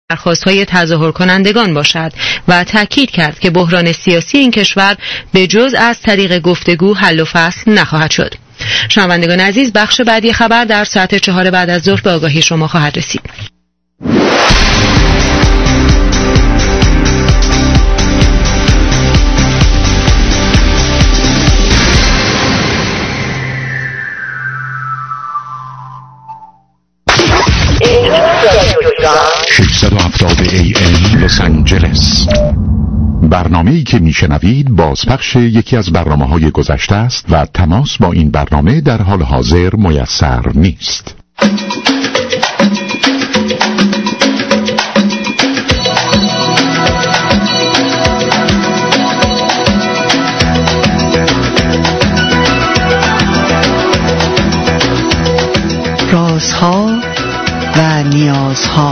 درخواست‌های تظاهر کنندگان باشد و تاکید کرد که بحران سیاسی این کشور به جز از طریق گفتگو حل و فصل نخواهد شد. شنوندگان عزیز، بخش بعدی خبر در ساعت 4 بعد از ظهر به آگاهی شما خواهد رسید. AM لس آنجلس. برنامه‌ای که میشنوید بازپخش یکی از برنامه‌های گذشته است و تماس با این برنامه در حال حاضر میسر نیست. رازها و نیازها.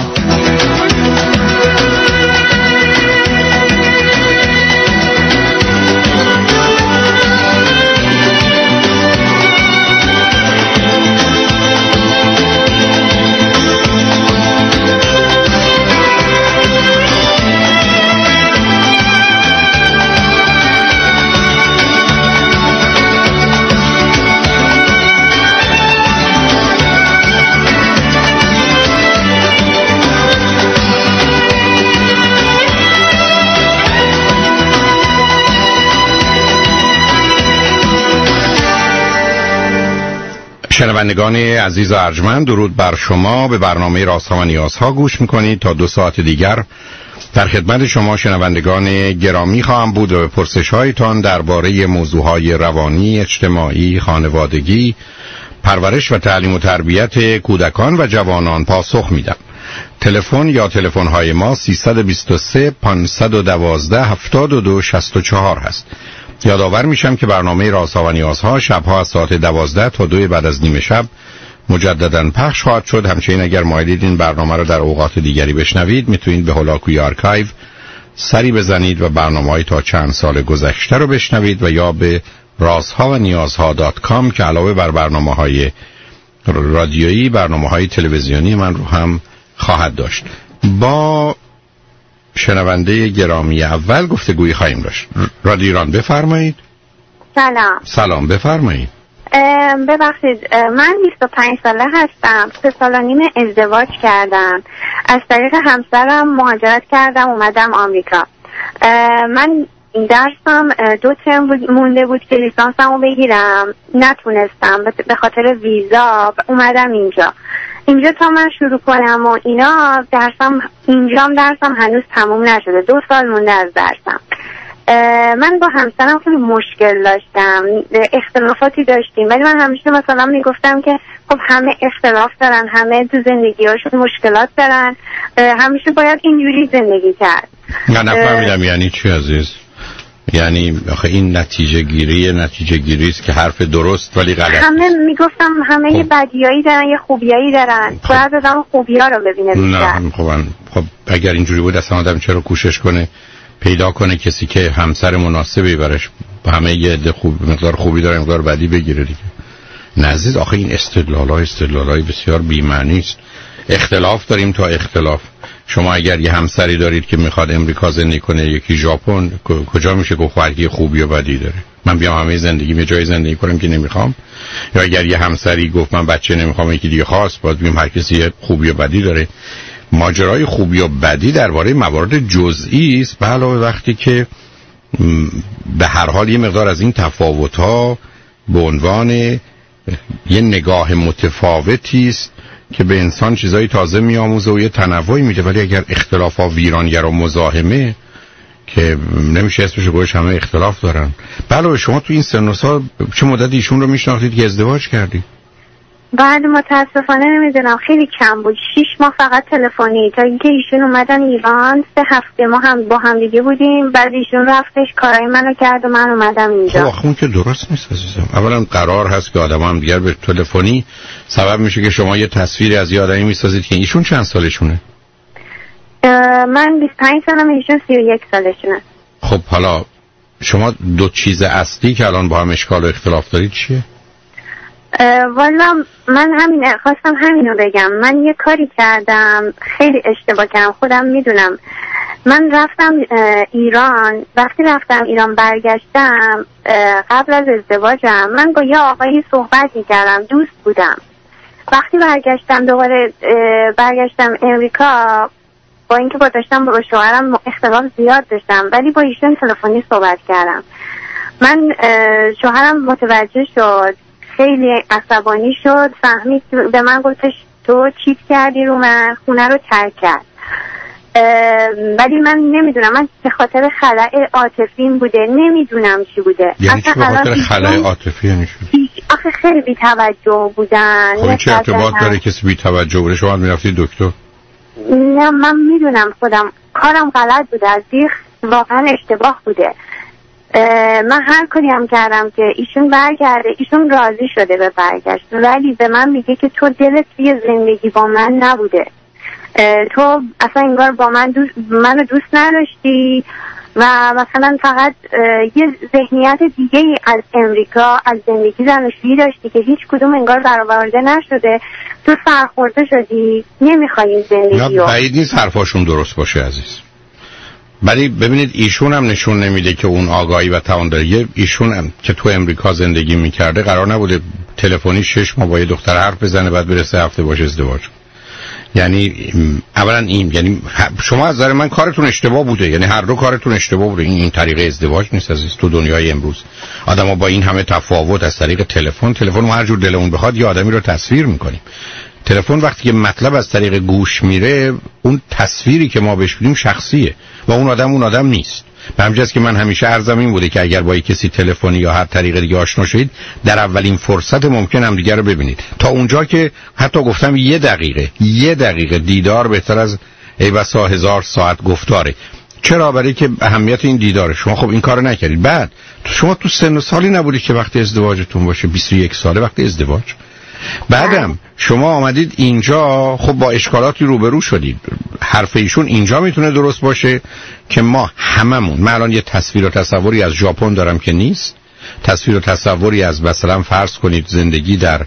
شنوندگان عزیز و ارجمند، درود بر شما. به برنامه رازها و نیازها گوش میکنید. تا 2 ساعت دیگر در خدمت شما شنوندگان گرامی خواهم بود و به پرسش هایتان درباره موضوعهای روانی، اجتماعی، خانوادگی، پرورش و تعلیم و تربیت کودکان و جوانان پاسخ میدم. تلفن یا تلفن های ما 323 512 7264 هست. یادآور میشم که برنامه رازها و نیازها شبها از ساعت 12 تا 2 بعد از نیم شب مجددا پخش خواهد شد. همچنین اگر مایلید این برنامه رو در اوقات دیگری بشنوید، میتونید به هولاکوی آرکایو سری بزنید و برنامه‌های تا چند سال گذشته رو بشنوید و یا به رازها و نیازها .com که علاوه بر برنامه‌های رادیویی برنامه‌های تلویزیونی من رو هم خواهد داشت. با شنونده گرامی اول گفتگویی خواهیم داشت. رادیو ایران، بفرمایید. سلام بفرمایید. ببخشید، من 25 ساله هستم. 3 سال و نیم ازدواج کردم. از طریق همسرم مهاجرت کردم اومدم آمریکا. من درسم 2 ترم مونده بود که لیسانسمو بگیرم، نتونستم به خاطر ویزا. اومدم اینجا تا من شروع کنم و اینا. درسم هنوز تموم نشده، 2 سال مونده از درسم. من با همسرم خیلی مشکل داشتم، اختلافاتی داشتیم، ولی من همیشه مثلا میگفتم که خب همه اختلاف دارن، همه تو زندگی‌هاشون مشکلات دارن، همیشه باید اینجوری زندگی کرد. نفهمیدم یعنی چی عزیز؟ یعنی آخه این نتیجه گیری است که حرف درست ولی غلط. همه میگفتم همه یه بدیایی دارن یه خوبیایی دارن، باید آدم خوبی‌ها رو ببینه بیشتر. نه خب اگر اینجوری بود اصلا آدم چرا کوشش کنه پیدا کنه کسی که همسر مناسبی براش، همه یه مقدار خوبی داره مقدار بدی بگیره دیگه. نه عزیز، آخه این استدلالای بسیار بی‌معنی است. اختلاف داریم تا اختلاف. شما اگر یه همسری دارید که میخواد امریکا زندگی کنه، یکی ژاپن، کجا میشه که فرقی خوبی و بدی داره؟ من بیام همه زندگی یه جای زندگی کنم که نمیخوام؟ یا اگر یه همسری گفت من بچه نمیخوام، یکی دیگه خواست، باید بگیم هر کسی یه خوبی و بدی داره. ماجرای خوبی و بدی درباره موارد جزئی است، به علاوه وقتی که به هر حال یه مقدار از این تفاوت‌ها به عنوان یه نگاه متفاوتی است که به انسان چیزای تازه میآموزه و یه تنوعی میده. ولی اگر اختلافا ویرانگر و مزاحمه که نمیشه اسمش گوش، همه اختلاف دارن. بله، شما تو این سن و سال چه مدت ایشون رو میشناختید که ازدواج کردید؟ بعد متاسفانه نمیدونم، خیلی کم بود، 6 ماه فقط تلفنی، تا اینکه ایشون اومدن ایران 3 هفته ما هم با هم دیگه بودیم. بعد ایشون رفتش کارای منو کرد و من اومدم اینجا. خب اون که درست نیست عزیزم. اولا قرار هست که آدم هم دیگر به تلفنی سبب میشه که شما یه تصویری از یه آدمی میسازید که ایشون چند سالشونه؟ من 25 سالم، ایشون 31 سالشونه. خب حالا شما 2 چیز اصلی که الان با هم اشکال و اختلاف دارید چیه؟ والا من خواستم همینو بگم. من یه کاری کردم، خیلی اشتباه کردم، خودم میدونم. من رفتم ایران. وقتی رفتم ایران برگشتم، قبل از ازدواجم من با یه آقایی صحبت میکردم، دوست بودم. وقتی برگشتم دوباره برگشتم امریکا، با اینکه با شوهرم اختلاف زیاد داشتم، ولی با ایشون تلفنی صحبت کردم. من شوهرم متوجه شد، خیلی عصبانی شد، فهمید، به من گفتش تو چیت کردی رو من، خونه رو ترک کرد. ولی من نمیدونم، من به خاطر خلأ عاطفی بوده، نمیدونم چی بوده. یعنی چی به خاطر خلأ عاطفی؟ یعنی چی؟ آخه خیلی بی توجه بودن. خب این چه ارتباط داره کسی بی توجه بوده؟ شما میرفتی دکتر؟ نه من میدونم خودم کارم غلط بوده، از بیخ واقعا اشتباه بوده. من هر کاری هم کردم که ایشون برگرده، ایشون راضی شده به برگشت، ولی به من میگه که تو دلت توی زندگی با من نبوده، تو اصلا انگار با منو دوست نداشتی و مثلا فقط یه ذهنیت دیگه از امریکا، از زندگی زناشویی داشتی که هیچ کدوم انگار برآورده نشده، تو سرخورده شدی، نمیخوای این زندگی رو. بعید نیست حرفاشون درست باشه عزیز، ولی ببینید ایشون هم نشون نمیده که اون آگاهی و توان داره. ایشون هم که تو امریکا زندگی میکرده قرار نبوده تلفنی 6 ماه با یه دختر حرف بزنه بعد بره 3 هفته باشه ازدواج. یعنی اولا این، یعنی شما از نظر من کارتون اشتباه بوده، یعنی هر دو کارتون اشتباه بوده. این طریقه ازدواج نیست عزیز. تو دنیای امروز آدم‌ها با این همه تفاوت از طریق تلفن هر جور دلمون بخواد یه آدمی رو تصویر میکنیم. تلفن وقتی که مطلب از طریق گوش میره، اون تصویری که ما بهش میدیم شخصیه و اون آدم نیست. به همین جاست که من همیشه عرضم این بوده که اگر با کسی تلفنی یا هر طریق دیگه آشنا شدید، در اولین فرصت ممکن هم دیگه رو ببینید. تا اونجا که حتی گفتم یه دقیقه دیدار بهتر از ای بسا 1000 ساعت گفتاره. چرا؟ برای که اهمیت این دیداره. شما خب این کارو نکردید. بعد شما تو سن و سالی نبودید که وقتی ازدواجتون باشه، 21 ساله وقتی ازدواج. بعدم شما آمدید اینجا، خب با اشکالاتی روبرو شدید. حرف ایشون اینجا میتونه درست باشه که ما هممون، من الان یه تصویر و تصوری از ژاپن دارم که نیست، تصویر و تصوری از مثلا فرض کنید زندگی در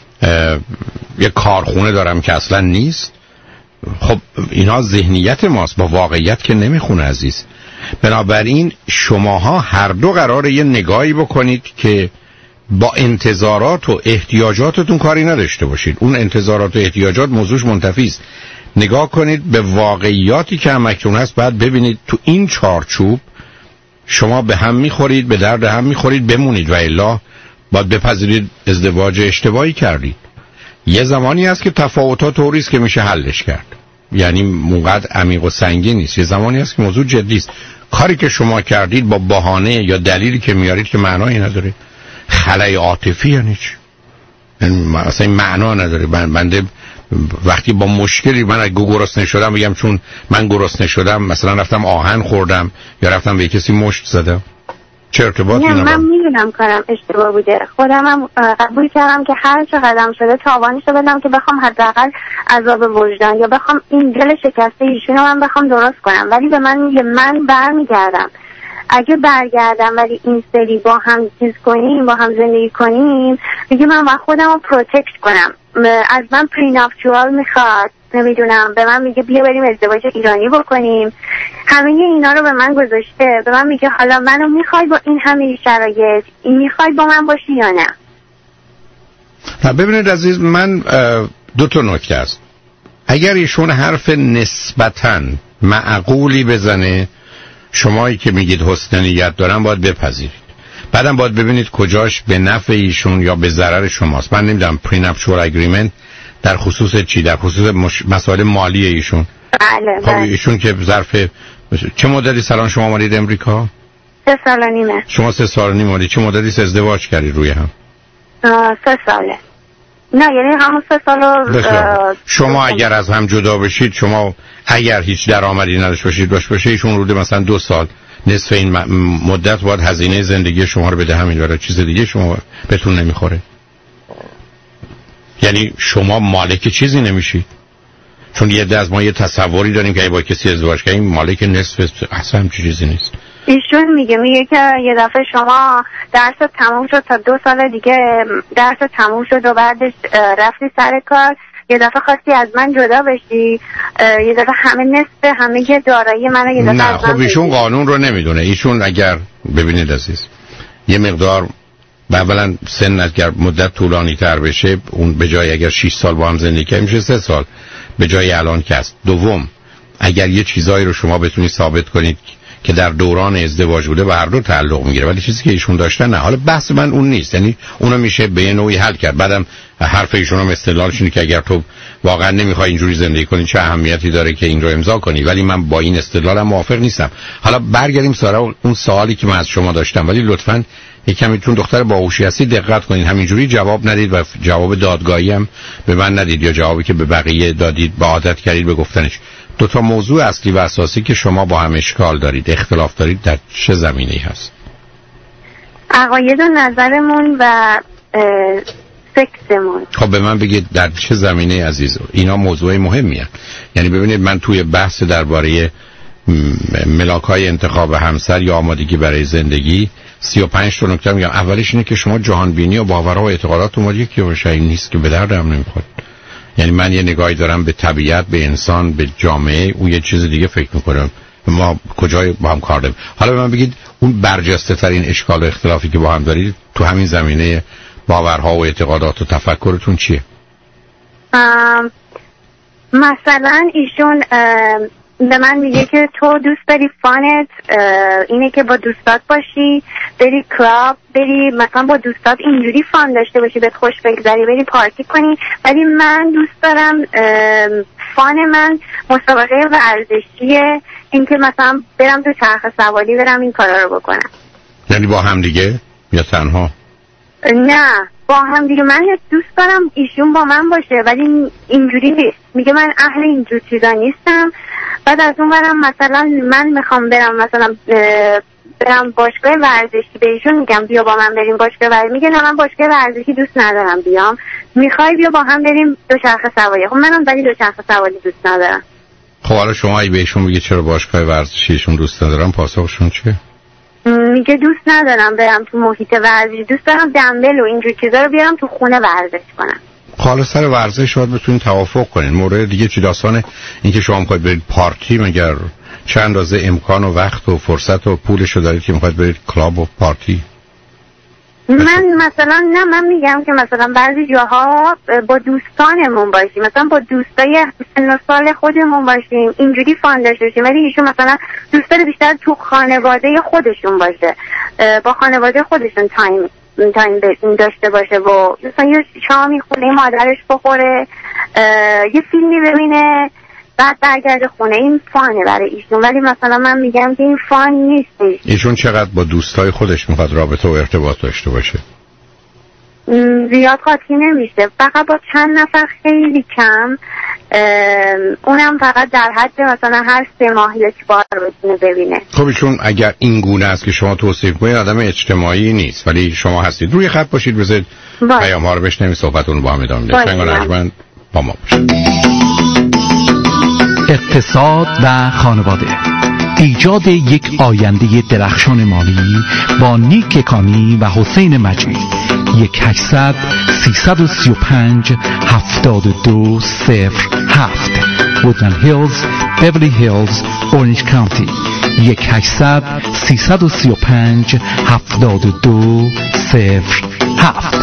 یه کارخونه دارم که اصلا نیست. خب اینا ذهنیت ماست، با واقعیت که نمیخونه عزیز. بنابراین شماها هر دو قراره یه نگاهی بکنید که با انتظارات و احتیاجاتتون کاری نداشته باشید. اون انتظارات و احتیاجات موضوعش منتفی است. نگاه کنید به واقعیاتی که همکنون هست، بعد ببینید تو این چارچوب شما به هم میخورید، به درد هم میخورید، بمونید و الا باید بپذیرید ازدواج اشتباهی کردید. یه زمانی هست که تفاوتات طوریست که میشه حلش کرد، یعنی موقت عمیق و سنگین نیست. یه زمانی هست که موضوع جدی است. کاری که شما کردید با بهانه یا دلیلی که میارید که معنایی نداره. خلأ عاطفی یعنی چی؟ اصلا این معنا نداره. بنده وقتی با مشکلی، من اگه گرسنه شدم بگم چون من گرسنه شدم مثلا رفتم آهن خوردم یا رفتم به کسی مشت زدم، چه ارتباطی نه؟ من میدونم کارم اشتباه بوده، خودم هم قبول کردم که هر چه قدم شده تاوانش رو بدم که بخوام حداقل عذاب وجدان یا بخوام این دل شکسته ایشون رو من بخوام درست کنم. ولی به من میگه من برمیگردم. اگه برگردم ولی این سری با هم چیز کنیم، با هم زندگی کنیم، میگه من با خودم رو پروتکت کنم. از من پریناپچوال میخواد، نمیدونم، به من میگه بیا بریم ازدواج ایرانی بکنیم. همه اینا رو به من گذاشته. به من میگه حالا منو میخوای با این همه شرایط، این میخوای با من باشی یا نه؟ ببینید عزیز، من 2 نکته است. اگر ایشون حرف نسبتاً معقولی بزنه، شمایی که میگید حسن نیت دارن باید بپذیرید. بعدم باید ببینید کجاش به نفع ایشون یا به ضرر شماست. من نمیدونم پریناپچوال اگریمنت در خصوص چی؟ در خصوص مسائل مالی ایشون. بله. خب ایشون که ظرف چه مدتی سالان شما آمدید امریکا؟ 3 سال و نیمه. شما 3 سال و نیم آمدید. چه مدتی ازدواج کردید روی هم؟ 3 ساله. نه یعنی همون 3 سال. شما اگر از هم جدا بشید، شما اگر هیچ درآمدی نداشته باشید باشه، ایشون روده مثلا 2 سال، نصف این مدت باید هزینه زندگی شما رو بده. همین برای چیز دیگه شما بهتون نمیخوره. یعنی شما مالک چیزی نمیشید. چون یه عده از ما یه تصوری داریم که اگه با کسی ازدواج کنیم مالک نصف، اصلا هم چیزی نیست. ایشون میگه که یه دفعه شما درس تموم شد تا 2 سال دیگه درس تموم شد و بعدش رفتی سر کار، یه دفعه خواستی از من جدا بشی، یه دفعه همه نصف همه دارایی منو یه دفعه نه خب ایشون قانون رو نمیدونه. ایشون اگر ببینید عزیز یه مقدار اولا سن اگر مدت طولانی تر بشه اون به جای اگر 6 سال با هم زندگی کنیم میشه 3 سال به جای الان که است. دوم اگر یه چیزایی رو شما بتونید ثابت کنید که در دوران ازدواج بوده و هر دو تعلق میگیره، ولی چیزی که ایشون داشتن نه. حالا بحث من اون نیست، یعنی اونو میشه به یه نوعی حل کرد. بعدم حرف ایشون هم استدلالش اینه که اگر تو واقعا نمیخوای اینجوری زندگی کنی چه اهمیتی داره که این رو امضا کنی، ولی من با این استدلالم موافق نیستم. حالا برگردیم سراغ اون سوالی که من از شما داشتم، ولی لطفاً یک کمی چون دختر باهوشی هستی دقت کنید، همینجوری جواب ندید و جواب دادگاهی هم به من ندید یا جوابی که به بقیه دادید با عادت کردید به گفتنش. 2 موضوع اصلی و اساسی که شما با هم اشکال دارید، اختلاف دارید، در چه زمینه‌ای هست؟ عقاید و نظرمون و سکسمون. خب به من بگید در چه زمینه عزیز؟ اینا موضوع مهمی هست. یعنی ببینید من توی بحث درباره ملاک‌های انتخاب همسر یا آمادگی برای زندگی 35 تا نکته میگم. اولیش اینه که شما جهانبینی و باورها و اعتقاداتتون یکی باشه، این نیست که به دردم نمیخوره. یعنی من یه نگاهی دارم به طبیعت، به انسان، به جامعه، اون یه چیز دیگه فکر میکنم. ما کجای با هم کار داریم؟ حالا به من بگید اون برجسته ترین اشکال و اختلافی که با هم دارید تو همین زمینه باورها و اعتقادات و تفکرتون چیه؟ مثلا ایشون به من میگه که تو دوست داری فانت اینه که با دوستات باشی، بری کلاب، بری مثلا با دوستات اینجوری فان داشته باشی، بهت خوش بگذری، بری پارتی کنی، ولی من دوست دارم فان من مسابقه ورزشیه، این که مثلا برم تو چرخ سواری، برم این کارا رو بکنم. یعنی با هم دیگه یا تنها؟ نه با هم دیگه. من دوست دارم ایشون با من باشه ولی اینجوری نیست. میگه من اهل اینجور چیزا نیستم. بعد از اون برم مثلا من میخوام برم مثلا برم باشگاه ورزشی، به ایشون میگم بیا با من بریم باشگاه ورزشی، میگه نه من باشگاه ورزشی دوست ندارم بیام، میخوای بیا با هم بریم دوچرخه سواری. خب منم ولی دوچرخه سواری دوست ندارم. خب حالا شما اگه بهشون میگه چرا باشگاه ورزشیشون دوست ندارم، پاسخشون چیه؟ میگه دوست ندارم برم تو محیط ورزشی، دوست دارم دمبل و اینجور چیزا رو بیارم تو خونه ورزش کنم. حالا سر ورزش باید بتونید توافق کنین. مورد دیگه چی داستانه اینکه شما میخواید برید پارتی، مگر چه اندازه امکان و وقت و فرصت و پولشو دارید که میخواید برید کلاب و پارتی؟ من مثلا نه، من میگم که مثلا بعضی جاها با دوستانمون باشیم، مثلا با دوستای سن و سال خودمون باشیم، اینجوری فان داشته باشیم، ولی ایشون مثلا دوست داره بیشتر تو خانواده خودشون باشه، با خانواده خودشون تایم داشته باشه و مثلا یه شامی خونه مادرش بخوره، یه فیلمی ببینه، بعد برگرده خونه. این فانه برای ایشون، ولی مثلا من میگم که این فان نیست. ایشون چقدر با دوستای خودش میخواد رابطه و ارتباط داشته باشه؟ زیاد قاطی نمیشه، فقط با چند نفر خیلی کم، اونم فقط در حد مثلا هر 3 ماه یک بار بتونه ببینه. خب ایشون اگر این گونه است که شما توصیف کنید آدم اجتماعی نیست، ولی شما هستید، روی خط باشید، بذارید پیام ها رو بشنوید، صحبتون رو با هم ادامه بدید. چنگ و نجمن با ما باشید. اقتصاد و خانواده، ایجاد یک آینده درخشان مالی با نیک کانی و حسین مجید. 1-800-335-7207 Woodland Hills, Beverly Hills, Orange County. 1-800-335-7207.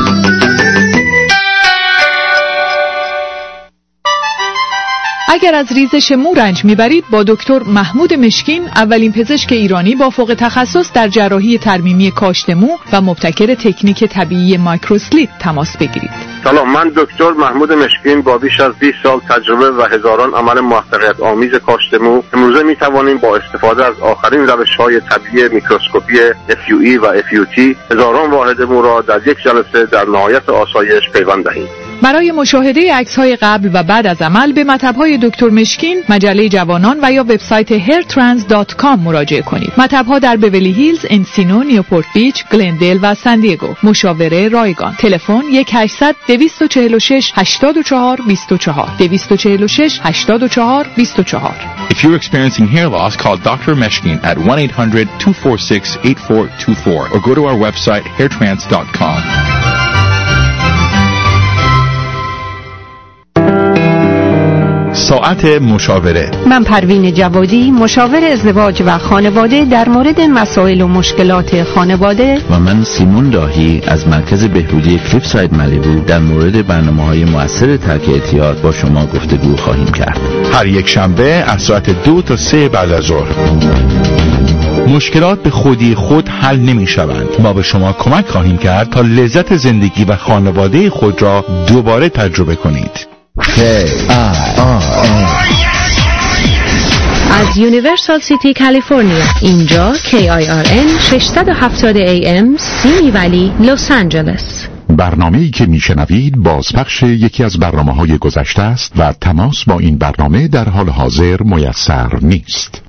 اگر از ریزش مو رنج میبرید با دکتر محمود مشکین، اولین پزشک ایرانی با فوق تخصص در جراحی ترمیمی کاشت مو و مبتکر تکنیک طبیعی مایکروسلیت تماس بگیرید. سلام، من دکتر محمود مشکین با بیش از 20 سال تجربه و هزاران عمل موفقیت آمیز کاشت مو امروزه میتوانیم با استفاده از آخرین روش‌های طبیعی میکروسکوپی FUE و FUT هزاران واحد مو را در یک جلسه در نهایت آسایش پیوند دهیم. برای مشاهده عکس‌های قبل و بعد از عمل به مطب‌های دکتر مشکین، مجله جوانان و یا وبسایت hairtrans.com مراجعه کنید. مطب‌ها در بیولی هیلز، انسینو، نیوپورت بیچ، گلندل و سن دیگو. مشاوره رایگان. تلفن 1-800-246-84-24 246-84-24. If you're experiencing hair loss, call Dr. Meshkin at 1-800-246-8424 or go to our website hairtrans.com. ساعت مشاوره. من پروین جوادی، مشاور ازدواج و خانواده در مورد مسائل و مشکلات خانواده. و من سیمون داهی از مرکز بهبودی کلیفساید مالیبو در مورد برنامه‌های مؤثر ترک اعتیاد با شما گفتگو خواهیم کرد. هر یک شنبه از ساعت 2 تا 3 بعد از ظهر. مشکلات به خودی خود حل نمی شوند. ما به شما کمک خواهیم کرد تا لذت زندگی و خانواده خود را دوباره تجربه کنید. از یونیورسال سیتی کالیفرنیا، اینجا KIRN 670 AM سیمی ولی لس آنجلس. برنامه‌ای که میشنوید بازپخش یکی از برنامه‌های گذشته است و تماس با این برنامه در حال حاضر میسر نیست.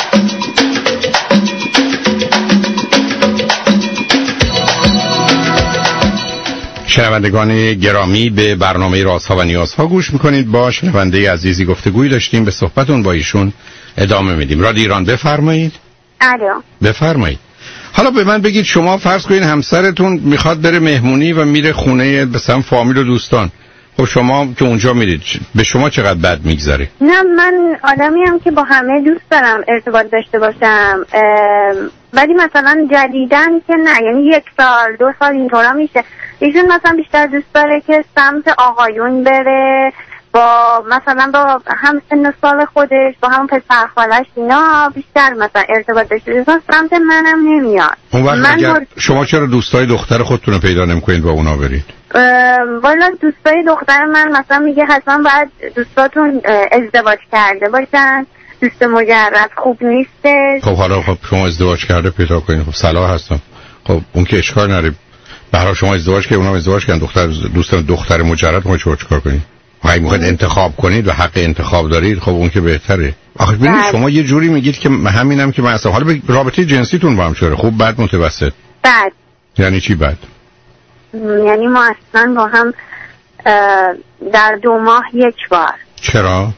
شنوندگان گرامی، به برنامه رازها و نیازها گوش میکنید. با شنونده عزیزی گفتگویی داشتیم، به صحبتون با ایشون ادامه میدیم. رادیو ایران، بفرمایید. الو، بفرمایید. حالا به من بگید، شما فرض کنید همسرتون میخواد بره مهمونی و میره خونه مثلا فامیل و دوستان، خب شما که اونجا میرید به شما چقدر بد میگذره؟ نه، من آدمیم که با همه دوست دارم ارتباط داشته باشم، ولی مثلا جدیدن که نه، یعنی 1 سال 2 سال اینطورا میشه. ایشون مثلا بیشتر دوست داره که سمت آقایون بره، با مثلا با هم سن سال خودش، با هم پسر خالش، اینا بیشتر مثلا ارتباط داشته باشه. سمت منم نمیاد. اون وقت شما چرا دوستای دختر خودتون رو پیدا نمی‌کنید با اونا برید؟ والا دوستای دختر من مثلا میگه حتما باید دوستاتون ازدواج کرده باشن، دوست مجرد خوب نیسته. خب حالا شما ازدواج کرده پیدا کنید، خب صلاح هستم، خب اون که اشکال نداره. برای شما ازدواج که اونا ازدواج کردن، دختر مجرد ما چیکار کنید؟ اگه میخواید انتخاب کنید و حق انتخاب دارید، خب اون که بهتره. آخه ببینید شما یه جوری میگید که همینم که من اصلا حالا به رابطه جنسیتون با هم چطوره؟ خوب، بد، متوسط؟ بد. یعنی چی بد؟ یعنی ما اصلا با هم در 2 ماه 1 بار. چرا؟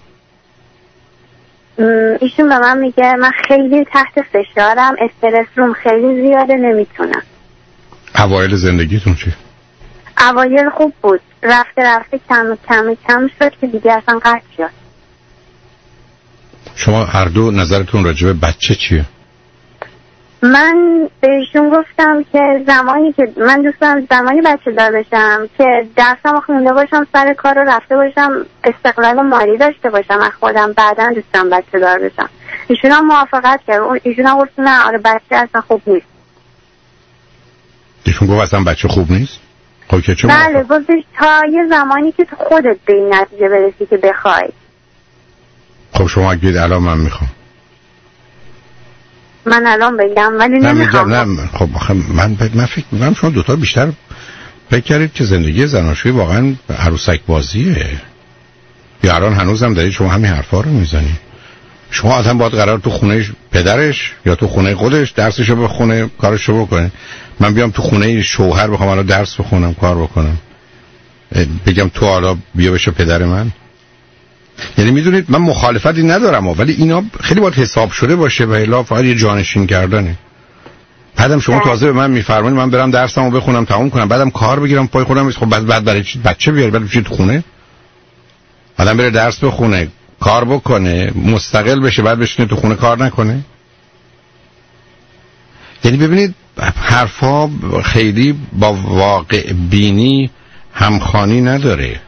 ایشون به من میگه من خیلی تحت فشارم، استرس روم خیلی زیاده، نمیتونم. اوایل زندگیتون چی؟ اوایل خوب بود، رفته کم شد که دیگه اصلا قطع شد. شما هر دو نظرتون راجع به بچه چیه؟ من بهشون گفتم که زمانی که من دوست دارم زمانی بچه دار بشم که درسم خونده باشم، سر کار رو رفته باشم، استقلال مالی داشته باشم از خودم، بعدا دوست دارم بچه دار بشم. ایشون هم موافقت کرد. ایشون هم گفت نه، آره بچه اصلا خوب نیست. ایشون گفت اصلا بچه خوب نیست؟ خب که چه؟ بله، گفتش تا یه زمانی که تو خودت به این نتیجه برسی که بخوای. خب شما اگه الان من میخوام، من الان بگم ولی نمیخوام. نه خب من فکر میکنم شما دوتا بیشتر فکر کردید که زندگی زناشویی واقعا عروسک بازیه. یا الان هنوزم دارید شما همین حرفا رو میزنید. شما اصلا باید قرار تو خونه پدرش یا تو خونه خودش درسشو بخونه، کارشو بکنه. من بیام تو خونه شوهر بخوام الان درس بخونم، کار بکنم، بگم تو حالا بیا بشه پدر من؟ یعنی میدونید من مخالفتی ندارم ولی اینا خیلی باید حساب شده باشه و الا فقط یه جانشین کردنه. بعدم شما تازه به من میفرمایید من برم درسمو بخونم تموم کنم، بعدم کار بگیرم پای خودم. خب بعد برای چی بچه بیاری؟ بعد چی تو خونه؟ آدم بره درس بخونه، کار بکنه، مستقل بشه، بعد بشینه تو خونه کار نکنه؟ یعنی ببینید حرفا خیلی با واقع بینی همخوانی نداره.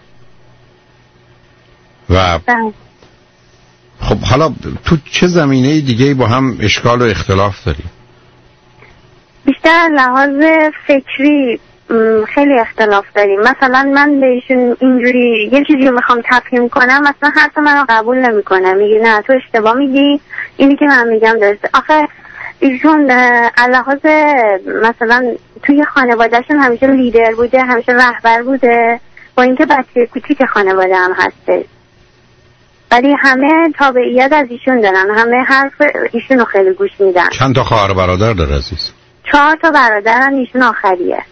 و خب حالا تو چه زمینه دیگه با هم اشکال و اختلاف داری؟ بیشتر لحاظ فکری خیلی اختلاف داریم. مثلا من بهشون اینجوری یه چیزی رو میخوام تفهیم کنم، مثلا حرف منو قبول نمیکنه، میگه نه تو اشتباه میگی، اینی که من میگم درسته. آخه ایشون لحاظ مثلا توی خانوادهشون همیشه لیدر بوده، همیشه رهبر بوده، با اینکه بچه کوچیک خانواده هم هسته، ولی همه تابعیت از ایشون دارن، همه حرف ایشون رو خیلی گوش میدن. چند تا خواهر برادر داره عزیز؟ 4 تا برادرن، ایشون آخریه.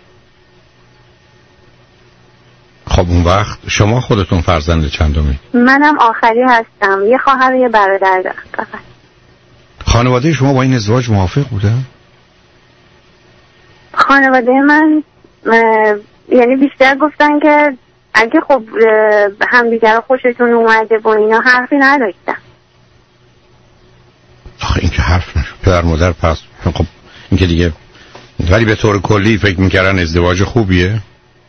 خب اون وقت شما خودتون فرزند چندمی؟ منم آخری هستم، یه خواهر و یه برادر دارم. خانواده شما با این ازدواج موافق بوده؟ خانواده من یعنی بیشتر گفتن که اگه خب همدیگر رو خوشتون اومده با اینا حرفی نداشتن. آخه این که حرف نشد پدر مادر، پس خب این که دیگه، ولی به طور کلی فکر میکردن ازدواج خوبیه؟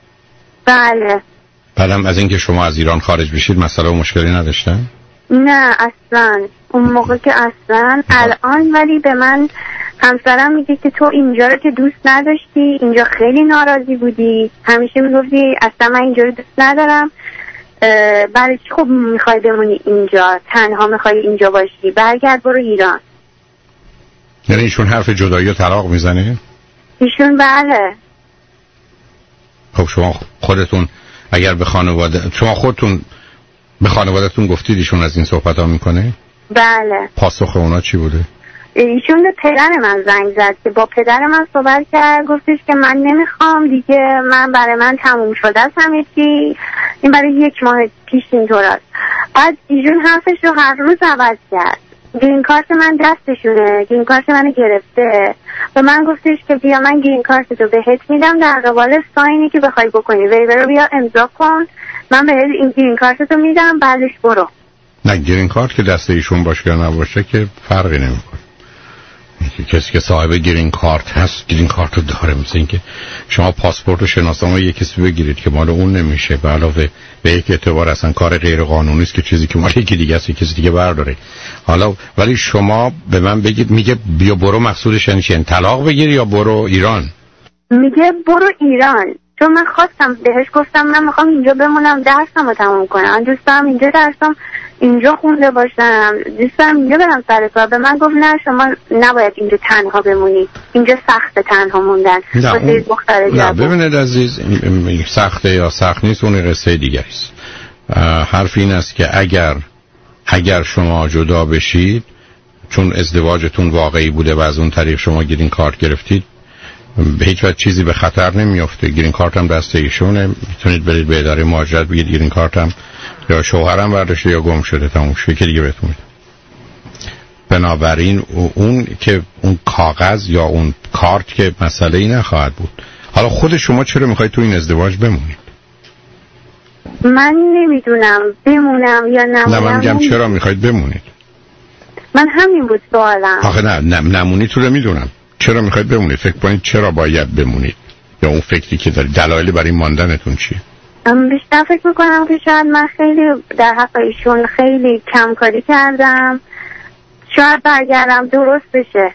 بله. بعدم از اینکه شما از ایران خارج بشید مسئله و مشکلی نداشتن؟ نه اصلا، اون موقع که اصلا. الان ولی به من همسرم میگه که تو اینجا رو که دوست نداشتی، اینجا خیلی ناراضی بودی، همیشه میگفتی اصلا من اینجا رو دوست ندارم، برای چی خب میخوای بمونی اینجا، تنها میخوای اینجا باشی، برگرد برو ایران. یعنی ایشون حرف جدایی و طلاق میزنه؟ ایشون بله. خب شما خودتون اگر به خانواده، شما خودتون به خانوادهتون گفتید ایشون از این صحبت ها میکنه؟ بله. پاسخ اونا چی بوده؟ ایشون به پدر من زنگ زد که با پدر من صحبت کرد، گفتش که من نمیخوام دیگه، من برای من تموم شده است همه چی، این برای 1 ماه پیش اینطور است. بعد ایشون حرفش رو هر روز عوض کرد. گرین کارت من دستشونه، گرین کارت منو گرفته و من گفتش که بیا من گرین کارت رو بهت میدم در قبال ساینی که بخوای بکنی، ویور رو بیا امضا کن، من بهت این گرین کارت رو میدم، بعدش برو. نه گرین کارت که دست ایشون باشه یا نباشه که فرقی نمیکنه. کسی که صاحب گرین کارت هست گرین کارت رو داره، مثل این که شما پاسپورت و شناسنامه یک کسی بگیرید که مال اون نمیشه، به علاوه به یک اعتبار اصلا کار غیر قانونی است که چیزی که مال یکی دیگه است کسی دیگه برداره. حالا ولی شما به من بگید، میگه بیا برو مقصودش یعنی چی؟ طلاق بگیری یا برو ایران؟ میگه برو ایران، چون من خواستم بهش گفتم من میخوام اینجا بمونم، درسمو تموم کنم، من دوست دارم اینجا درسم اینجا خونده باشم، دوست دارم اینجا برم سر کار. به من گفت نه شما نباید اینجا تنها بمونی، اینجا سخته تنها موندن. نه ببینید عزیز، سخته یا سخت نیست اون قصه دیگری است. حرف این است که اگر شما جدا بشید چون ازدواجتون واقعی بوده و از اون طریق شما گرین کارت گرفتید، به هیچ وجه چیزی به خطر نمیافته. گرین کارت هم دست ایشونه، میتونید برید به اداره مهاجرت بگید گرین کارتم یا شوهرم برداشته یا گم شده، تموم شده، که دیگه بهتون میده. بنابراین اون که اون کاغذ یا اون کارت که مسئله ای نخواهد بود. حالا خود شما چرا میخواید تو این ازدواج بمونید؟ من نمیدونم بمونم یا نمونم. نه من میگم چرا میخواید بمونید؟ من همین بود سوالم. آخه نه نمونید تو رو میدونم، چرا میخواید بمونید؟ فکر کنید چرا باید بمونید، یا اون فکری که دارید دلایل برای ماندنتون چیه؟ بیشتر فکر میکنم که شاید من خیلی در حق ایشون خیلی کم کاری کردم، شاید برگردم درست بشه.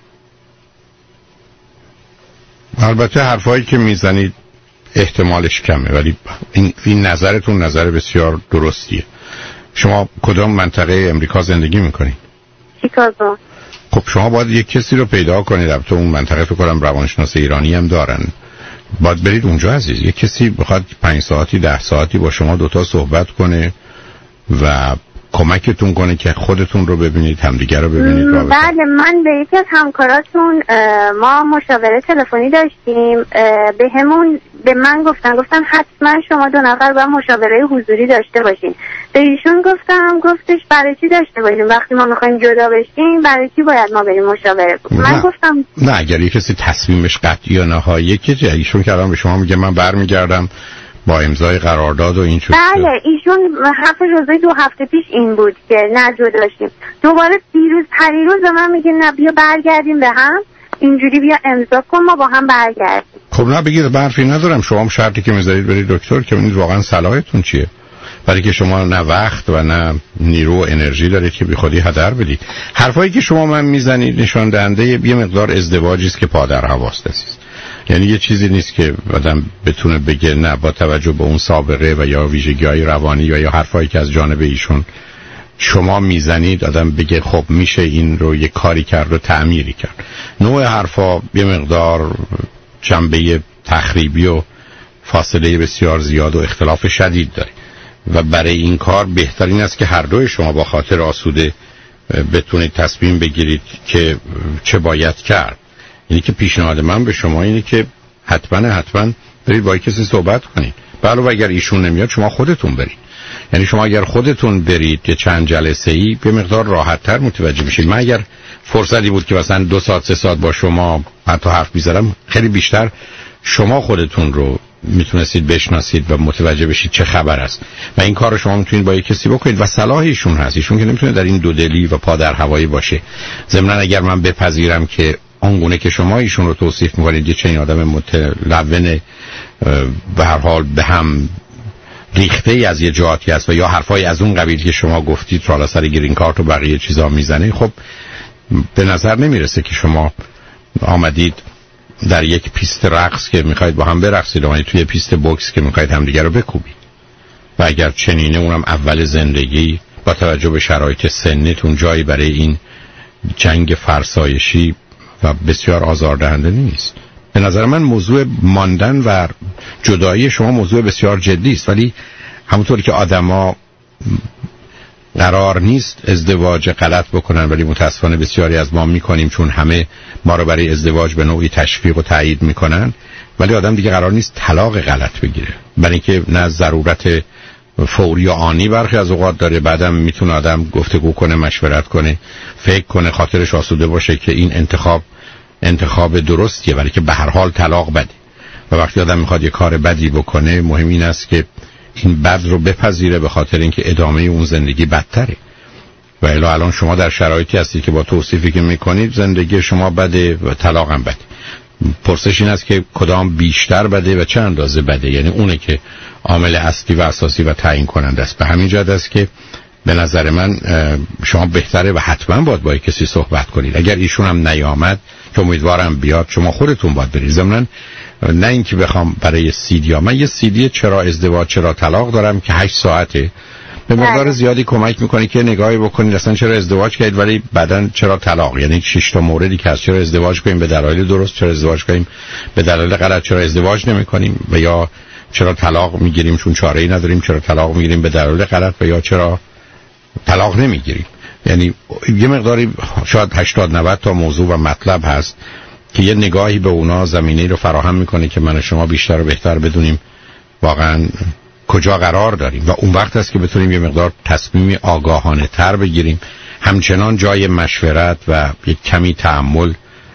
البته حرفایی که میزنید احتمالش کمه، ولی این نظرتون نظر بسیار درستیه. شما کدام منطقه امریکا زندگی میکنید؟ شیکاگو. خب شما باید یک کسی رو پیدا کنید، البته اون منطقه فکر کنم روانشناس ایرانی هم دارن، باید برید اونجا عزیز. یک کسی بخواد 5 ساعتی 10 ساعتی با شما دوتا صحبت کنه و کمکتون کنه که خودتون رو ببینید، همدیگر رو ببینید. بله، من به یکی از همکاراتون ما مشاوره تلفنی داشتیم، به من گفتن حتما شما 2 نفر باید مشاوره حضوری داشته باشین. به ایشون گفتش برای چی داشته باشیم وقتی ما میخوایم جدا بشیم، برای چی باید ما بریم مشاوره؟ من گفتم نه، اگر یک کسی تصمیمش قطعی و نهاییه که ایشون که الان به شما میگه من برمیگردم با امضای قرارداد و این چیزا. بله، ایشون حرف روزای 2 هفته پیش این بود که نه جدا شیم. دوباره پریروز به من میگه نه بیا برگردیم به هم، اینجوری بیا امضا کن ما با هم برگردیم. خب نه بگید برفی ندارم، شما هم شرطی که میذارید برید دکتر که ببینید واقعا صلاحتون چیه، برای که شما نه وقت و نه نیرو و انرژی دارید که بی خودی هدر بدید. حرفایی که شما من میزنید نشان دهنده یه مقدار ازدواجی است که پادر هواست است. یعنی یه چیزی نیست که آدم بتونه بگه نه با توجه به اون سابقه و یا ویژگی‌های روانی یا حرفایی که از جانب ایشون شما میزنید آدم بگه خب میشه این رو یه کاری کرد و تعمیری کرد. نوع حرفا یه مقدار جنبه تخریبی و فاصله بسیار زیاد و اختلاف شدید داره و برای این کار بهترین است که هر دوی شما با خاطر آسوده بتونید تصمیم بگیرید که چه باید کرد. یعنی که پیشنهاد من به شما اینه که حتما برید با کسی صحبت کنید. علاوه اگر ایشون نمیاد شما خودتون برید. یعنی شما اگر خودتون برید یه چند جلسه‌ای به مقدار راحت‌تر متوجه بشید. من اگر فرصتی بود که مثلا 2 ساعت 3 ساعت با شما حتی حرف می‌زدم خیلی بیشتر شما خودتون رو میتونستید بشناسید و متوجه بشید چه خبر است و این کار رو شما میتونید با یک کسی بکنید و صلاح ایشون هست. ایشون که نمیتونه در این دودلی و پا در هوایی باشه. ضمن اگر من بپذیرم که آنگونه که شما ایشون رو توصیف میکنید یه چنین آدم متلون به هر حال به هم ریخته ای از یه جهاتی است و یا حرفای از اون قبیل که شما گفتید رالا سر گرین کارت و بقیه چیزا میزنه، خب به نظر نمیرسه که شما آمدید در یک پیست رقص که میخواید با هم برقصید، آمدید توی پیست بوکس که میخواید همدیگه رو بکوبید و اگر چنینه اونم اول زندگی با توجه به شرایط سنتون جایی برای این جنگ فرسایشی و بسیار آزاردهنده نیست. به نظر من موضوع ماندن و جدایی شما موضوع بسیار جدی است، ولی همونطوری که آدما قرار نیست ازدواج غلط بکنن ولی متاسفانه بسیاری از ما میکنیم چون همه ما رو برای ازدواج به نوعی تشویق و تایید میکنن، ولی آدم دیگه قرار نیست طلاق غلط بگیره، برای اینکه نه ضرورت فوری و آنی برخی از اوقات داره، بعدم میتونه آدم گفتگو کنه، مشورت کنه، فکر کنه، خاطرش آسوده باشه که این انتخاب درستیه، برای که به هر حال طلاق بده و وقتی آدم میخواد یه کار بدی بکنه مهم این است که این بد رو بپذیره به خاطر اینکه ادامه اون زندگی بدتره. و الان شما در شرایطی هستید که با توصیفی که میکنید زندگی شما بده و طلاق هم بده. پرسش این است که کدام بیشتر بده و چه اندازه بده، یعنی اونه که عامل اصلی و اساسی و تعیین کننده است. به همین جهت است که به نظر من شما بهتره و حتما باید با کسی صحبت کنید. اگر ایشون هم نیامد که امیدوارم بیاد شما خودتون باید برید. ضمن نه اینکه بخوام برای CD من یه CD چرا ازدواج چرا طلاق دارم که 8 ساعته به مقدار زیادی کمک میکنه که نگاهی بکنید اصلا چرا ازدواج کردید ولی بعدن چرا طلاق، یعنی 6 تا موردی که از چرا ازدواج کنیم به دلایل درست، چرا ازدواج کنیم به دلایل غلط، چرا ازدواج نمیکنیم و یا چرا طلاق میگیریم چون چاره‌ای نداریم، چرا طلاق میگیریم به دلایل غلط و یا چرا طلاق نمیگیریم. یعنی یه مقداری شاید 80-90 تا موضوع و مطلب هست که یه نگاهی به اونا زمینه‌ای رو فراهم میکنه که من و شما بیشتر و بهتر بدونیم واقعا کجا قرار داریم و اون وقت است که بتونیم یه مقدار تصمیم آگاهانه تر بگیریم. همچنان جای مشورت و یک کمی تأمل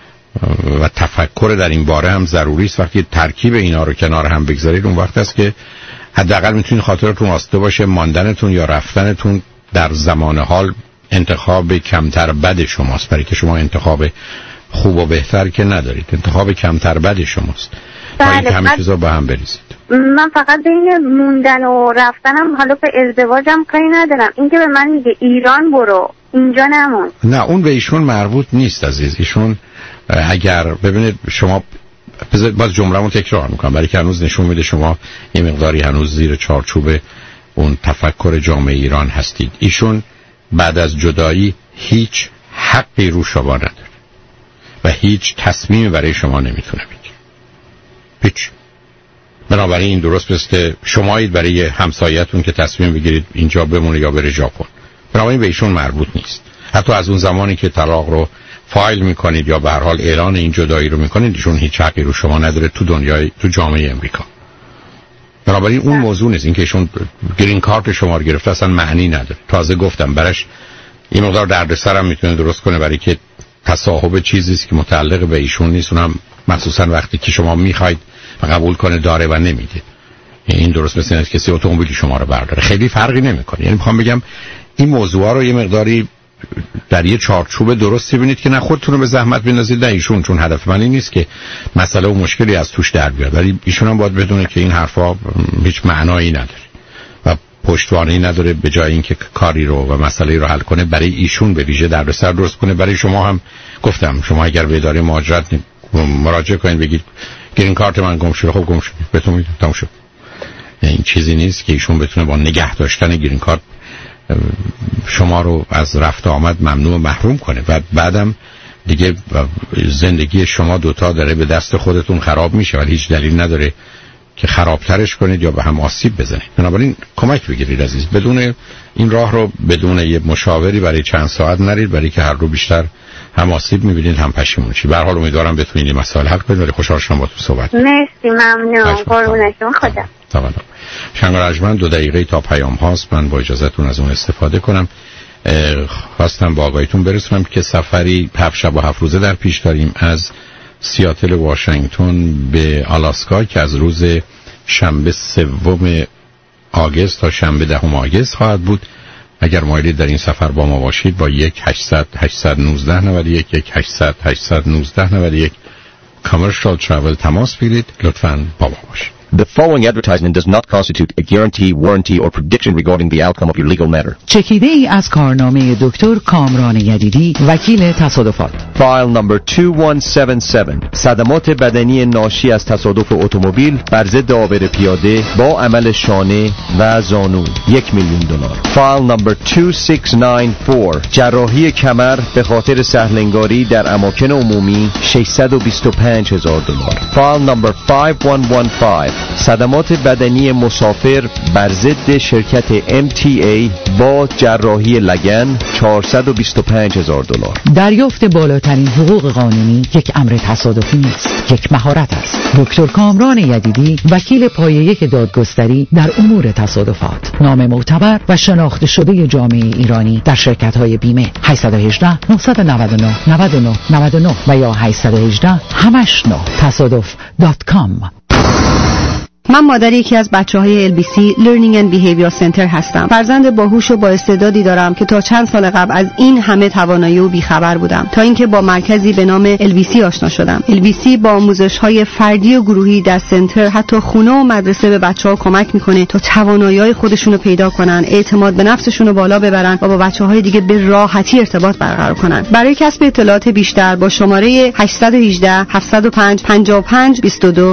و تفکر در این باره هم ضروری است. وقتی ترکیب اینا رو کنار هم بگذارید اون وقت است که حداقل میتونید خاطرتون آسوده باشه ماندنتون یا رفتنتون در زمان حال انتخاب کمتر بد شماست، برای که شما انتخاب خوب و بهتر که ندارید، انتخاب کمتر بد شماست. تا اینکه همه چیزا به هم بریزید. من فقط بین موندن و رفتنم حالا به ازدواجم کاری ندارم. این که به من میگه ایران برو اینجا نمون، نه اون به ایشون مربوط نیست عزیز. ایشون اگر ببینید شما باز جمله‌مو تکرار میکنم برای که هنوز نشون میده شما یه مقداری هنوز زیر چارچوب اون تفکر جامعه ایران هستید. ایشون بعد از جدایی هیچ حقی رو شما نداره و هیچ تصمیمی برای شما نمیتونه بگیره، هیچ. بنابراین این درست است که شمایید برای همسایه‌تون که تصمیم بگیرید اینجا بمونه یا بره ژاپن. بنابراین به ایشون مربوط نیست. حتی از اون زمانی که طلاق رو فایل میکنید یا به هر حال اعلان این جدایی رو میکنید ایشون هیچ حقی رو شما نداره تو جامعه امریکا. بنابراین اون موضوع نیست. اینکه ایشون گرین کارت شما رو گرفته اصلا معنی نداره. تازه گفتم براش این مقدار دردسر هم میتونه درست کنه برای که تصاحب چیزی است که متعلق به ایشون نیست، اونم مخصوصا وقتی که شما میخواید و قبول کنه داره و نمیده. این درست مثل اینه کسی اتومبیل شما رو برداره، خیلی فرقی نمیکنه. یعنی میخوام بگم این موضوعا رو یه مقداری در یه چارچوب درستی ببینید که نه خودتون رو به زحمت بندازید نه ایشون، چون هدف من این نیست که مسئله و مشکلی از توش در بیاد، ولی ایشون هم باید بدونه که این حرفا هیچ معنایی نداره و پشتوانه‌ای نداره به جای اینکه کاری رو و مسئله رو حل کنه برای ایشون به ویژه دردسر درست کنه. برای شما هم گفتم شما اگر به اداره مهاجرت مراجعه کنید بگید گرین کارت من گم شده، خب گم شده، بهتون میگم تموم شد. این چیزی نیست که ایشون بتونه با نگه داشتن گرین کارت شما رو از رفت آمد ممنوع و محروم کنه و بعدم دیگه زندگی شما دوتا داره به دست خودتون خراب میشه ولی هیچ دلیل نداره که خرابترش کنید یا به هم آسیب بزنید. بنابراین کمک بگیرید عزیز. بدون این راه رو بدون یه مشاوری برای چند ساعت نرید، برای که هر رو بیشتر هم آسیب می‌بینید هم پشیمون شید. به هر حال امیدوارم بتونید این مسائل حل کنید. ولی خوشحال شدم باهاتون صحبت کردم. مرسی، ممنون. قربون شما. خدا. تمام. شنگ رجمن 2 دقیقه تا پیام هاست. من با اجازهتون از اون استفاده کنم. خواستم با آقایتون برسونم که سفری 7 شب و 7 روزه در پیش داریم از سیاتل واشنگتن به آلاسکا که از روز شنبه 3 آگوست تا شنبه 10 آگوست خواهد بود. اگر مایلید در این سفر با ما باشید با 1-800-819-91 1-800-819-91 کامرشال ترافل تماس بگیرید. لطفاً با ما باشید. The following advertisement does not constitute a guarantee, warranty, or prediction regarding the outcome of your legal matter. چکیده ای از کارنامه دکتر کامران یدیدی، وکیل تصادفات. File number 2177. صدمات بدنی ناشی از تصادف اتومبیل بر ضد عابر پیاده با عمل شانه و زانو $1,000,000. File number 2694. جراحی کمر به خاطر سهلنگاری در اماکن عمومی $625,000. File number 5115. صدمات بدنی مسافر بر ضد شرکت MTA با جراحی لگن $425,000. دریافت بالاترین حقوق قانونی یک امر تصادفی نیست، یک مهارت است. دکتر کامران یدیدی، وکیل پایه 1 دادگستری در امور تصادفات، نام معتبر و شناخته شده جامعه ایرانی در شرکت‌های بیمه. 818-999-9999 و یا 818-89تصادف.com. من مادر یکی از بچه‌های LBC Learning and Behavior Center هستم. فرزند باهوش و با استعدادی دارم که تا چند سال قبل از این همه توانایی و بیخبر بودم، تا اینکه با مرکزی به نام LBC آشنا شدم. LBC با آموزش‌های فردی و گروهی در سنتر حتی خونه و مدرسه به بچه‌ها کمک می‌کنه تا توانایی‌های خودشون رو پیدا کنن، اعتماد به نفسشون رو بالا ببرن و با بچه‌های دیگه به راحتی ارتباط برقرار کنن. برای کسب اطلاعات بیشتر با شماره 818-705-55-22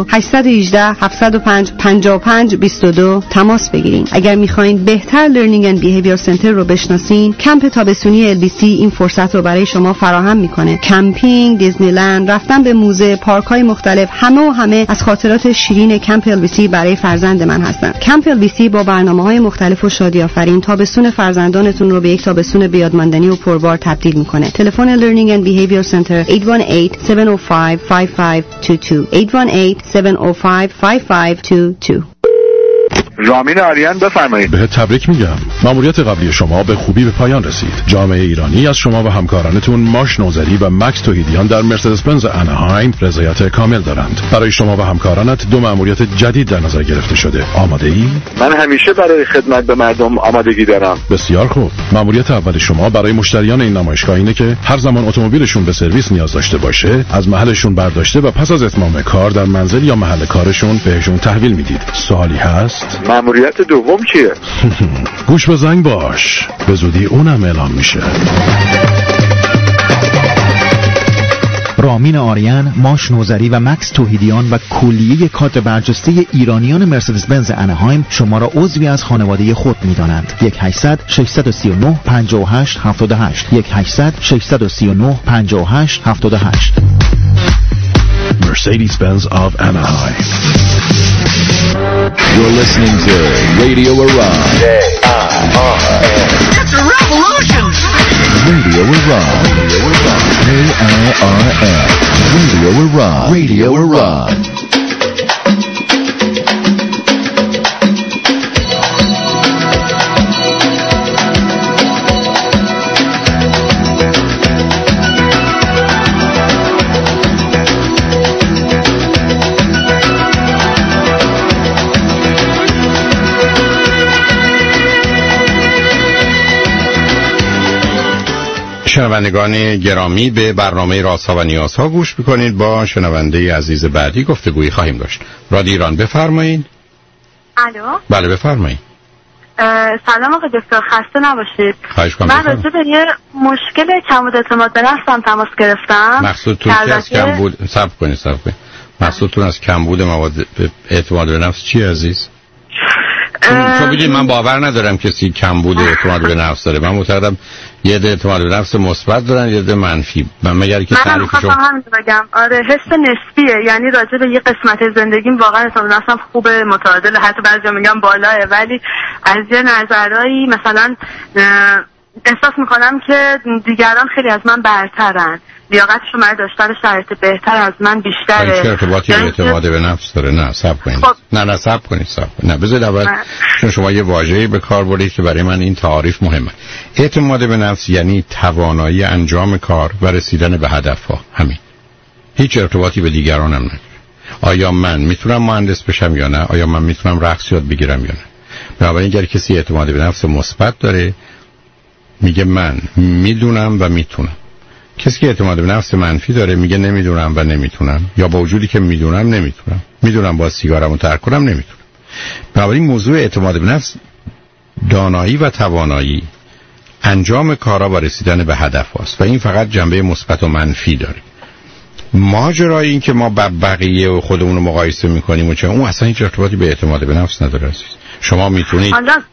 818-705-55-22 تماس بگیرید. اگر می‌خواید بهتر Learning and Behavior Center رو بشناسین، کمپ تابستونی LBC این فرصت رو برای شما فراهم می‌کنه. کمپینگ، دیزنیلند، رفتن به موزه، پارک‌های مختلف، همه از خاطرات شیرین کمپ LBC برای فرزند من هستن. کمپ LBC با برنامه‌های مختلف و شادی آفرین تابستون فرزندانتون رو به یک تابستون بیادماندنی و پربار تبدیل می‌کنه. تلفن Learning and Behavior Center 818-705-5522 818-705-5522. رامین آریان بفرمایید. به تبریک میگم. مأموریت قبلی شما به خوبی به پایان رسید. جامعه ایرانی از شما و همکارانتون ماش نوذری و مکس توحیدیان در مرسدس بنز اناهایم رضایت کامل دارند. برای شما و همکارانت 2 مأموریت جدید در نظر گرفته شده. آماده ای؟ من همیشه برای خدمت به مردم آمادگی دارم. بسیار خوب. مأموریت اول شما برای مشتریان این نمایشگاه اینه که هر زمان اتومبیلشون به سرویس نیاز داشته باشه، از محلشون برداشته و پس از اتمام کار در منزل یا محل کارشون بهشون تحویل میدید. سوالی هست؟ مأموریت دوم چیه؟ گوش به زنگ باش، به زودی اونم اعلام میشه. رامین آریان، ماش نوذری و مکس توحیدیان و کلیه کادر برجسته ایرانیان مرسدس بنز اناهایم شما را عضوی از خانواده خود می‌دانند. 1-800-639-5878 1-800-639-5878 Mercedes-Benz of Anaheim. You're listening to Radio Iran. It's a revolution! Radio Iran. ARN. Radio Iran. Radio Iran. شنوندگان گرامی، به برنامه رازها و نیازها گوش میکنید. با شنونده عزیز بعدی گفتگویی خواهیم داشت. رادیو ایران بفرمایید. الو. بله بفرمایید. سلام آقای دکتر، خسته نباشید. خواهش کنم. من راجع به یه مشکل کمبود اعتماد به نفسم تماس گرفتم. مقصودتون که از کمبود صبر کنید. مقصودتون از کمبود مواد اعتماد به نفس چیه عزیز؟ تو بگید من باور ندارم کسی کمبود اعتماد به نفس داره. من معتقدم یه عده اعتماد به نفس مثبت دارن، یه عده منفی. مگر که تعریفشو من بگم آره حس نسبیه، یعنی راجع به یه قسمت زندگیم واقعا اعتماد به نفسم خوبه، متعادل، حتی بعضیا میگم بالاه، ولی از یه نظرایی مثلا احساس میکنم که دیگران خیلی از من برترن، لیاقتشون برای داشتن شرایط بهتر از من بیشتره. چه ارتباطی به اعتماد به نفس داره؟ نه صبر کنید. نه صبر کنید. نه بذارید اول، چون شما یه واژه‌ای به کار بردید که برای من این تعریف مهمه. اعتماد به نفس یعنی توانایی انجام کار و رسیدن به هدفها، همین. هیچ ارتباطی به دیگران هم نداره. آیا من میتونم مهندس بشم یا نه؟ آیا من میتونم رقص یاد بگیرم یا نه؟ بنابراین اگر کسی اعتماد به نفس مثبت داره میگه من میدونم و میتونم. کسی که اعتماد به نفس منفی داره میگه نمیدونم و نمیتونم، یا با وجودی که میدونم نمیتونم. میدونم با سیگارمو ترک کنم نمیتونم. بنابراین موضوع اعتماد به نفس دانایی و توانایی انجام کارا و رسیدن به هدف هاست و این فقط جنبه مثبت و منفی داره. ماجرای این که ما با بقیه و خودمون رو مقایسه میکنیم و چه، اون اصلا هیچ ارتباطی به اعتماد به نفس نداره عزیز. شما میتونید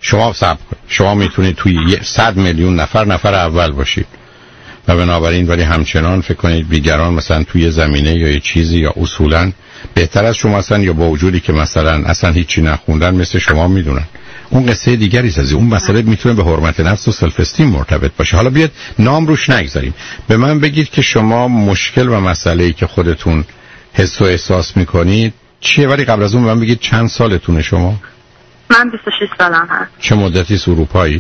شما میتونید توی 100 میلیون نفر اول باشید و بنابراین ولی همچنان فکر کنید دیگران مثلا توی زمینه یا یه چیزی یا اصولا بهتر از شما هستن، یا با وجودی که مثلا اصلا هیچی نخوندن مثل شما میدونن. اون قصه دیگری است. اون مسئله میتونه به حرمت نفس و سلف استیم مرتبط باشه. حالا بیاد نام روش نگذاریم. به من بگید که شما مشکل و مسئله‌ای که خودتون حس و احساس میکنید چیه، ولی قبل از اون به من بگید چند سالتونه شما؟ من 26 سالم هست. چه مدتی اروپایید؟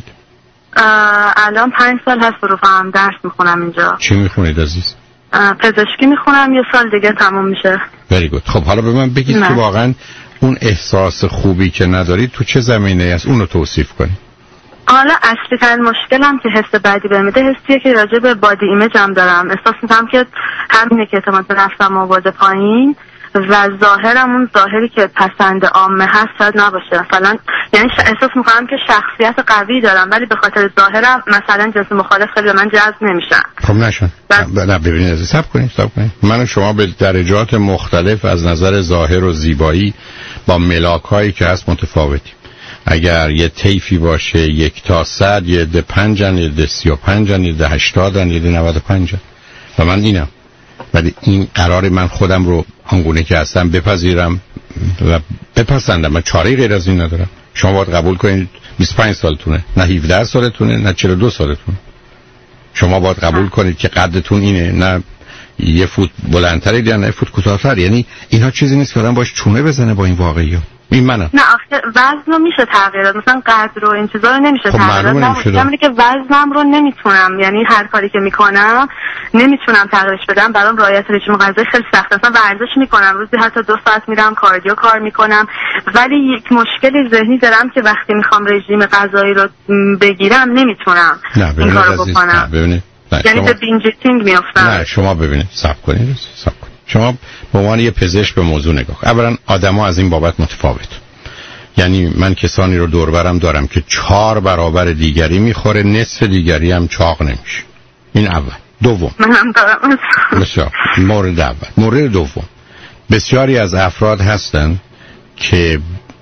الان 5 سال هست اروپا هم درس میخونم اینجا. چی میخونید عزیز؟ پزشکی میخونم، یه سال دیگه تموم میشه. very good. خب حالا به من بگید که واقعا اون احساس خوبی که ندارید تو چه زمینه است، اونو توصیف کنید. حالا اصلی ترین مشکلم که حس بدی بهم میده حسیه که راجع به بادی ایمیجم دارم. احساس میکنم که همینه که اعتماد به نفسم آورده پایین و ظاهرم اون ظاهری که پسند عامه هست شاید نباشه. مثلا یعنی احساس میکنم که شخصیت قوی دارم ولی به خاطر ظاهرم مثلا جنس مخالف خیلی به من جذب نمیشن. خب نشون. نه ببینید صبر کنید. من و شما به درجات مختلف از نظر ظاهر و زیبایی با ملاکایی که هست متفاوتیم. اگر یه طیفی باشه 1 تا 100، یه ده 5، یه ده 35، یه ده 80، یه ده 95 و من اینم. ولی این قرار من خودم رو آنگونه که هستم بپذیرم و بپسندم. من چاره غیر از این ندارم. شما باید قبول کنید 25 سالتونه، نه 17 سالتونه، نه 42 سالتونه. شما باید قبول کنید که قدتون اینه، نه یه فوت بلندترید یا نه فوت کوتاه‌تر. یعنی اینها چیزی نیست که آدم باش چونه بزنه با این واقعیت. این منم. نه آخه وزن رو میشه تغییر داد، مثلا قد رو این چیزا رو نمیشه تغییر داد. من که وزنم رو نمیتونم، یعنی هر کاری که میکنم نمیتونم تغییرش بدم. برام رعایت رژیم غذایی خیلی سخته. مثلا ورزش میکنم روزی حتی 2 ساعت میرم کاردیو کار میکنم، ولی یک مشکلی ذهنی دارم که وقتی میخوام رژیم غذایی رو بگیرم نمیتونم این کارو بکنم. ببینید یعنی به بینج ایتینگ میافتم. نه شما ببینید صبر کنید. شما به عنوان یه پزشک به موضوع نگاه. اولا آدما از این بابت متفاوت. یعنی من کسانی رو دور برم دارم که 4 برابر دیگری میخوره، نصف دیگری هم چاق نمیشه. این اول. دوم منم دارم. بسیار. مورد اول. مورد دوم، بسیاری از افراد هستن که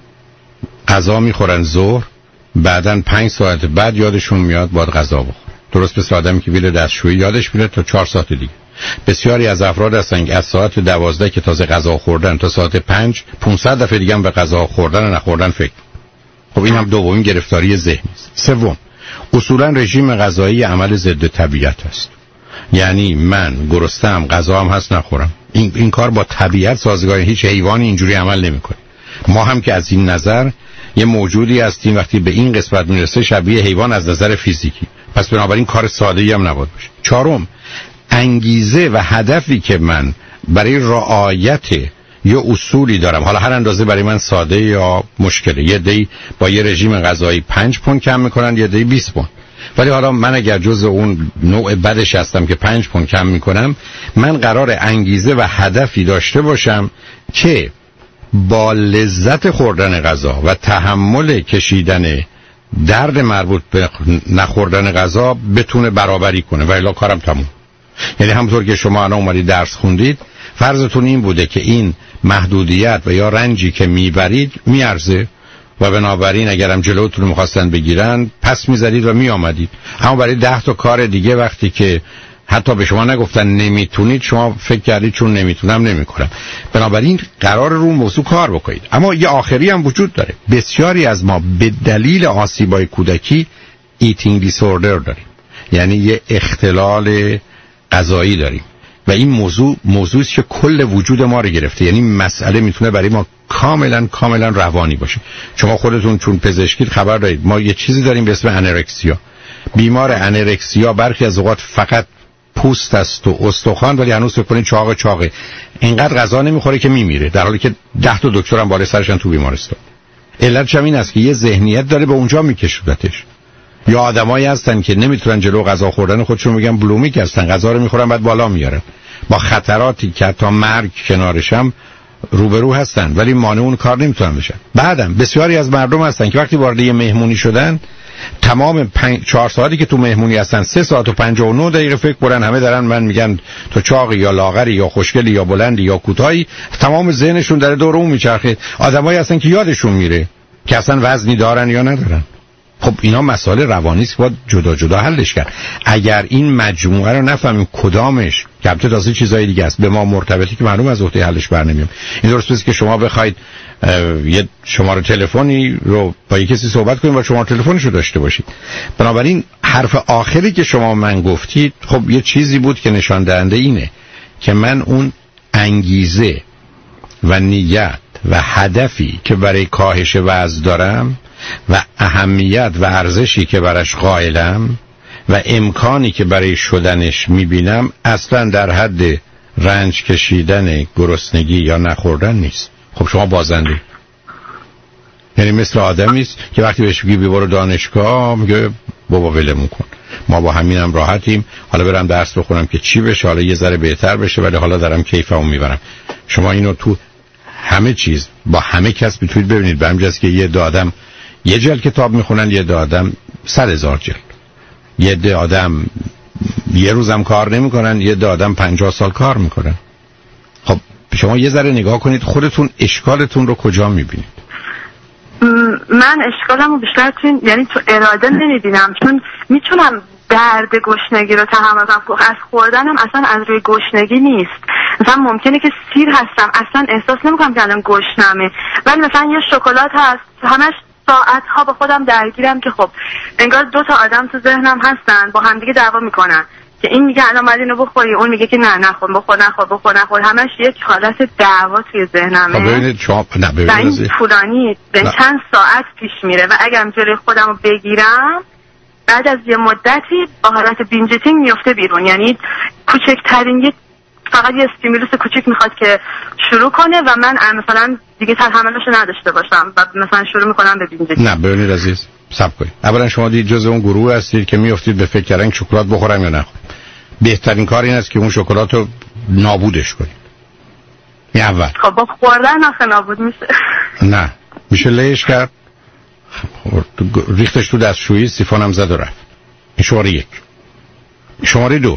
غذا میخورن ظهر، بعدن 5 ساعت بعد یادشون میاد باید غذا بخورن. درست مثل آدمی که بیل دستشویی یادش میره تا 4 ساعت دیگه. بسیاری از افراد هستن که از ساعت 12 که تازه غذا خوردن تا ساعت 5 500 دفعه دیگه هم به غذا خوردن و نخوردن فکر. خب این هم دومین گرفتاری ذهنی است. سوم، اصولا رژیم غذایی عمل ضد طبیعت است. یعنی من گرسنه‌ام غذا هم هست نخورم. این کار با طبیعت سازگاره. هیچ حیوانی اینجوری عمل نمیکنه. ما هم که از این نظر یه موجودی هستیم وقتی به این قسمت میرسه شبیه حیوان از نظر فیزیکی. پس بنابراین کار ساده‌ای هم نباید باشه. چهارم، انگیزه و هدفی که من برای رعایت یا اصولی دارم، حالا هر اندازه برای من ساده یا مشکله. یه دی با یه رژیم غذایی 5 پوند کم میکنن، یه دی 20 پوند. ولی حالا من اگر جز اون نوع بدش هستم که 5 پوند کم میکنم، من قرار انگیزه و هدفی داشته باشم که با لذت خوردن غذا و تحمل کشیدن درد مربوط به نخوردن غذا بتونه برابری کنه و الا کارم تموم. یعنی همونطور که شما الان اومدید درس خوندید، فرضتون این بوده که این محدودیت و یا رنجی که میبرید میارزه و بنابراین اگرم جلوتون می‌خواستن بگیرن پس می‌زدید و می‌آمدید. اما برای 10 تا کار دیگه وقتی که حتی به شما نگفتن نمیتونید، شما فکر کردید چون نمیتونم نمیکنم. بنابراین قرار رو موضوع کار بکنید. اما یه آخری هم وجود داره. بسیاری از ما به دلیل آسیبای کودکی ایتینگ دیسوردر داریم، یعنی یه اختلال غذایی داریم و این موضوعی که کل وجود ما رو گرفته. یعنی مسئله میتونه برای ما کاملا روانی باشه. شما خودتون چون پزشکید خبر دارید ما یه چیزی داریم به اسم انورکسیا. بیمار انورکسیا برخی از اوقات فقط پوست است و استخوان، ولی هنوز فکر کنید چاقه اینقدر غذا نمیخوره که میمیره، در حالی که 10 تا دکتر هم بالای سرشن تو بیمارستان. علتش این است که یه ذهنیت داره به اونجا میکشوندش. یا آدمایی هستن که نمیتونن جلو غذا خوردن خودشون میگن بلومیک هستن، غذا رو میخورن بعد بالا میارن، با خطراتی که تا مرگ کنارش هم روبرو هستن ولی مانع اون کار نمیتونن بشن. بعدم بسیاری از مردم هستن که وقتی وارد یه مهمونی شدن تمام 4 ساعتی که تو مهمونی هستن 3 ساعت و 59 دقیقه فکر کنن همه دارن من میگن تو چاقی یا لاغری یا خوشگلی یا بلندی یا کوتاهی، تمام ذهنشون داره دور اون میچرخه. آدمایی هستن که یادشون میره که اصلا وزنی دارن یا ندارن. خب اینا مسائل روانی است که باید جدا جدا حلش کرد. اگر این مجموعه رو نفهمیم کدامش که البته تازه چیزای دیگه است به ما مرتبطی که معلوم از عهده حلش برنمیام. این درست نیست که شما بخواید یه شماره تلفنی رو با یک کسی صحبت کنید و شماره تلفنش رو داشته باشید. بنابراین حرف آخری که شما من گفتید خب یه چیزی بود که نشان دهنده اینه که من اون انگیزه و نیت و هدفی که برای کاهش وزن دارم و اهمیت و ارزشی که برش قائلم و امکانی که برای شدنش میبینم اصلا در حد رنج کشیدن گرسنگی یا نخوردن نیست. خب شما بازنده، یعنی مثل آدمی است که وقتی بهش بگی برو دانشگاه میگه بابا ولمون کن، ما با همینم راحتیم، حالا برم درس بخونم که چی بشه، حالا یه ذره بهتر بشه ولی حالا دارم کیفمو میبرم. شما اینو تو همه چیز با همه کس میتونید ببینید. به همین جاست که یه عده آدم یه جلد کتاب میخونن، یه عده آدم 100,000 جلد، یه عده آدم یه روزم کار نمیکنن، یه عده آدم 50 سال کار میکنن. خب شما یه ذره نگاه کنید خودتون اشکالتون رو کجا میبینید. من اشکالمو بیشتر تو یعنی تو اراده نمیبینم، چون میتونم درد گشنگی رو تحمل کنم، از خوردنم اصلا از روی گشنگی نیست. مثلا ممکنه که سیر هستم اصلا احساس نمیکنم که الان گشنمه، ولی مثلا یه شکلات هست همش ساعت ها با خودم درگیرم که خب انگار 2 تا آدم تو ذهنم هستن با همدیگه دعوا میکنن که این میگه الان باید اینو بخوری، اون میگه که نه نخور، بخور، همش یک حالت دعوا توی ذهنمه. ببینید شما این طولانی به چند ساعت پیش میره و اگرم جلوی خودم رو بگیرم بعد از یه مدتی با حالت بینجتینگ میفته بیرون. یعنی کوچکترین فقط یه استیمولوس کوچیک میخواد که شروع کنه و من مثلا دیگه تحملش نداشته باشم و مثلا شروع میکنم به بینجتینگ. نه ببینید عزیز صبر کنید. اولا شما دیگه جزء اون گروه هستید که میافتید به فکر کردن شکلات بخورم یا نخورم. بهترین کار این است که اون شکلات رو نابودش کنید. اول خب با خوردن آخه نابود میشه؟ نه میشه لیش کرد، ریختش تو دستشویی، سیفونم زد و رفت. این شماره 1. شماره 2،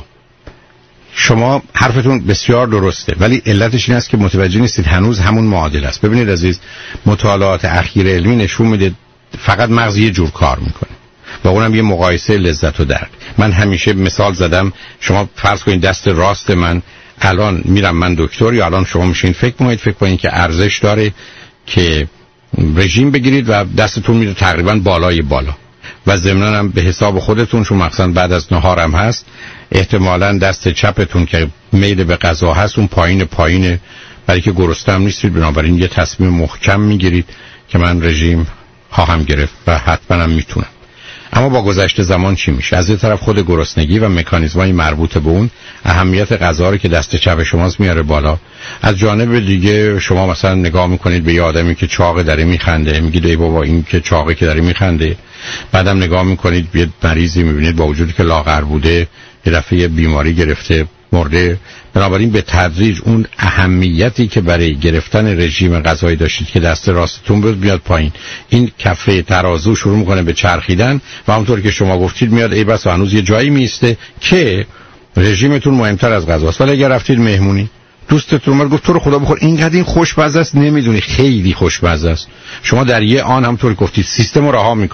شما حرفتون بسیار درسته ولی علتش این است که متوجه نیستید هنوز همون معادل است. ببینید عزیز، مطالعات اخیر علمی نشون میده فقط مغز یه جور کار میکنه و اونم یه مقایسه لذت و درد. من همیشه مثال زدم، شما فرض کنید دست راست من الان میرم من دکتر، یا الان شما میشین فکر کنید که ارزش داره که رژیم بگیرید و دستتون میره تقریبا بالای بالا و ضمناً هم به حساب خودتون چون مخصوصا بعد از نهارم هست احتمالاً دست چپتون که میل به غذا هست اون پایینه برای که گرسنه هم نیستید، بنابراین یه تصمیم محکم میگیرید که من رژیم خواهم گرفت و حتما هم میتونم. اما با گذشت زمان چی میشه؟ از یه طرف خود گرسنگی و مکانیزمای مربوط به اون اهمیت غذا رو که دست چپ شماست میاره بالا. از جانب دیگه شما مثلا نگاه میکنید به یه آدمی که چاقه داره میخنده، میگید ای بابا این که چاقه که داره میخنده. بعدم نگاه میکنید به مریضی میبینید با وجودی که لاغر بوده یه دفعه بیماری گرفته مرده. بنابراین به تدریج اون اهمیتی که برای گرفتن رژیم غذایی داشتید که دست راستتون بود میاد پایین. این کفه ترازو شروع میکنه به چرخیدن و همونطور که شما گفتید میاد ای بس هنوز یه جایی میسته که رژیمتون مهمتر از غذاست. ولی اگر رفتید مهمونی دوستتون اومد گفت تو رو خدا بخور، اینقدر این خوشمزه است، نمیدونی خیلی خوشمزه است. شما در یه آن همونطور گفتید سیستم رو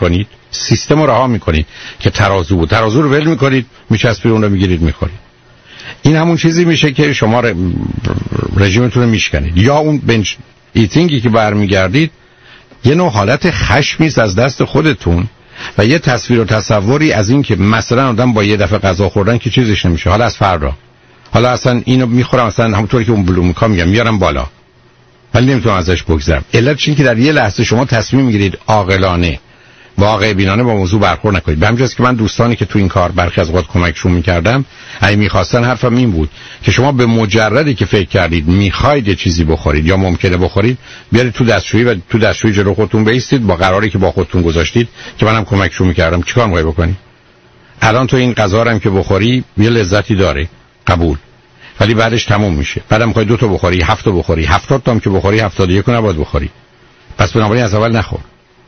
رها میکنید که ترازو رو ول میکنید، میچسبید اون رو میگیرید میخورید. این همون چیزی میشه که شما رژیمتون رو میشکنید. یا اون بنچ ایتینگی که برمیگردید یه نوع حالت خشمی است از دست خودتون و یه تصویر و تصوری از این که مثلا آدم با یه دفعه غذا خوردن که چیزش نمیشه، حالا از فردا حالا اصلا اینو میخورم، اصلا همونطوری که اون بلومکا میگم میارم بالا ولی نمیتونم ازش بگذرم. علتش اینه که در یه لحظه شما تصمیم میگیرید عاقلانه واقع بینانه با موضوع برخورد نکنید. به همین جاست که من دوستانی که تو این کار برخی از اوقات کمکشون میکردم اگه میخواستن حرفم این بود که شما به مجردی که فکر کردید میخواید یه چیزی بخورید یا ممکنه بخورید، بیارید تو دستشویی و تو دستشویی جلو خودتون بایستید با قراری که با خودتون گذاشتید که منم کمکشون میکردم. چیکار میخوای بکنی؟ الان تو این غذا رو هم که بخوری یه لذتی داره، قبول، ولی بعدش تموم میشه. بعدم میخوای 2 تا بخوری، 7 تا بخوری، 70 تا هم که بخوری 71 رو نباید بخوری. پس بنابراین از اول نخور.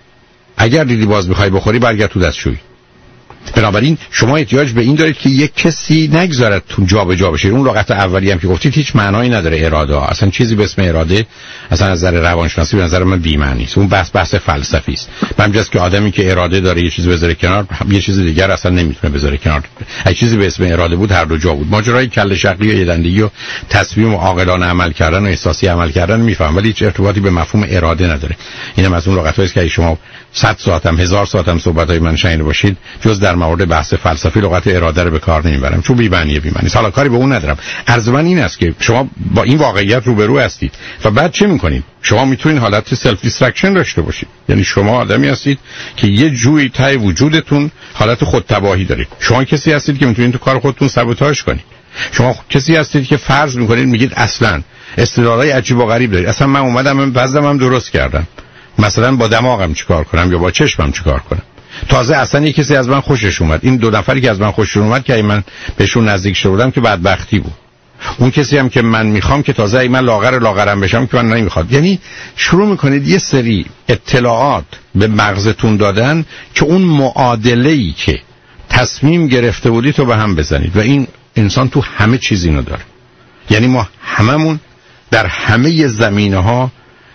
اگر دیدی باز میخوای بخوری برگرد تو دستشویی. بنابراین شما احتیاج به این دارید که یک کسی نگذارد تو جابجا بشه. اون لغت اولی هم که گفتید هیچ معنایی نداره اراده. اصلا چیزی به اسم اراده اصلا از نظر روانشناسی به نظر من بی معنی است. اون بحث فلسفی است. همینجاست که آدمی که اراده داره یه چیزی بذاره کنار، یه چیز دیگر اصلا نمیتونه بذاره کنار. اگه چیزی به اسم اراده بود هر دو جا بود. ماجرای کله شقلی و یدندگی و تصمیم و عاقلانه عمل کردن و احساسی عمل کردن میفهم، ولی هیچ ارتباطی به مفهوم اراده نداره. اینم از اون لغتایی است که شما 100 ساعتم 1000 ساعتم صحبتای من شنیده باشید جز در مورد بحث فلسفی لغت اراده رو به کار نمیبرم، چون بی معنیه. حالا کاری به اون ندارم. عرض من این است که شما با این واقعیت روبرو هستید و بعد چه میکنید؟ شما میتونید حالت سلف دیسترکشن داشته باشید. یعنی شما آدمی هستید که یه جوی ته وجودتون حالت خودتباهی دارید. شما کسی هستید که میتونید تو کار خودتون سابوتاژ کنید. شما کسی هستید که فرض میکنید میگید اصلا استدلالای عجیب و غریب دارید. اصلا من اومدم وزنم درست کردم، مثلا با دماغم چیکار کنم یا با چشمم چیکار کنم. تازه اصلا یک کسی از من خوشش اومد. این 2 نفری که از من خوششون اومد که من بهشون نزدیک شدم که بدبختی بود. اون کسی هم که من میخوام که تازه من لاغرم بشم که من نمیخواد. یعنی شروع میکنید یه سری اطلاعات به مغزتون دادن که اون معادله‌ای که تصمیم گرفته بودی تو به هم بزنید و این انسان تو همه چیز اینو داره. یعنی ما هممون در همه زمینه‌ها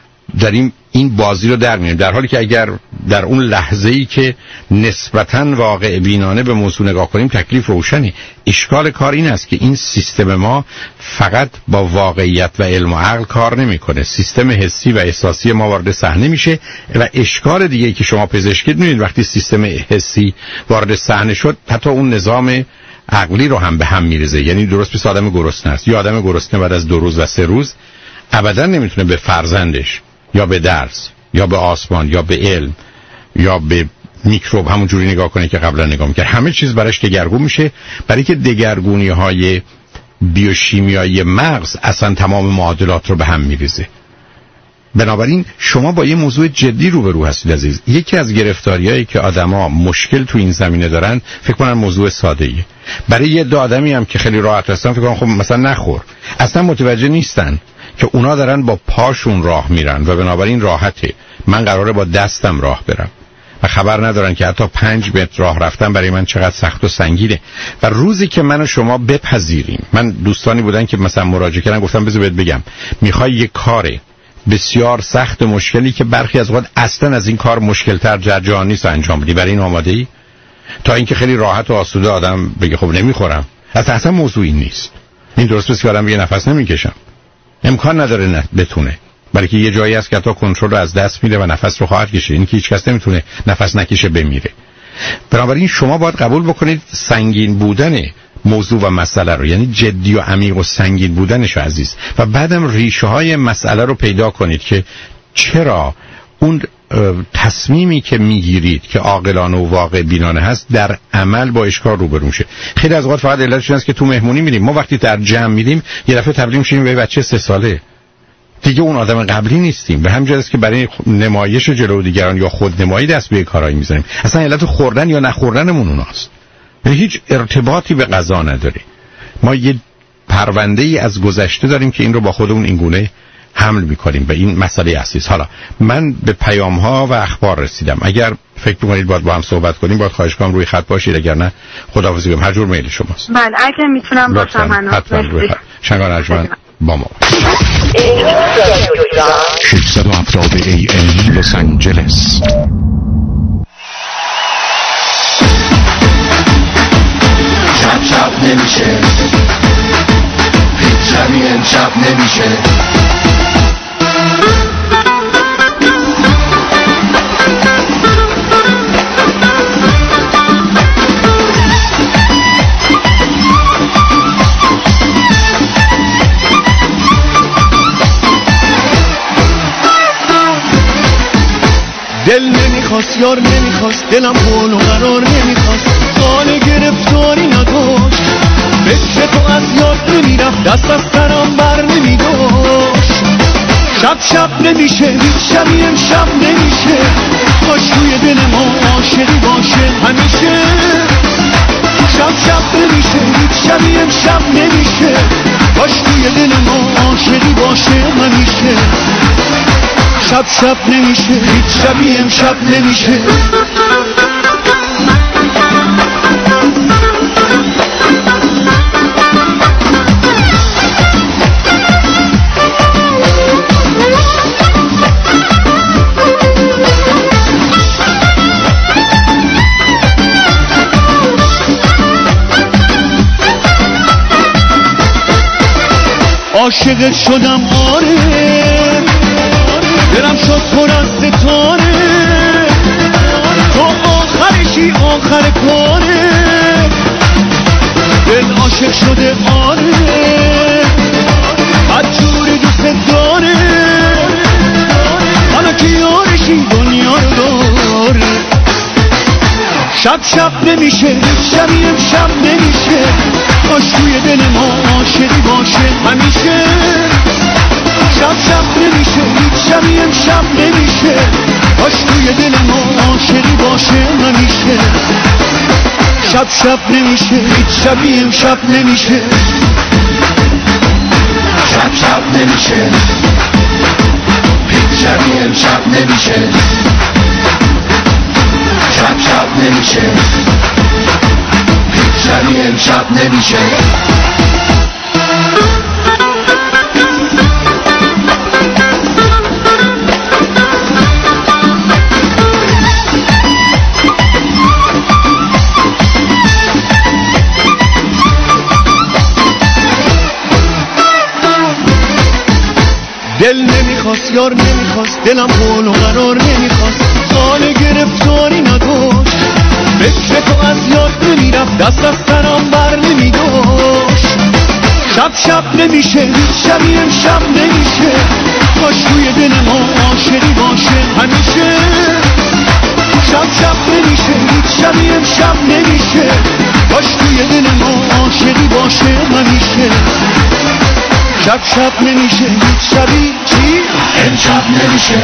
داریم این بازی رو در میاریم، در حالی که اگر در اون لحظه‌ای که نسبتاً واقع بینانه به موضوع نگاه کنیم تکلیف روشنه. اشکال کار این است که این سیستم ما فقط با واقعیت و علم و عقل کار نمیکنه. سیستم حسی و احساسی ما وارد صحنه میشه و اشکال دیگه ای که شما پزشکی می‌بینید وقتی سیستم حسی وارد صحنه شد حتی اون نظام عقلی رو هم به هم میریزه. یعنی درست مثل آدم گرسنه است. یا آدم گرسنه بعد از 2 روز و 3 روز ابدا نمیتونه به فرزندش یا به درس یا به آسمان یا به علم یا به میکروب همون جوری نگاه کنه که قبلا نگاه میکرد. همه چیز براش دگرگون میشه، برای که دگرگونی های بیوشیمیایی مغز اصلا تمام معادلات رو به هم میریزه. بنابراین شما با یه موضوع جدی روبرو هستید عزیز. یکی از گرفتاریایی که آدما مشکل تو این زمینه دارن فکر کنن موضوع ساده‌ایه. برای یه دو آدمی هم که خیلی راحت هستن فکر کنن خب مثلا نخور، اصلا متوجه نیستن که اونا دارن با پاشون راه میرن و بنابراین راحته. من قراره با دستم راه برم و خبر ندارن که حتی 5 متر راه رفتن برای من چقدر سخت و سنگینه. و روزی که من و شما بپذیریم، من دوستانی بودن که مثلا مراجعه کردن گفتم بذار بهت بگم میخوای یه کاره بسیار سخت مشکلی که برخی از اوقات اصلا از این کار مشکل‌تر در جهان نیست انجام بدی، برای این آماده ای؟ تا اینکه خیلی راحت و آسوده آدم بگه خب نمیخورم. اصلا موضوعی نیست. این درست است که آدم بگه نفس نمیکشم. امکان نداره بتونه، برای که یه جایی هست که حتی کنترل رو از دست میده و نفس رو خواهد کشید. این که هیچ کس نمیتونه نفس نکشه بمیره. بنابراین شما باید قبول بکنید سنگین بودن موضوع و مسئله رو، یعنی جدی و عمیق و سنگین بودنش عزیز، و بعدم ریشه های مسئله رو پیدا کنید که چرا اون تصمیمی که میگیرید که عاقلانه و واقع بینانه هست در عمل با اشکال روبرو میشه. خیلی از اوقات فقط علتش اینه که تو مهمونی میریم، ما وقتی در جمع میریم یه دفعه تبدیل میشیم به بچه 3 ساله، دیگه اون آدم قبلی نیستیم. به همین جهت است که برای نمایش جلوی دیگران یا خودنمایی دست به کارایی میزنیم. اصلا علت خوردن یا نخوردنمون اوناست، هیچ ارتباطی به غذا نداره. ما یه پرونده ای از گذشته داریم که این رو با خودمون اینگونه حمل میکنیم به این مسئله اصلی. حالا من به پیام ها و اخبار رسیدم. اگر فکر میکنید باید با هم صحبت کنیم باید خواهش کنم روی خط باشید، اگر نه خداحافظی کنم. هر جور میل شماست. بله اگه میتونم باشم. حتما روی خط. شنگان ارجمند با ما. 670 AM لس آنجلس. شب شب نمیشه، هیچ شبی امشب نمیشه. دل نمیخواست یار نمیخواست، دلم حال و قرار نمیخواست، حال گرفتاری نداشت، فکر تو از یاد نمیرفت، دست از سرم بر نمیداشت. شب شب نمیشه، هیچ شبی امشب نمیشه، کاش توی دل ما عاشقی باشه همیشه. شب شب نمیشه، هیچ شبی امشب نمیشه، کاش توی دل ما عاشقی باشه همیشه. شب شب نمیشه، هیچ شبی امشب نمیشه. عاشقت شدم آره، دلم شد پر از ستاره، تو آخرشی آخر کاره، دل عاشق شده آره، بدجوری دوست داره، حالا که یارشی دنیا رو داره. شب شب نمیشه، هیچ شبی امشب نمیشه، کاش توی دل ما عاشقی باشه همیشه. شب شب نمیشه، هیچ شبی امشب نمیشه، کاش توی دل ما عاشقی باشه همیشه. شب شب نمیشه، هیچ شبی امشب نمیشه. شب شب نمیشه، هیچ شبی امشب نمیشه. شب شب نمیشه، هیچ شبی امشب نمیشه. دل نمیخواست یار نمیخواست، دلم حال و قرار نمیخواست، حال گرفتاری نداشت، فکر تو از یاد نمیرفت، دست از سرم بر نمیداشت. شب شب نمیشه، هیچ شبی امشب نمیشه، کاش توی دل ما عاشقی باشه همیشه. شب شب نمیشه، هیچ شبی امشب نمیشه، کاش توی دل ما عاشقی باشه همیشه. شب شب نمیشه، هیچ شبی چی؟ امشب نمیشه.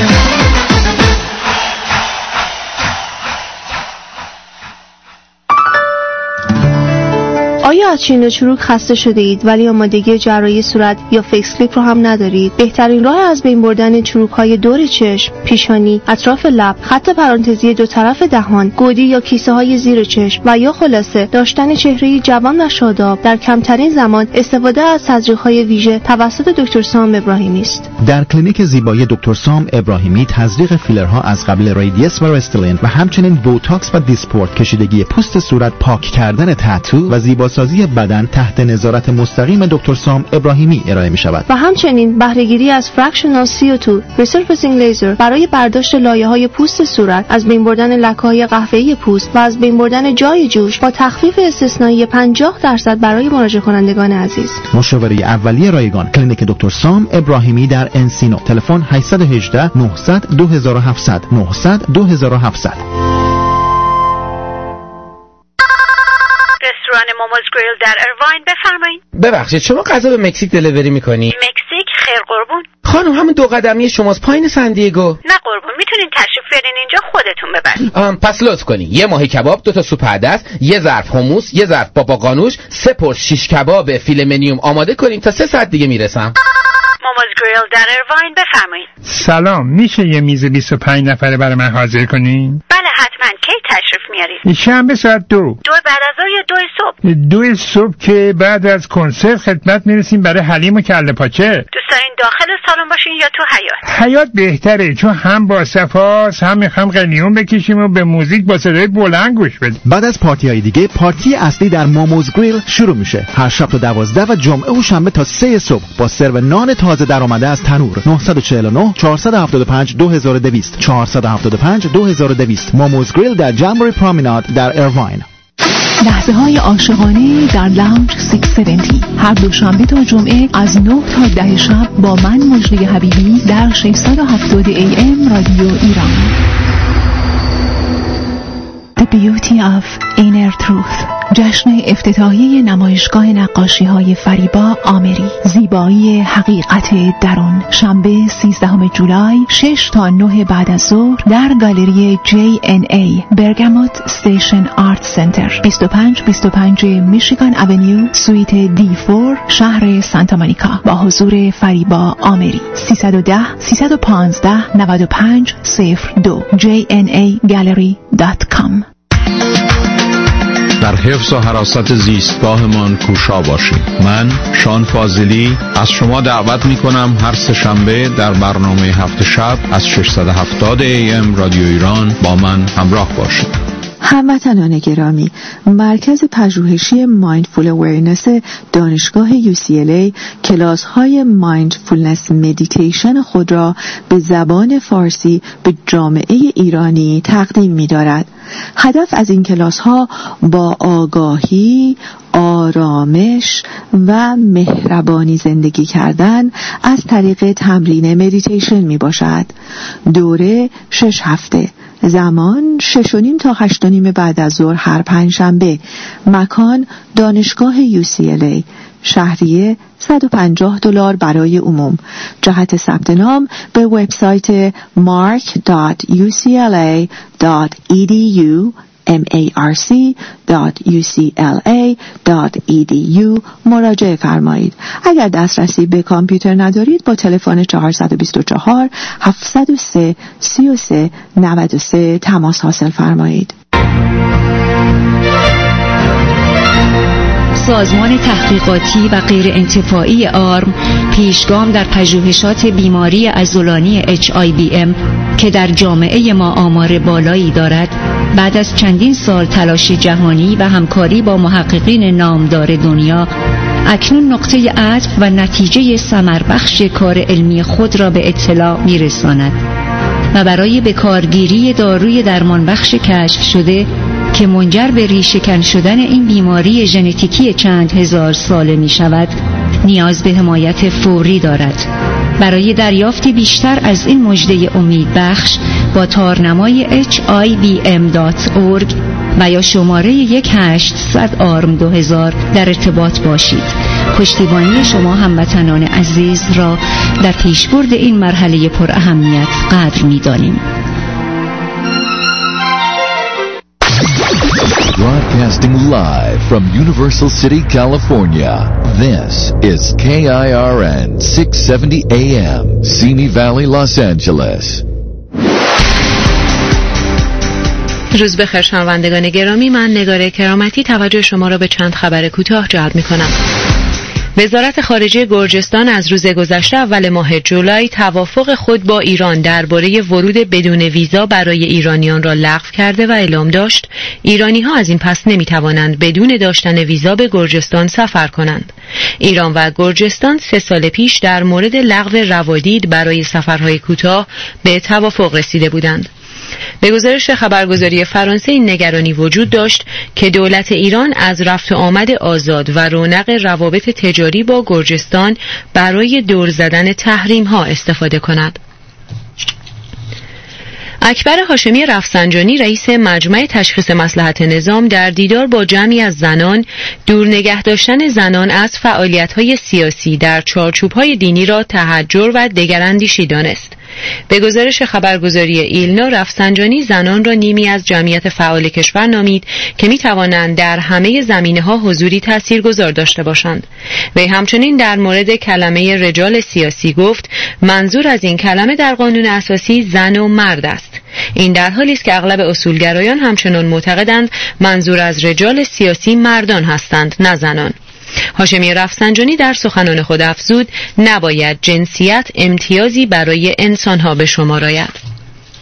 آیا از چین و چروک خسته شده اید ولی آمادگی جراحی صورت یا فیس لیفت رو هم ندارید؟ بهترین راه از بین بردن چروک‌های دور چشم، پیشانی، اطراف لب، خط پرانتزی دو طرف دهان، گودی یا کیسه‌های زیر چشم و یا خلاصه داشتن چهره‌ای جوان و شاداب در کمترین زمان استفاده از تزریق‌های ویژه توسط دکتر سام ابراهیمی است. در کلینیک زیبایی دکتر سام ابراهیمی تزریق فیلرها از قبیل ریدیس و رستلین و همچنین بوتاکس و دیسپورت، کشیدگی پوست صورت، پاک کردن تاتو و زیباسازی بدن تحت نظارت مستقیم دکتر سام ابراهیمی ارائه می شود. و همچنین بهره‌گیری از فرکشنال CO2 ریسرفیسینگ لیزر برای برداشت لایه‌های پوست صورت، از بین بردن لکه‌های قهوه‌ای پوست و از بین بردن جای جوش با تخفیف استثنایی 50% برای مراجعه کنندگان عزیز. مشاوره اولیه رایگان کلینیک دکتر سام ابراهیمی در انسینو. تلفن 818 900 2700 900 2700. رستوران موموز گریل در ایرواین، بفرمایید. ببخشید شما غذا به مکزیک دلیوری میکنی؟ مکزیک؟ خیر قربون. خانم همون 2 قدمی شماست پایین سندیگو. نه قربون، میتونین تشریف بیارین اینجا خودتون ببرید. پس لطف کنین 1 ماهی کباب، 2 تا سوپ عدس، 1 ظرف hummus، 1 ظرف بابا غانوش، 3 پرس شیش کباب فیله منیوم آماده کنین تا 3 ساعت دیگه میرسم. موموز گریل در ایرواین، بفرمایید. سلام، میشه یه میز 25 نفره برای من حاضر کنین؟ بله حتما. کی تشریف میارید؟ شنبه ساعت 2 بعد از ظهر یا 2 صبح؟ 2 صبح که بعد از کنسرت خدمت میرسیم برای حلیم و کله پاچه. دوست دارین داخل سالن باشین یا تو حیاط؟ حیاط بهتره، چون هم با صفاست هم میخوام قلیون بکشیم و به موزیک با صدای بلند گوش بدیم. بعد از پارتی‌های دیگه پارتی اصلی در ماموز گریل شروع میشه. هر شب تا 12 و جمعه و شنبه تا 3 صبح با سرو نان تازه درآمده از تنور. 949 475 2200 475 2200 ماموز گریل در جمبری پرومناد در ایرواین. لحظه های عاشقانه در لاونج 670 هر دوشنبه تا جمعه از 9 تا 10 شب با من مجری حبیبی در 670 AM رادیو ایران. The Beauty of Inner Truth جشن افتتاحیه نمایشگاه نقاشی‌های فریبا آمری، زیبایی حقیقت درون، شنبه 13 جولای 6 تا 9 بعد از ظهر در گالری JNA برگاموت استیشن آرت سنتر 2525 میشیگان اونیو سویت D4 شهر سانتا مونیکا با حضور فریبا آمری. 310 315 95 02 jnagallery.com. در حفظ و حراست زیستگاهمان کوشا باشید. من شان فاضلی از شما دعوت می کنم هر سه شنبه در برنامه هفت شب از 670 AM رادیو ایران با من همراه باشید. هموطنان گرامی، مرکز پژوهشی مایندفول اورننس دانشگاه UCLA کلاس های مایندفولنس مدیتیشن خود را به زبان فارسی به جامعه ایرانی تقدیم می دارد. هدف از این کلاس ها با آگاهی، آرامش و مهربانی زندگی کردن از طریق تمرین مدیتیشن می باشد. دوره 6 هفته، زمان 6:30 تا 8:30 بعد از ظهر هر پنجشنبه، مکان دانشگاه UCLA، شهریه $150 برای عموم. جهت ثبت نام به وبسایت marc.ucla.edu marc.ucla.edu مراجعه فرمایید. اگر دسترسی به کامپیوتر ندارید با تلفن 424 703 33 93 تماس حاصل فرمایید. سازمان تحقیقاتی و غیر انتفاعی آرم پیشگام در پژوهشات بیماری عضلانی HIBM که در جامعه ما آمار بالایی دارد، بعد از چندین سال تلاش جهانی و همکاری با محققین نامدار دنیا، اکنون نقطه عطف و نتیجه ثمربخش کار علمی خود را به اطلاع می‌رساند و برای بکارگیری داروی درمانبخش کشف شده که منجر به ریشه‌کن شدن این بیماری ژنتیکی چند هزار ساله می شود، نیاز به حمایت فوری دارد. برای دریافتی بیشتر از این مژده امیدبخش با تارنمای hibm.org و یا شماره 1-800-ARM-2000 در ارتباط باشید. پشتیبانی شما هموطنان عزیز را در پیشبرد این مرحله پر اهمیت قدر می دانیم. Broadcasting live from Universal City, California. This is KIRN 670 AM, Simi Valley, Los Angeles. روز بخیر شنوندگان گرامی، من نگار کرامتی توجه شما را به چند خبر کوتاه جلب می‌کنم. وزارت خارجه گرجستان از روز گذشته اول ماه جولای توافق خود با ایران درباره ورود بدون ویزا برای ایرانیان را لغو کرده و اعلام داشت ایرانی‌ها از این پس نمی‌توانند بدون داشتن ویزا به گرجستان سفر کنند. ایران و گرجستان 3 سال پیش در مورد لغو روادید برای سفرهای کوتاه به توافق رسیده بودند. به گزارش خبرگزاری فرانسه این نگرانی وجود داشت که دولت ایران از رفت و آمد آزاد و رونق روابط تجاری با گرجستان برای دور زدن تحریم‌ها استفاده کند. اکبر هاشمی رفسنجانی رئیس مجمع تشخیص مصلحت نظام در دیدار با جمعی از زنان دور نگه داشتن زنان از فعالیت‌های سیاسی در چارچوب‌های دینی را تحجر و دگراندیشی دانست. به گزارش خبرگزاری ایلنا، رفسنجانی زنان را نیمی از جمعیت فعال کشور نامید که می توانند در همه زمینه‌ها حضوری تاثیرگذار داشته باشند. وی همچنین در مورد کلمه رجال سیاسی گفت منظور از این کلمه در قانون اساسی زن و مرد است. این در حالی است که اغلب اصولگرایان همچنان معتقدند منظور از رجال سیاسی مردان هستند نه زنان. هاشمی رفسنجانی در سخنان خود افزود نباید جنسیت امتیازی برای انسانها به شمار آید.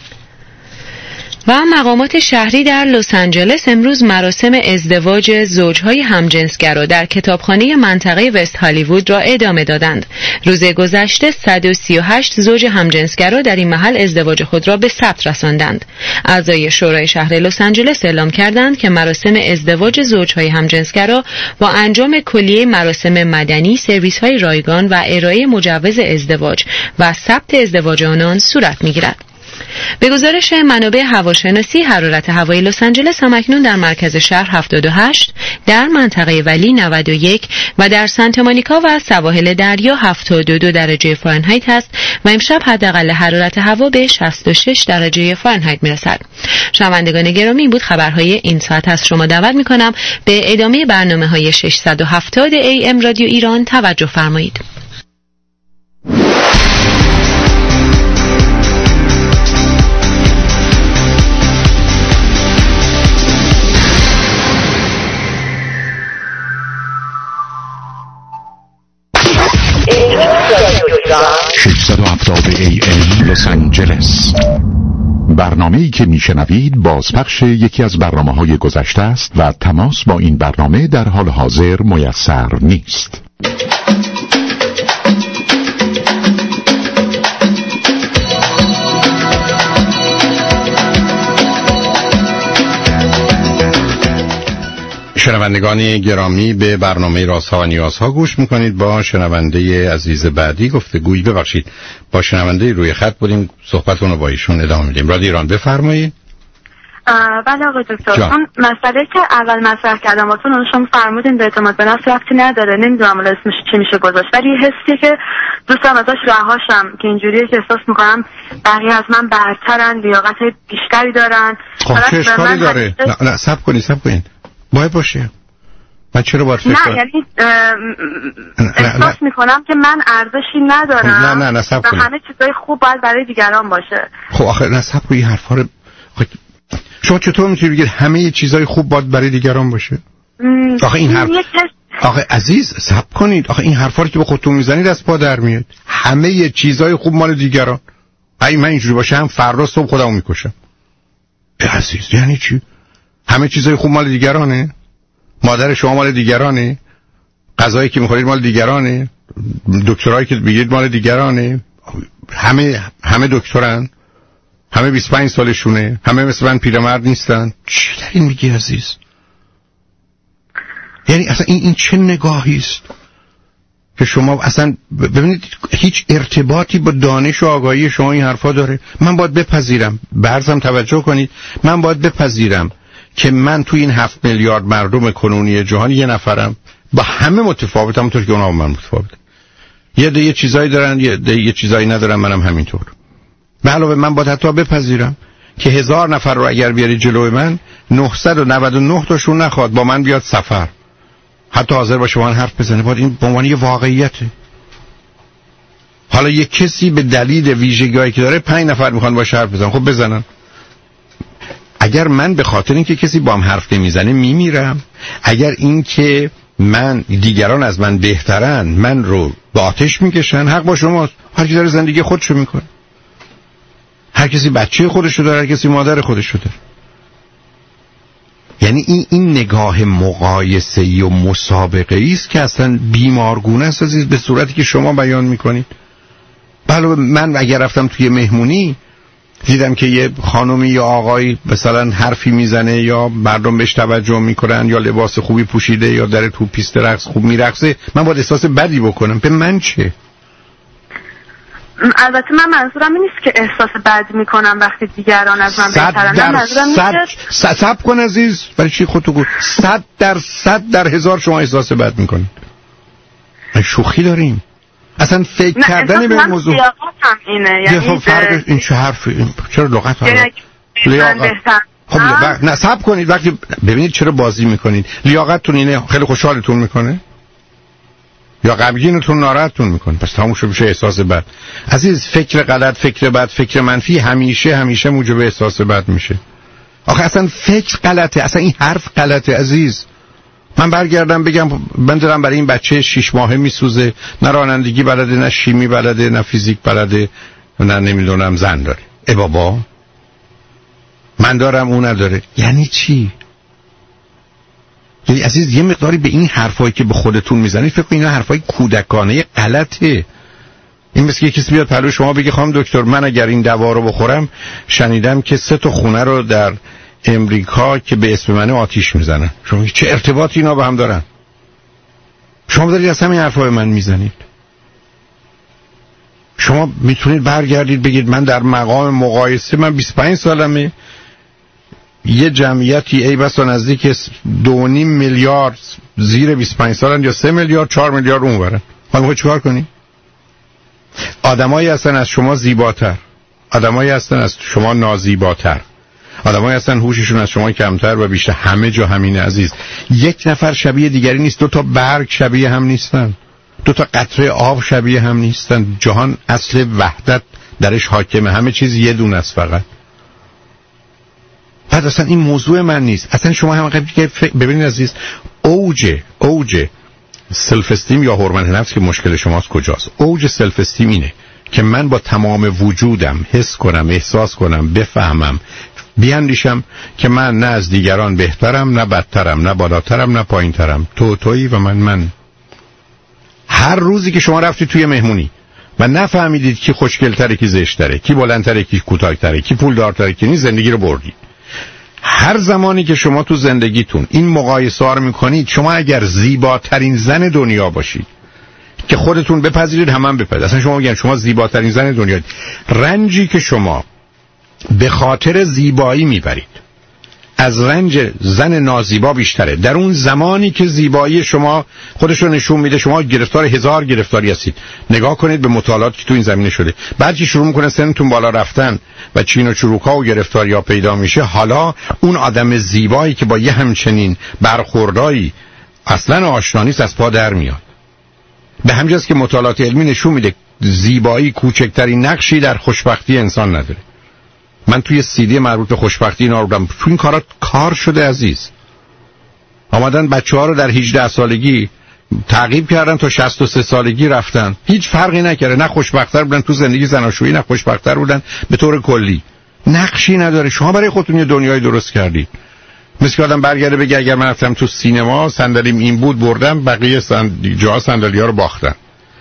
و مقامات شهری در لس آنجلس امروز مراسم ازدواج زوجهای همجنسگرا در کتابخانه منطقه وست هالیوود را ادامه دادند. روز گذشته 138 زوج همجنسگرا در این محل ازدواج خود را به ثبت رساندند. اعضای شورای شهر لس آنجلس اعلام کردند که مراسم ازدواج زوجهای همجنسگرا با انجام کلیه مراسم مدنی، سرویس‌های رایگان و ارائه مجوز ازدواج و ثبت ازدواج آنان صورت می‌گیرد. به گزارش منابع هواشناسی، حرارت هوای لس آنجلس همکنون در مرکز شهر 78، در منطقه ولی 91 و در سانتا مونیکا و سواحل دریا 72 درجه فارنهایت است و امشب حداقل حرارت هوا به 66 درجه فارنهایت میرسد. شنوندگان گرامی، این بود خبرهای این ساعت. از شما دعوت میکنم به ادامه برنامه‌های 670 AM رادیو ایران توجه فرمایید. AM لس آنجلس. برنامه‌ای که میشنوید بازپخش یکی از برنامه‌های گذشته است و تماس با این برنامه در حال حاضر میسر نیست. شنوندگان گرامی، به برنامه رازها و نیازها گوش میکنید. با شنونده عزیز بعدی گفتگویی با شنونده روی خط بودیم، صحبتون رو با ایشون ادامه میدیم. رادیو ایران بفرمایید. بله آقای دکتر، اون مسئله که اول مطرح کردم واسون اون شما فرمودین به اعتماد به نفس ربطی نداره، نمیدونم الان اسمش چی میشه گذاشت، ولی حسی که دوستم ازش رهاشم که اینجوریه که احساس میکنم بقیه از من برترن، لیاقت بیشتری دارن. خب چه اشکالی داره؟ نه صبر کنید باید باشه. من چرا باید فکر کنم؟ نه یعنی احساس میکنم که من ارزشی ندارم. نه صبر کنید. همه چیزای خوب باید برای دیگران باشه. خب آخه نه صبر کنید، حرفا رو شما چطور میتونید بگید همه چیزای خوب باید برای دیگران باشه؟ آخه این حرف آخه عزیز صبر کنید، آخه این حرفا رو که به خودتون میزنید از پا در میاد. همه چیزای خوب مال دیگران. اگه من اینجوری باشه هم فردا صبح خودمو میکشم. عزیز یعنی چی؟ همه چیزای خوب مال دیگرانه؟ مادر شما مال دیگرانه؟ غذایی که میخورید مال دیگرانه؟ دکترایی که بگید مال دیگرانه؟ همه دکترن؟ همه 25 سالشونه؟ همه مثل من پیرمرد نیستن؟ چی داری میگی عزیز؟ یعنی اصلا این چه نگاهی است که شما اصلا ببینید هیچ ارتباطی با دانش و آگاهی شما این حرفا داره؟ من باید بپذیرم، به عرضم توجه کنید، من باید بپذیرم که من توی این 7 میلیارد مردم کنونی جهان یه نفرم، با همه متفاوتم، همونطور که اونا با من متفاوته. یه چیزایی دارن، یه چیزایی ندارن، منم همینطور. به علاوه من باید حتی بپذیرم که 1000 نفر رو اگر بیاری جلوی من 999 تاشون نخواد با من بیاد سفر، حتی حاضر باشه با من حرف بزنه. باید این به عنوان یه واقعیته. حالا یه کسی به دلیل ویژگی‌هایی که داره 5 نفر میخوان باشه حرف بزنن، خب بزنن. اگر من به خاطر اینکه کسی با هم حرف نمیزنه میمیرم، اگر اینکه من دیگران از من بهترن من رو به آتش میکشن، حق با شماست. هر کی داره زندگی خودشو میکنه، هر کسی بچه خودشو داره، هر کسی مادر خودشو داره. یعنی این نگاه مقایسه‌ای و مسابقه‌ای است که اصلا بیمارگونه است عزیز، به صورتی که شما بیان میکنید. بله من اگر رفتم توی مهمونی دیدم که یه خانومی یا آقایی مثلا حرفی میزنه یا مردم بهش توجه میکنن یا لباس خوبی پوشیده یا در تو پیست رقص خوب میرقصه، من باید احساس بدی بکنم؟ به من چه؟ البته من منظورم این نیست که احساس بد میکنم وقتی دیگران از من بهترن. منظورم اینه که صبر کن عزیز، برای چی خودتو گفت 100 در 1000 شما احساس بد میکنید؟ شوخی داریم اصلا فکر کردن به این موضوع. یعنی فرق این چه حرفی؟ چرا لغت لیاقت؟ خب نه صبر کنید، وقتی ببینید چرا بازی میکنید. لیاقتتون اینه خیلی خوشحالتون میکنه؟ یا غمگینتون ناراحتتون میکنه، پس تموم شد میشه احساس بد. عزیز، فکر غلط، فکر بد، فکر منفی همیشه موجب احساس بد میشه. آخه اصلا فکر غلطه، اصلا این حرف غلطه عزیز. من برگردم بگم من دارم برای این بچه 6 ماهه میسوزه، نه رانندگی بلده، نه شیمی بلده، نه فیزیک بلده، نه نمیدونم زن داره. ای بابا، من دارم اون نداره. یعنی چی؟ یعنی عزیز یه مقداری به این حرفایی که به خودتون میزنید فکر کنید اینا حرفای کودکانه غلطه. این مثل که کسی بیاد پلو شما بگه خانم دکتر من اگر این دوا رو بخورم شنیدم که 3 تا خونه رو در امریکا که به اسم من آتیش میزنن. شما چه ارتباطی اینا به هم دارن؟ شما دارید از همین حرفای من میزنید. شما میتونید برگردید بگید من در مقام مقایسه، من 25 سالمه، یه جمعیتی ای بسا نزدیک 2.5 میلیارد زیر 25 سالن، یا 3 میلیارد 4 میلیارد اون برن. حالا میخوای چیکار کنی؟ آدمایی هستن از شما زیباتر، آدمایی هستن از شما نازیباتر، آدمایی هستن هوششون از شما کمتر و بیشتر. همه جا همینه عزیز. یک نفر شبیه دیگری نیست، 2 تا برگ شبیه هم نیستن، 2 تا قطره آب شبیه هم نیستن. جهان اصل وحدت درش حاکمه، همه چیز یه دونه است فقط. بعد اصلا این موضوع من نیست. اصلا شما هم که ببینید عزیز، اوج سلف استیم یا حرمت نفس که مشکل شماست کجاست؟ اوج سلف استیم اینه که من با تمام وجودم حس کنم، احساس کنم، بفهمم، بیاندیشم که من نه از دیگران بهترم، نه بدترم، نه بالاترم، نه پایینترم. تویی و من. هر روزی که شما رفتی توی مهمونی و نفهمیدید کی خوشگل‌تره، کی زشت‌تره، کی بلندتره، کی کوتاه‌تره، کی پولدارتره، کی نیست، زندگی رو بردید. هر زمانی که شما تو زندگیتون این مقایسه رو میکنید، شما اگر زیباترین زن دنیا باشید که خودتون بپذیرید، هم بپذیرید، اصلا شما میگن شما زیباترین زن دنیایید، رنجی که شما به خاطر زیبایی میبرید از رنج زن نازیبا بیشتره. در اون زمانی که زیبایی شما خودش رو نشون میده، شما گرفتار 1000 گرفتاری هستید. نگاه کنید به مطالعاتی که تو این زمینه شده. بعد که شروع میکنه سنتون بالا رفتن و چین و چروک‌ها و گرفتاری‌ها پیدا میشه، حالا اون آدم زیبایی که با یه همچنین برخوردایی اصلا آشنا نیست از پا در میاد. به همین جاست که مطالعات علمی نشون میده زیبایی کوچکترین نقشی در خوشبختی انسان نداره. من توی CD مربوط به خوشبختی اینا رو بودم، تو این کار شده عزیز. آمدن بچه‌ها رو در 18 سالگی تعقیب کردن تا 63 سالگی رفتن، هیچ فرقی نکرده، نه خوشبخت‌تر بودن تو زندگی زناشویی، نه خوشبخت‌تر بودن به طور کلی. نقشی نداره. شما برای خودتون یه دنیای درست کردید. مثل که آدم برگرده بگه اگر من رفتم تو سینما صندلیم این بود بردم، بقیه جاها صندلی‌ها رو باختن.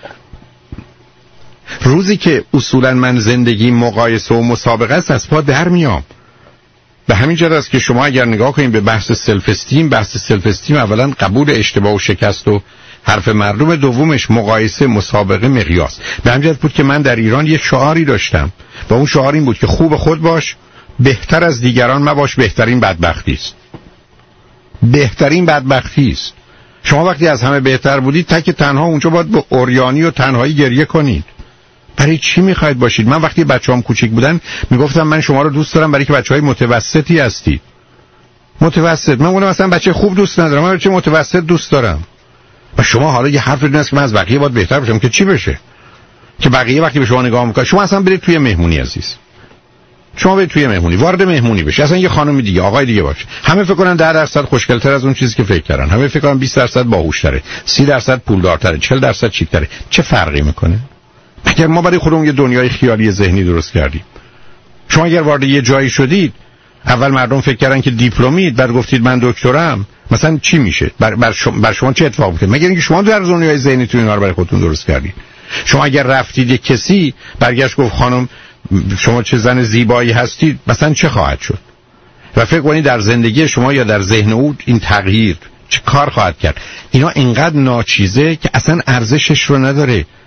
روزی که اصولا من زندگی مقایسه و مسابقه است از پا در میام. به همین جهت است که شما اگر نگاه کنید به بحث سلف استیم، اولا قبول اشتباه و شکست و حرف مردم، دومش مقایسه، مسابقه، مقیاس. به همین جهت بود که من در ایران یه شعاری داشتم و اون شعار این بود که خوب خود باش، بهتر از دیگران مباش، بهترین بدبختی است. بهترین بدبختی است. شما وقتی از همه بهتر بودید تک تنها اونجا باید به اوریانی و تنهایی گریه کنید. برای چی میخواید باشید؟ من وقتی بچه‌ام کوچیک بودن میگفتم من شما رو دوست دارم برای که بچه‌های متوسطی هستید. متوسط. من گفتم مثلا بچه خوب دوست ندارم، من بچه متوسط دوست دارم. و شما حالا یه حرف دارید که من از بقیه باید بهتر باشم که چی بشه؟ که بقیه وقتی به شما نگاه میکنن، شما اصلا برید توی مهمونی عزیز. شما برید توی مهمونی، وارد مهمونی بشید، اصلا یه خانم دیگه، آقای دیگه باشه. همه فکر کنن 10% خوشگل‌تر از اون چیزی که فکر کردن. همه فکر کنن 20% باهوش‌تره، 30% پولدارتره، 40% چیک‌تره. چه فرقی میکنه؟ اگر ما برای خودمون یه دنیای خیالی ذهنی درست کردیم. شما اگر وارد یه جایی شدید، اول مردم فکر کردن که دیپلمید، بعد گفتید من دکترم، مثلا چی میشه؟ بر شما چه اتفاق میفته؟ مگر اینکه شما در دنیای ذهنیتون اینا رو برای خودتون درست کردید. شما اگر رفتید یه کسی برگشت گفت خانم شما چه زن زیبایی هستید، مثلا چه خواهد شد؟ و فکر کنید در زندگی شما یا در ذهن او این تغییر چه کار خواهد کرد؟ اینا اینقدر ناچیزه که اصلا ارزشش رو نداره.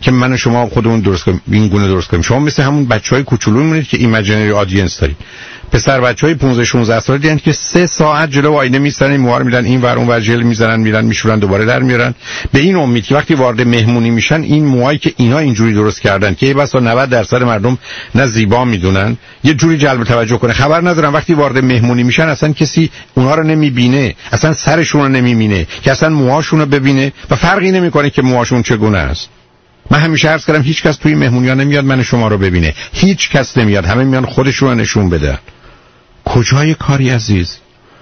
که من و شما خودمون درست کنیم، این گونه درست کنیم. شما مثل همون بچهای کوچولو میمونید که ایمیجینری آدینس دارید. پسر بچهای 15 16 ساله دیدن که 3 ساعت جلو آینه میستن، موار میدن این ور اون ور، ژل میزنن، میرن میشورن، دوباره در میارن، به این امید که وقتی وارد مهمونی میشن این موهایی که اینا اینجوری درست کردن که بسا 90% مردم نه زیبا میدونن یه جوری جلب توجه کنه، خبر ندارن وقتی وارد مهمونی میشن اصلا کسی اونها رو نمیبینه، اصلا سرشون رو نمیبینه که اصلا موهاشون رو ببینه و فرقی نمیکنه که موهاشون چگونه است. من همیشه عرض کردم هیچ کس توی مهمونی‌ها نمیاد من شما رو ببینه، هیچ کس نمیاد، همه میان خودشون رو نشون بده. کجای کاری عزیز؟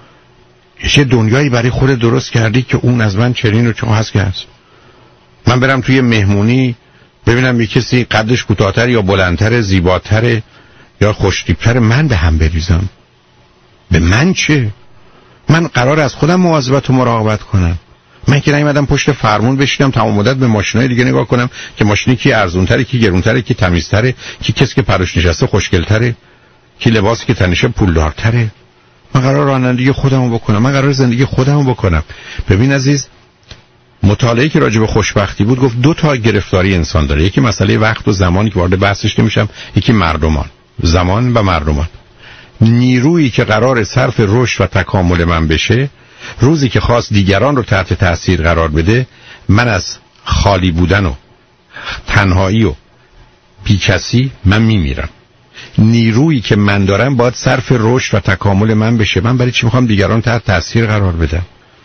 یه دنیایی برای خود درست کردی که اون از من چنین و چون هست که هست. من برم توی مهمونی ببینم یه کسی قدش کوتاه‌تر یا بلندتر، زیباتر یا خوش‌تیپ‌تر، من به هم بریزم. به من چه؟ من قرار از خودم مواظبت و مراقبت کنم. من که نیومدم پشت فرمون بشینم تمام مدت به ماشینای دیگه نگاه کنم که ماشینی کی ارزان‌تره، کی گرون‌تره، کی تمیزتره، کی کسی که پروش نشسته خوشگل‌تره، کی لباسی که تنشه پولدارتره. من قرار رانندگی خودمو بکنم، من قرار زندگی خودمو بکنم. ببین عزیز، مطالعه‌ای که راجع به خوشبختی بود گفت 2 تا گرفتاری انسان داره، یکی مسئله وقت و زمانی که وارد بحثش نمیشم، یکی مردمان، زمان و مردمان. نیرویی که قرار صرف رشد و تکامل من بشه، روزی که خواست دیگران رو تحت تاثیر قرار بده، من از خالی بودن و تنهایی و بیکسی من میمیرم. نیرویی که من دارم باید صرف رشد و تکامل من بشه. من برای چی میخوام دیگران تحت تاثیر قرار بدم؟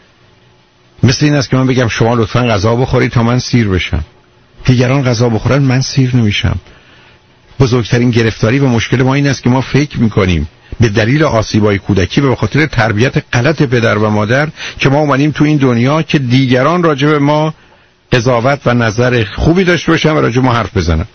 مثل این است که من بگم شما لطفاً غذا بخورید تا من سیر بشم. دیگران غذا بخورن من سیر نمیشم. بزرگترین گرفتاری و مشکل ما این است که ما فکر میکنیم به دلیل آسیبای کودکی و به خاطر تربیت غلط پدر و مادر که ما اومدیم تو این دنیا که دیگران راجع به ما قضاوت و نظر خوبی داشته باشن و راجع به ما حرف بزنن.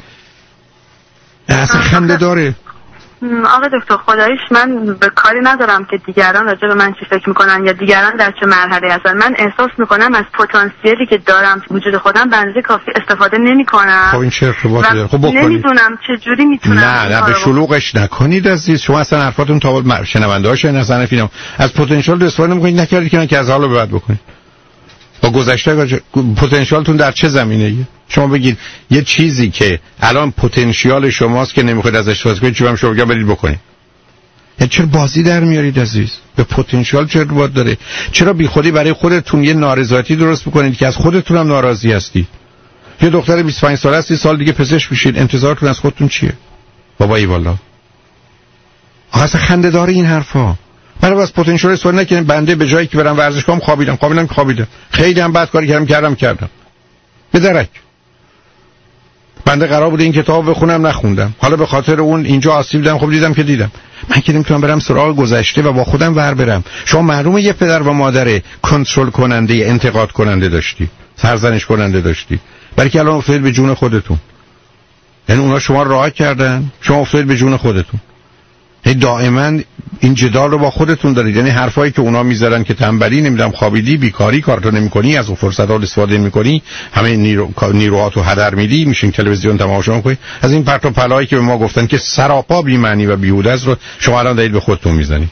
اصلا خنده داره. آقا دکتر خداییش من به کاری ندارم که دیگران راجع به من چی فکر میکنن یا دیگران در چه مرحله هستن. من احساس میکنم از پتانسیلی که دارم تو وجود خودم به اندازه کافی استفاده نمیکنم. خب این چه ارتباطی داره؟ خب بکنید. نمیدونم چه جوری میتونم. نه به شلوغش نکنید عزیز. شما اصلا حرفاتون تا شنونده‌هاش اصلا فیلم از پتانسیل استفاده نمیکنید، نکردید که از حالا به بعد بکنید. با گذشته پتانسیلتون در چه زمینه‌ای؟ شما بگید یه چیزی که الان پتانسیل شماست که نمیخواید ازش استفاده کنید، چون شما برید بکنید. چرا بازی در میارید عزیز؟ به پتانسیل چه ارتباط داره؟ چرا بیخودی برای خودتون یه نارضایتی درست میکنید که از خودتون هم ناراضی هستی؟ یه دختر 25 ساله هستی، سال دیگه پزشک میشید، انتظارتون از خودتون چیه؟ بابایی والا اصلا خنده داره این حرفا. من از پتانسیل استفاده نکنم. بنده به جایی که برم ورزش کنم خوابیدم. خیلی هم بد کاری کردم. به درک. بنده قرار بوده این کتاب بخونم نخوندم. حالا به خاطر اون اینجا آسیب دیدم. خب دیدم که دیدم. من که نمیتونم برم سراغ گذشته و با خودم ور برم. شما معلومه یه پدر و مادر کنترل کننده، انتقاد کننده داشتی، سرزنش کننده داشتی. برای که الان افتادید به جون خودتون. یعنی اونا شما رها کردن، شما افتادید به جون خودتون. دائما این جدال رو با خودتون دارید. یعنی حرفایی که اونا میذارن که تنبلی، نمیدونم خوابیدی، بیکاری، کارتو نمی‌کنی، از اون فرصت‌ها استفاده نمی‌کنی، همه نیروهاتو هدر میدی، میشین تلویزیون تماشا می‌کنی. از این پرت و پلایی که به ما گفتن که سراپا بی معنی و بیهوده است رو شما الان دارید به خودتون میزنید.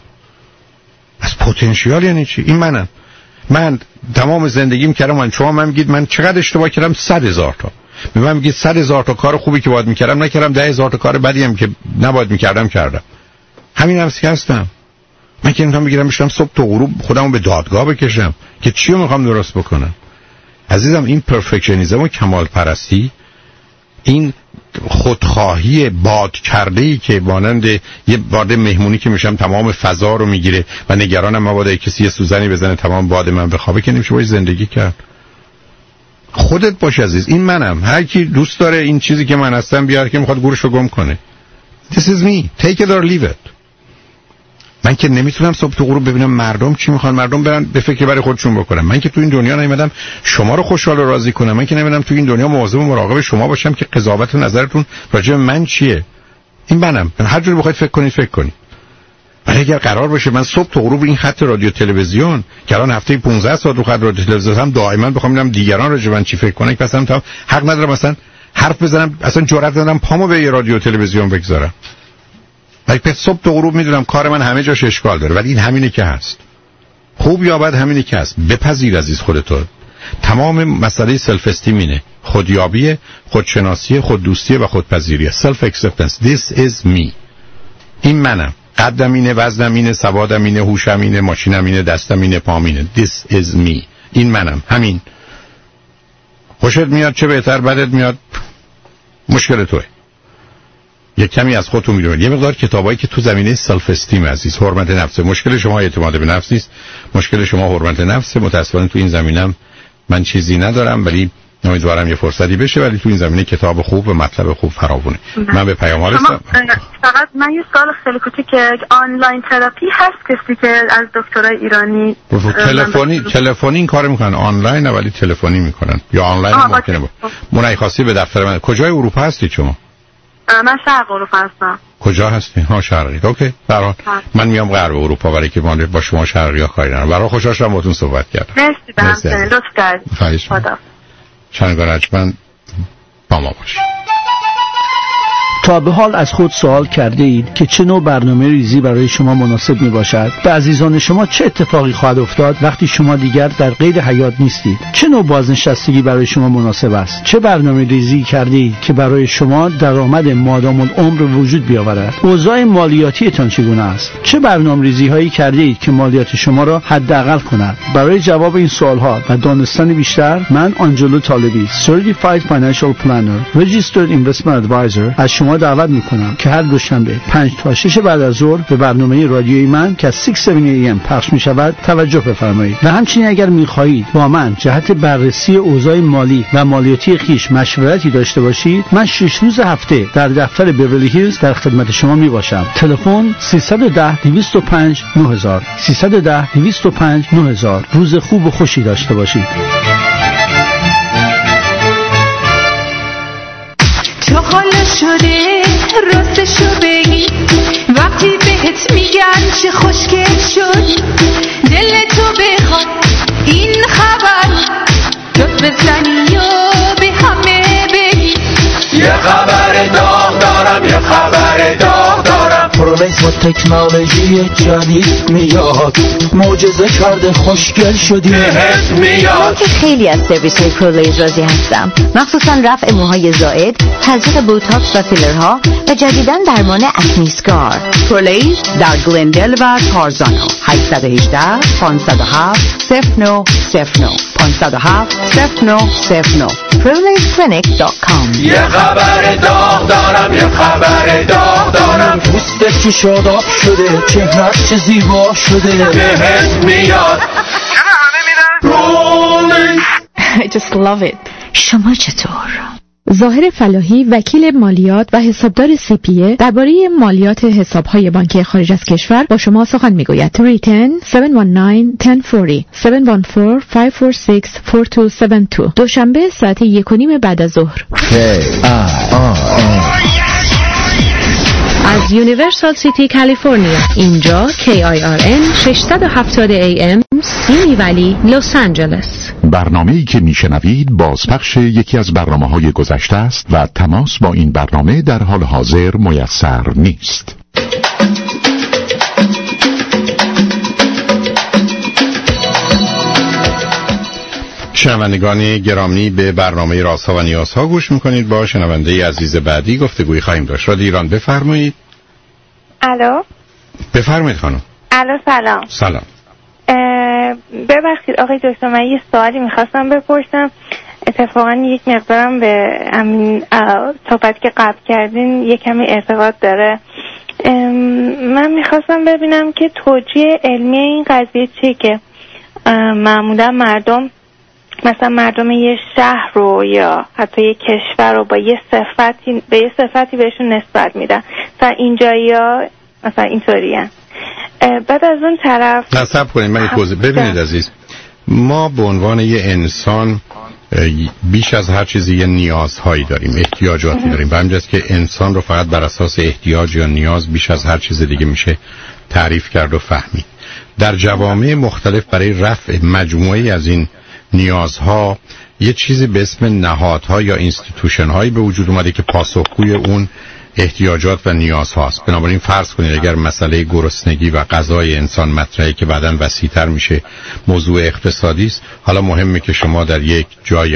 از پتانسیل یعنی چی؟ این من تمام زندگیم کردم. شما من میگید من چقدر اشتباه کردم؟ 100,000 تا. به من میگید 100,000 تا کار خوبی که باید می‌کردم نکردم، 10,000 تا کار بدی هم که نباید می‌کردم کردم. همین همسی هستم. من که نمیتونم بگیرم بشم صبح تا غروب خودمو به دادگاه بکشم که چی رو میخوام درست بکنم. عزیزم این پرفکشنیسم و کمال پرستی، این خودخواهی باد کرده‌ای که مانند یه وارد مهمونی که میشم تمام فضا رو میگیره و نگرانم مبادا کسی یه سوزنی بزنه تمام باد من بخوابه، که نمیشه باید زندگی کرد. خودت باش عزیز. این منم. هر کی دوست داره این چیزی که من هستم بیاره که میخواد گورشو گم کنه. This is me. Take it or leave it. من که نمیتونم صبح تو غروب ببینم مردم چی میخوان، مردم برن به فکر برای خودشون بکنن. من که تو این دنیا نیومدم شما رو خوشحال و راضی کنم. من که نمیدونم تو این دنیا مواظب و مراقب شما باشم که قضاوت و نظرتون راجع به من چیه. این منم. هر جوری بخواید فکر کنید. ولی اگر قرار باشه من صبح تا غروب این خط رادیو تلویزیون که الان هفته 15 ساعت رو خط رادیو تلویزیون هم دائما بخوام ببینم دیگران راجع به من چی فکر کنن، که اصلا تا حق ندارم مثلا حرف بزنم، اصلا جرئت ندارم پامو به یه رادیو تلویزیون بگذارم. ولی پس صبح تا غروب میدونم کار من همه جاش اشکال داره، ولی این همینه که هست. خوب یا بد همینه که هست. بپذیر عزیز خودت. تمام مسئله سلف استیم اینه. خودیابی، خودشناسی، خوددوستی و خودپذیری. self acceptance. this is me. این منم. قدم اینه، وزنم اینه، سوادم اینه، هوشم اینه، ماشینم اینه، دستم اینه، پام اینه. this is me. این منم. همین. خوشت میاد چه بهتر، بدت میاد مشکل توئه. یک کمی از خودتون میدونید. یه مقدار کتابایی که تو زمینه سلف استیم عزیز، حرمت نفس. مشکل شما اعتماد به نفس نیست، مشکل شما حرمت نفس. متأسفانه تو این زمینم من چیزی ندارم، ولی امیدوارم یه فرصتی بشه. ولی تو این زمینه کتاب خوب و مطلب خوب فراوونه. من به پیام ها رسیدم. فقط من یه سوال خیلی کوچیکه، آنلاین تراپی هست کسی که از دکترای ایرانی تلفنی این کارو میکنن؟ آنلاین نه ولی تلفنی میکنن، یا آنلاین ممکنه باشه. منعی خاصی به دفتر من. کجای اروپا هستی شما؟ من شرق اروپا هستم. کجا هستی؟ ها شرقی. اوکی. برای من میام غرب اروپا برای که من با شما شرقی ها کاری ندارم. برای خوشحال شدم باهاتون صحبت کردم. مرسی. لطف کردید. خدا. چنگارجمن با ما باشید. تا به حال از خود سوال کرده اید که چه نوع برنامه ریزی برای شما مناسب می باشد؟ به عزیزان شما چه اتفاقی خواهد افتاد وقتی شما دیگر در قید حیات نیستید؟ چه نوع بازنشستگی برای شما مناسب است؟ چه برنامه ریزی کرده اید که برای شما درآمد مادام العمر وجود بیاورد؟ اوضاع مالیاتیتان چگونه است؟ چه برنامه ریزی هایی کرده اید که مالیات شما را حداقل کند؟ برای جواب این سوال ها و دانستن بیشتر، من آنجلو طالبی، Certified Financial Planner, Registered Investment Advisor، از شما دعوت میکنم که هر دوشنبه 5 تا 6 بعد از ظهر به برنامه رادیویی من که از 6:70 AM پخش میشود توجه بفرمایید. و همچنین اگر میخواهید با من جهت بررسی اوضاع مالی و مالیاتی خیش مشورتی داشته باشید، من 6 روز هفته در دفتر بیورلی هیلز در خدمت شما میباشم. تلفن 310 205 9000 310 205 9000. روز خوب و خوشی داشته باشید. تو حالا شده راستشو بگی، وقتی بهت میگن چه خوشگل شد، دل تو بخواد این خبر داد بزنی و به همه بگی. یه خبر داغ دارم، یه خبر داغ دارم. پرولیس با تکنولوژی جدید میاد، معجزه کرده خوشگل شدی بهت میاد. من که خیلی از سرویس های پرولیس راضی هستم، مخصوصا رفع موهای زائد، تزریق بوتاکس و فیلرها و جدیداً درمان اکنیسکار. پرولیس در گلندل و تارزانو. 818 507 0909 507 0909 ProLaceClinic.com. یه خبر داغ دارم، یه خبر داغ دارم. پوستت که شاداب شده، چهرت چه زیبا شده بهت میاد. چرا همه میرن؟ I just love it. شما چطور؟ ظاهر فلاحی، وکیل مالیات و حسابدار CPA، درباره مالیات حساب‌های بانکی خارج از کشور با شما سخن می‌گوید. Return 719-1040 714-546-4272. دوشنبه ساعت 1:30 بعد از ظهر. از یونیورسال سیتی کالیفرنیا. اینجا KIRN 670 AM سیمی ولی لس آنجلس. برنامه‌ای که میشنوید بازپخش یکی از برنامه‌های گذشته است و تماس با این برنامه در حال حاضر میسر نیست. شنوندگان گرامی، به برنامه رازها و نیازها گوش میکنید. با شنونده عزیز بعدی گفتگوی خواهیم داشت. رادیو ایران، بفرمایید. الو، بفرمایید خانم. الو، سلام. سلام. ببخشید آقای دکتر، من یه سوالی میخواستم بپرسم. اتفاقا یک مقدارم به همین صحبتی که قبل کردین یک کمی ارتباط داره. من میخواستم ببینم که توجیه علمی این قضیه چیه که معمولا مردم، مثلا مردم یه شهر رو یا حتی یه کشور رو با یه صفتی بهشون نسبت میدن. مثلا اینجایی‌ها مثلا اینطورین. بعد از اون طرف نصب کنید من توضیح. ببینید عزیز، ما به عنوان یه انسان بیش از هر چیزی یه نیازهایی داریم، احتیاجاتی داریم. و همینجاست که انسان رو فقط بر اساس احتیاج یا نیاز بیش از هر چیز دیگه میشه تعریف کرد و فهمید. در جوامع مختلف برای رفع مجموعی از این نیازها یه چیزی به اسم نهادها یا اینستیتوشن هایی به وجود اومده که پاسخگوی اون احتیاجات و نیاز هاست. بنابراین فرض کنید اگر مسئله گرسنگی و غذای انسان مطرحه که بعداً وسیع‌تر میشه موضوع اقتصادی است، حالا مهمه که شما در یک جای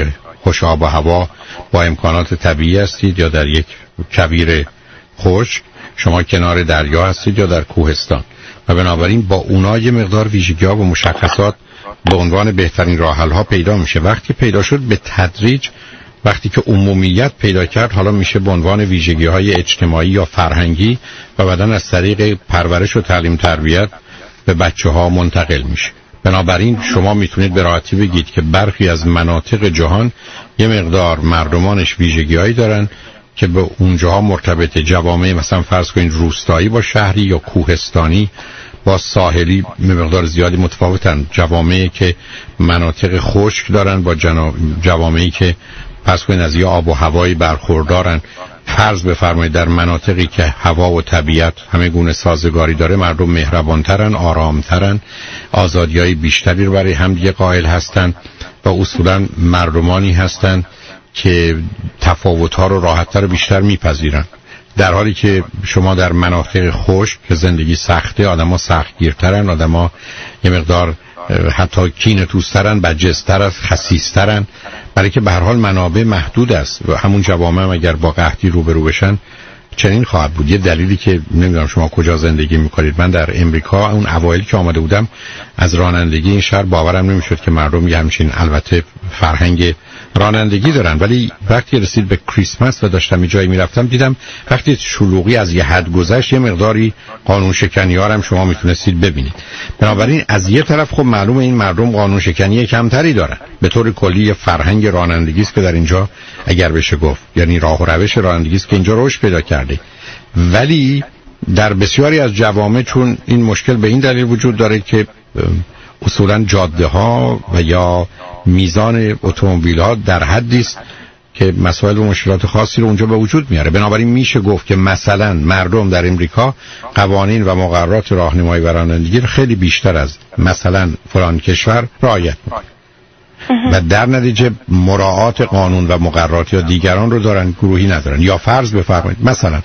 خوش آب و هوا با امکانات طبیعی هستید یا در یک کویر خشک، شما کنار دریا هستید یا در کوهستان، و بنابراین با اونا یه مقدار ویژگی‌ها و مشخصات به عنوان بهترین راه حل‌ها پیدا میشه. وقتی پیدا شد به تدریج، وقتی که عمومیت پیدا کرد، حالا میشه به عنوان ویژگی‌های اجتماعی یا فرهنگی و بعداً از طریق پرورش و تعلیم تربیت به بچه‌ها منتقل میشه. بنابراین شما میتونید به راحتی بگید که برخی از مناطق جهان یه مقدار مردمانش ویژگی‌هایی دارن که به اونجاها مرتبط، جوامع مثلا فرض کنید روستایی با شهری یا کوهستانی با ساحلی به مقدار زیادی متفاوتن. جوامعی که مناطق خشک دارن با جوامعی که فرض کنید از یه آب و هوایی برخوردارن. فرض بفرمایید در مناطقی که هوا و طبیعت همه گونه سازگاری داره، مردم مهربانترن، آرامترن، آزادی‌های بیشتری رو برای همدیگه قائل هستن و اصولا مردمانی هستن که تفاوت‌ها رو راحت‌تر و بیشتر میپذیرن. در حالی که شما در مناطق خشک که زندگی سخته، آدم‌ها سختگیرترن، آدم‌ها یه مقدار حتی کینه‌توزترن، بدجنس‌تر، خسیس‌ترن، برای که به هر حال منابع محدود است و همون جوامع هم اگر با قحطی روبرو بشن چنین خواهد بود. یه دلیلی که نمیدونم شما کجا زندگی میکنید، من در امریکا اون اوایل که آمده بودم از رانندگی این شهر باورم نمیشد که مردم یه همچین البته فرهنگ رانندگی دارن، ولی وقتی رسید به کریسمس و داشتم یه جایی میرفتم دیدم وقتی شلوغی از یه حد گذشت یه مقداری قانون شکنی ها هم شما میتونستید ببینید. بنابراین از یه طرف خب معلومه این مردم قانون شکنی کمتری دارن. به طور کلی فرهنگ رانندگی است که در اینجا اگر بشه گفت، یعنی راه و روش رانندگی است که اینجا رشد پیدا کرده، ولی در بسیاری از جوامع چون این مشکل به این دلیل وجود داره که اصولا جاده ها و یا میزان اتومبیل ها در حدی است که مسائل و مشکلات خاصی رو اونجا به وجود میاره. بنابراین میشه گفت که مثلا مردم در امریکا قوانین و مقررات راهنمایی و رانندگی رو خیلی بیشتر از مثلا فلان کشور رعایت میکنن و در نتیجه مراعات قانون و مقررات یا دیگران رو دارن، گروهی ندارن. یا فرض بفرمایید مثلا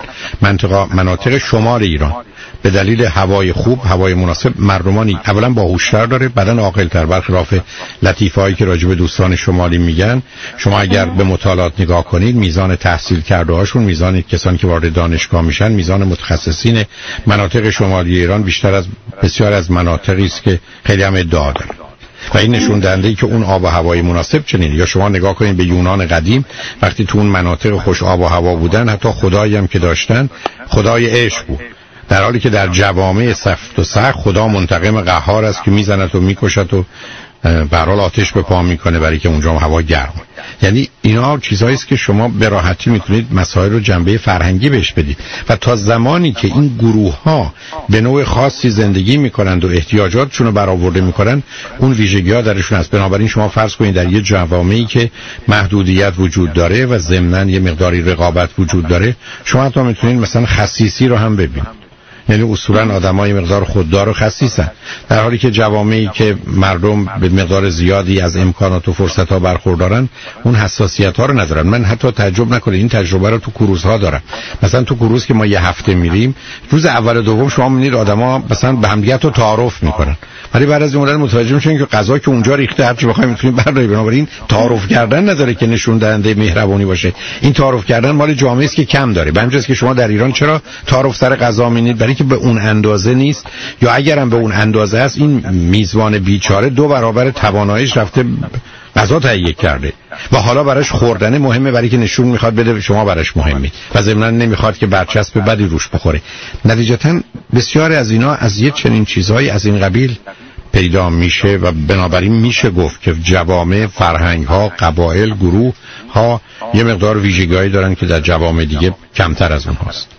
مناطق شمال ایران به دلیل هوای خوب، هوای مناسب، مردمانی اولا باهوشتر داره، بعدن عاقل‌تر، برخلاف لطیفه‌هایی که راجع به دوستان شمالی میگن. شما اگر به مطالعات نگاه کنید، میزان تحصیل کرده هاشون، میزان کسانی که وارد دانشگاه میشن، میزان متخصصین مناطق شمالی ایران بیشتر از بسیار از مناطقی است که خیلی هم ادعا دارن و این نشون دهنده ای که اون آب و هوای مناسب چنین. یا شما نگاه کنید به یونان قدیم، وقتی تو اون مناطق خوش آب و هوا بودن، حتی خدایی هم که داشتن خدای عشق بود، در حالی که در جوامع سخت و سخت خدا منتقم قهار است که میزند و میکشد و به هر حال آتش به پا میکنه برای که اونجا هوا گرم. یعنی اینا چیزایی است که شما به راحتی میتونید مسائل رو جنبه فرهنگی بهش بدید و تا زمانی که این گروه ها به نوع خاصی زندگی میکنند و احتیاجاتشون رو برآورده میکنن، اون ویژگی ها درشون هست. بنابراین شما فرض کنید در یه جوامعی که محدودیت وجود داره و ضمناً یه مقداری رقابت وجود داره، شما حتی میتونید مثلا خسیسی رو هم ببینید، یعنی اصولا آدمای مقدار خوددار و خسیسن، در حالی که جوامعی که مردم به مقدار زیادی از امکانات و فرصت‌ها برخوردارن اون حساسیت‌ها رو ندارن. من حتی تعجب نکنید این تجربه رو تو کروزها دارم. مثلا تو کروز که ما یه هفته میریم، روز اول و دوم شما می‌بینید آدما مثلا به هم دیگه تعارف میکنن، ولی بعد از این مدت متوجه میشین که غذا که اونجا ریخته هر چی بخواید میتونید بردارید. بنابراین تعارف کردن نداره که نشون دهنده مهربانی باشه. این تعارف کردن مال جامعه است که کم داره. به همین جاست که شما در ایران چرا تعارف سر غذا می‌بینید؟ برای که به اون اندازه نیست، یا اگرم به اون اندازه است این میزبان بیچاره 2 برابر تواناییش رفته غذا تهیه کرده و حالا براش خوردن مهمه، برای که نشون میخواد بده شما براش مهمی و ضمناً نمیخواد که برچسب بدی روش بخوره. نتیجتاً بسیاری از اینا از یه چنین چیزهایی از این قبیل پیدا میشه و بنابراین میشه گفت که جوامع، فرهنگ ها، قبایل، گروه ها یه مقدار ویژگی‌هایی دارن که در جوامع دیگه کمتر از اونهاست.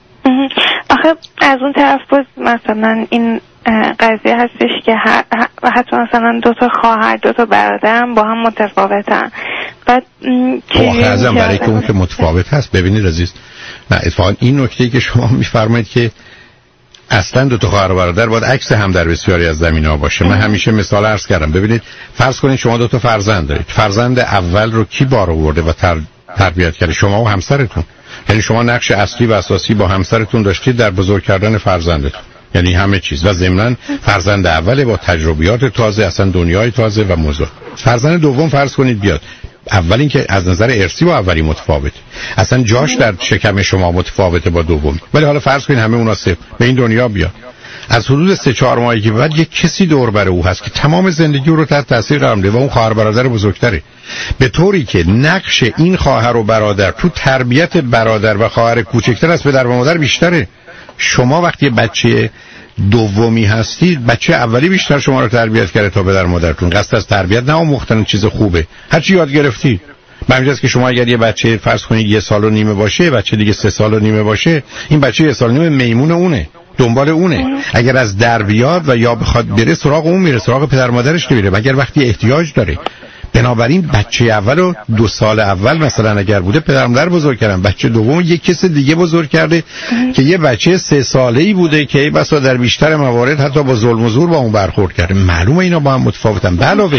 آخه از اون طرف باز مثلا این قضیه هستش که حتی مثلا 2 تا خواهر 2 تا برادرم با هم متفاوتن. بعد آخه ازم برای که اون که متفاوت هست، ببینید عزیز، نه اتفاقا این نکته‌ای که شما میفرمایید که اصلا 2 تا خواهر و برادر باید عکس هم در بسیاری از زمینه‌ها باشه. من همیشه مثال عرض کردم. ببینید فرض کنید شما 2 تا فرزند دارید، فرزند اول رو کی بار آورده و تربیت کرده؟ شما و همسرتون. یعنی شما نقش اصلی و اساسی با همسرتون داشتید در بزرگ کردن فرزندتون، یعنی همه چیز. و ضمناً فرزند اول با تجربیات تازه، اصلا دنیای تازه و موضوع. فرزند دوم فرض کنید بیاد اول اینکه از نظر ارثی با اولی متفاوته، اصلا جاش در شکم شما متفاوته با دومی. ولی حالا فرض کنین همه اونا صفر به این دنیا بیاد، از حدود 3-4 ماهی که بعد یک کسی دور بر او هست که تمام زندگی رو تحت تاثیر قرار میده و اون خواهر برادر بزرگتره، به طوری که نقش این خواهر و برادر تو تربیت برادر و خواهر کوچکتر از پدر و مادر بیشتره. شما وقتی بچه دومی هستید، بچه اولی بیشتر شما رو تربیت کرده تا پدر مادرتون. قصد از تربیت نه آموختن چیز خوبه، هر چی یاد گرفتی. همینجاست که شما اگر یه بچه فرض کنید 1 سال و نیمه باشه، بچه دیگه 3 سال و نیمه باشه، این بچه 1 سال و نیمه میمون اونه، دنبال اونه. اگر از در بیاد و یا بخواد بره سراغ اون میره، سراغ پدر مادرش نمیره مگر وقتی احتیاج داره. بنابراین بچه اول و 2 سال اول مثلا اگر بوده پدر مادر بزرگ کردن، بچه دوم یک کس دیگه بزرگ کرده که یه بچه 3 ساله‌ای بوده که بسا در بیشتر موارد حتی با ظلم و زور با اون برخورد کرده. معلومه اینا با هم متفاوتن. علاوه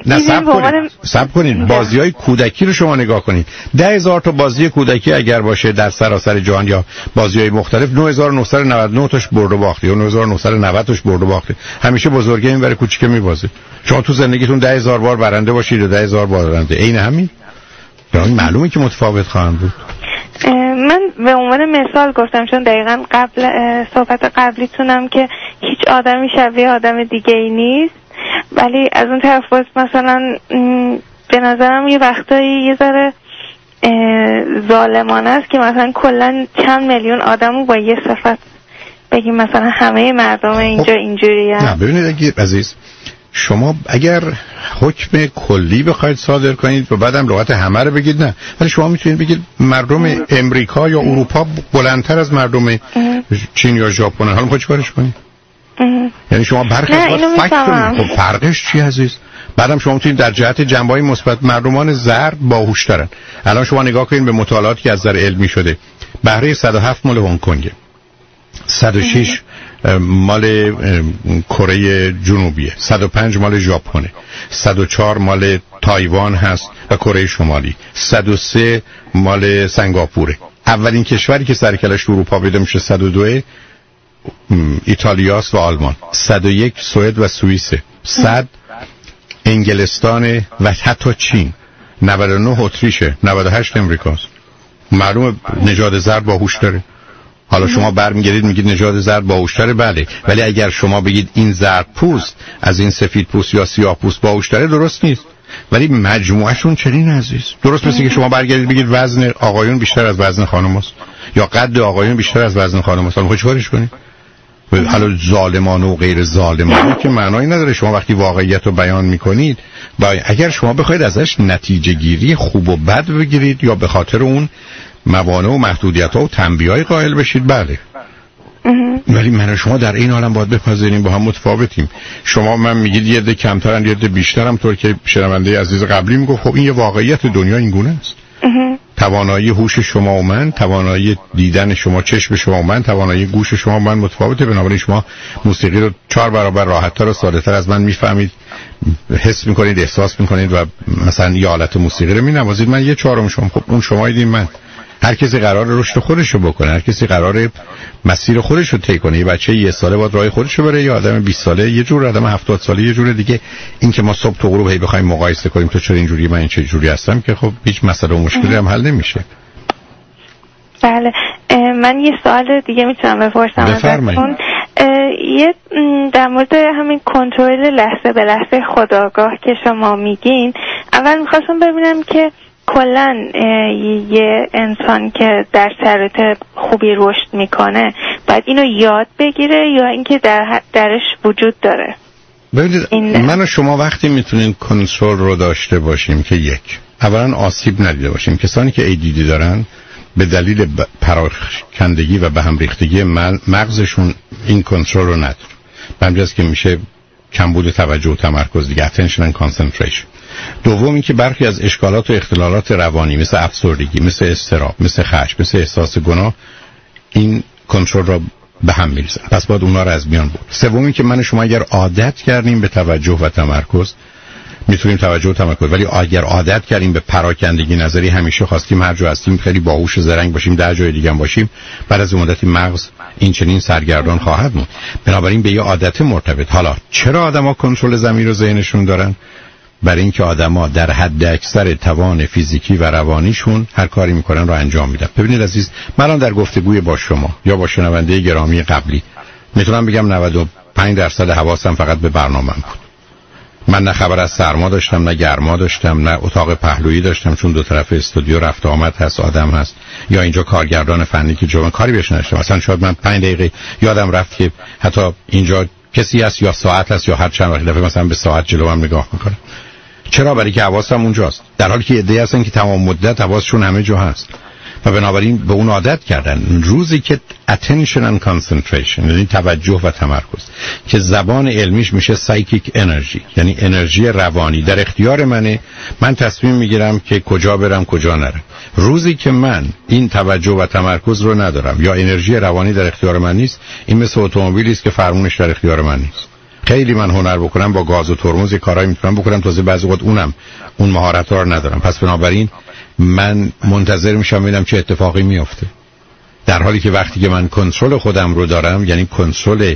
صبر کنید بازی‌های کودکی رو شما نگاه کنید. 10,000 تا بازی کودکی اگر باشه در سراسر جهان یا بازی‌های مختلف، 9999 تاش برد و باخته یا 9990 تاش برد و باخته. همیشه بزرگه این برای کوچیکه میبازه. شما تو زندگیتون 10,000 بار برنده باشید و 10,000 بار برنده، عین همین. این معلومه که متفاوت خواهند بود. من به عنوان مثال گفتم چون دقیقاً قبل صحبت قبلیتونم که هیچ آدمی شبیه آدم دیگه ای نیست، ولی از اون طرف باز مثلا به نظرم یه وقتایی یه ذره ظالمانه است که مثلا کلا چند میلیون آدمو با یه صفت بگیم مثلا همه مردم اینجا اینجوریه. نه ببینید اگه عزیز شما اگر حکم کلی بخواید صادر کنید و بعدم لغت همه رو بگید نه، ولی شما میتونید بگید مردم امریکا یا اروپا بلندتر از مردم چین یا ژاپن. حالا میخواید چیکارش کنید؟ یعنی شما برخلاف فکت کنید. خب فرقش چی عزیز؟ بعدم شما میتونید در جهت جنبه‌های مثبت مردمان زرد باهوش‌ترن. الان شما نگاه کنید به مطالعاتی که از نظر علمی شده. بهره 107 مال هنگ کنگ، 106 مال کره جنوبیه، 105 مال ژاپن، 104 مال تایوان هست و کره شمالی، 103 مال سنگاپوره. اولین کشوری که سرکلش تو اروپا پیدا میشه 102 ایتالیاست و آلمان، 101 سوئد و سوئیسه، 100 انگلستان و حتی چین، 99 اتریشه، 98 امریکاست. معلومه نژاد زرد باهوش داره. حالا شما برمیگردید میگید نژاد زرد باهوشتره، بله، ولی اگر شما بگید این زرد پوست از این سفید پوست یا سیاه پوست باهوشتره درست نیست، ولی مجموعشون چنین عزیز. درست مثل که شما برگردید بگید وزن آقایون بیشتر از وزن خانم است یا قد آقایون بیشتر از وزن خانم است. حالا چیکارش کنید؟ حالا ظالمانه و غیر ظالمانه که معنایی نداره. شما وقتی واقعیت رو بیان میکنید اگر شما بخواید ازش نتیجه گیری خوب و بد بگیرید یا به خاطر اون موانع و محدودیت ها و تنبیه‌های قائل بشید، بله، ولی من و شما در این عالم باید بپذیریم با هم متفاوتیم. شما من میگید یه عده کمترن یه عده بیشترم، طور که شنونده عزیز قبلی میگفت خب این یه واقعیت دنیا این گونه است. توانایی هوش شما و من، توانایی دیدن شما، چشم شما و من، توانایی گوش شما و من متفاوته. بنابراین شما موسیقی رو 4 برابر راحت‌تر و ساده‌تر از من میفهمید، حس میکنید، احساس میکنید و مثلا یه حالت موسیقی رو مینوازید، من 1/4 شما. خب اون شمایید، من. هر کسی قرار رشد خودش رو بکنه، هر کسی قرار مسیر خودش رو طی کنه. یه بچه 1 ساله باید راه خودش رو بره، یه آدم 20 ساله یه جور، آدم 70 ساله یه جور دیگه. این که ما صبح تا غروب هی بخوایم مقایسه کنیم تو چرا اینجوری من چه جوری هستم، که خب هیچ مسئله و مشکلی هم حل نمیشه. بله، من یه سوال دیگه میتونم بپرسم ازتون؟ یه در مورد همین کنترل لحظه به لحظه خودآگاه که شما میگین، اول میخواستم ببینم که کلن یه انسان که در شرایط خوبی رشد میکنه باید اینو یاد بگیره یا اینکه درش وجود داره؟ ببینید من و شما وقتی میتونیم کنترل رو داشته باشیم که یک، اولا آسیب ندیده باشیم. کسانی که ADD دارن به دلیل پراکندگی و به هم ریختگی مغزشون این کنترل رو نداره. به همین جاست که میشه کمبود توجه و تمرکز دیگه، attention and concentration. دوم این که برخی از اشکالات و اختلالات روانی مثل افسردگی، مثل اضطراب، مثل خشم، مثل احساس گناه این کنترل را به هم می‌ریزن، پس باید اونها رو از میان برد. سوم این که من و شما اگر عادت کردیم به توجه و تمرکز میتونیم توجه و تمرکز، ولی اگر عادت کردیم به پراکندگی نظری، همیشه خواستیم هر جا هستیم خیلی باهوش و زرنگ باشیم، در جای دیگه هم باشیم، بعد از مدتی مغز این چنین سرگردان خواهد بود. بنابراین به یه عادت مرتبط. حالا چرا آدما کنترل ضمیر و ذهنشون دارن؟ برای اینکه آدما در حد اکثر توان فیزیکی و روانیشون هر کاری میکنن رو انجام میدن. ببینید عزیز، من الان در گفتگوی با شما یا با شنونده گرامی قبلی میتونم بگم 95% حواسم فقط به برنامه‌ام بود. من نه خبر از سرما داشتم، نه گرما داشتم، نه اتاق پهلویی داشتم چون دو طرف استودیو رفت آمد هست، آدم هست، یا اینجا کارگردان فنی که جمع کاری بهش نداشتم. مثلا شاید من 5 دقیقه یادم رفت که حتی اینجا کسی هست یا ساعت هست یا هر چند وقت دفعه مثلا به ساعت جلوم نگاه میکنم. چرا؟ برای که حواسم اونجاست، در حالی که عده‌ای هستن که تمام مدت حواسشون همه جا هست و بنابراین به اون عادت کردن. روزی که attention and concentration، یعنی توجه و تمرکز، که زبان علمیش میشه psychic energy، یعنی انرژی روانی، در اختیار منه، من تصمیم میگیرم که کجا برم کجا نرم. روزی که من این توجه و تمرکز رو ندارم یا انرژی روانی در اختیار من نیست، این مثل اتومبیلی است که فرمونش در اختیار من نیست. خیلی من هنر بکنم با گاز و ترمز کارایی میتونم بکنم، تازه بعضی وقت اون مهارت‌ها رو ندارم. پس بنابراین من منتظر میشم ببینم چه اتفاقی میفته، در حالی که وقتی که من کنترل خودم رو دارم، یعنی کنترل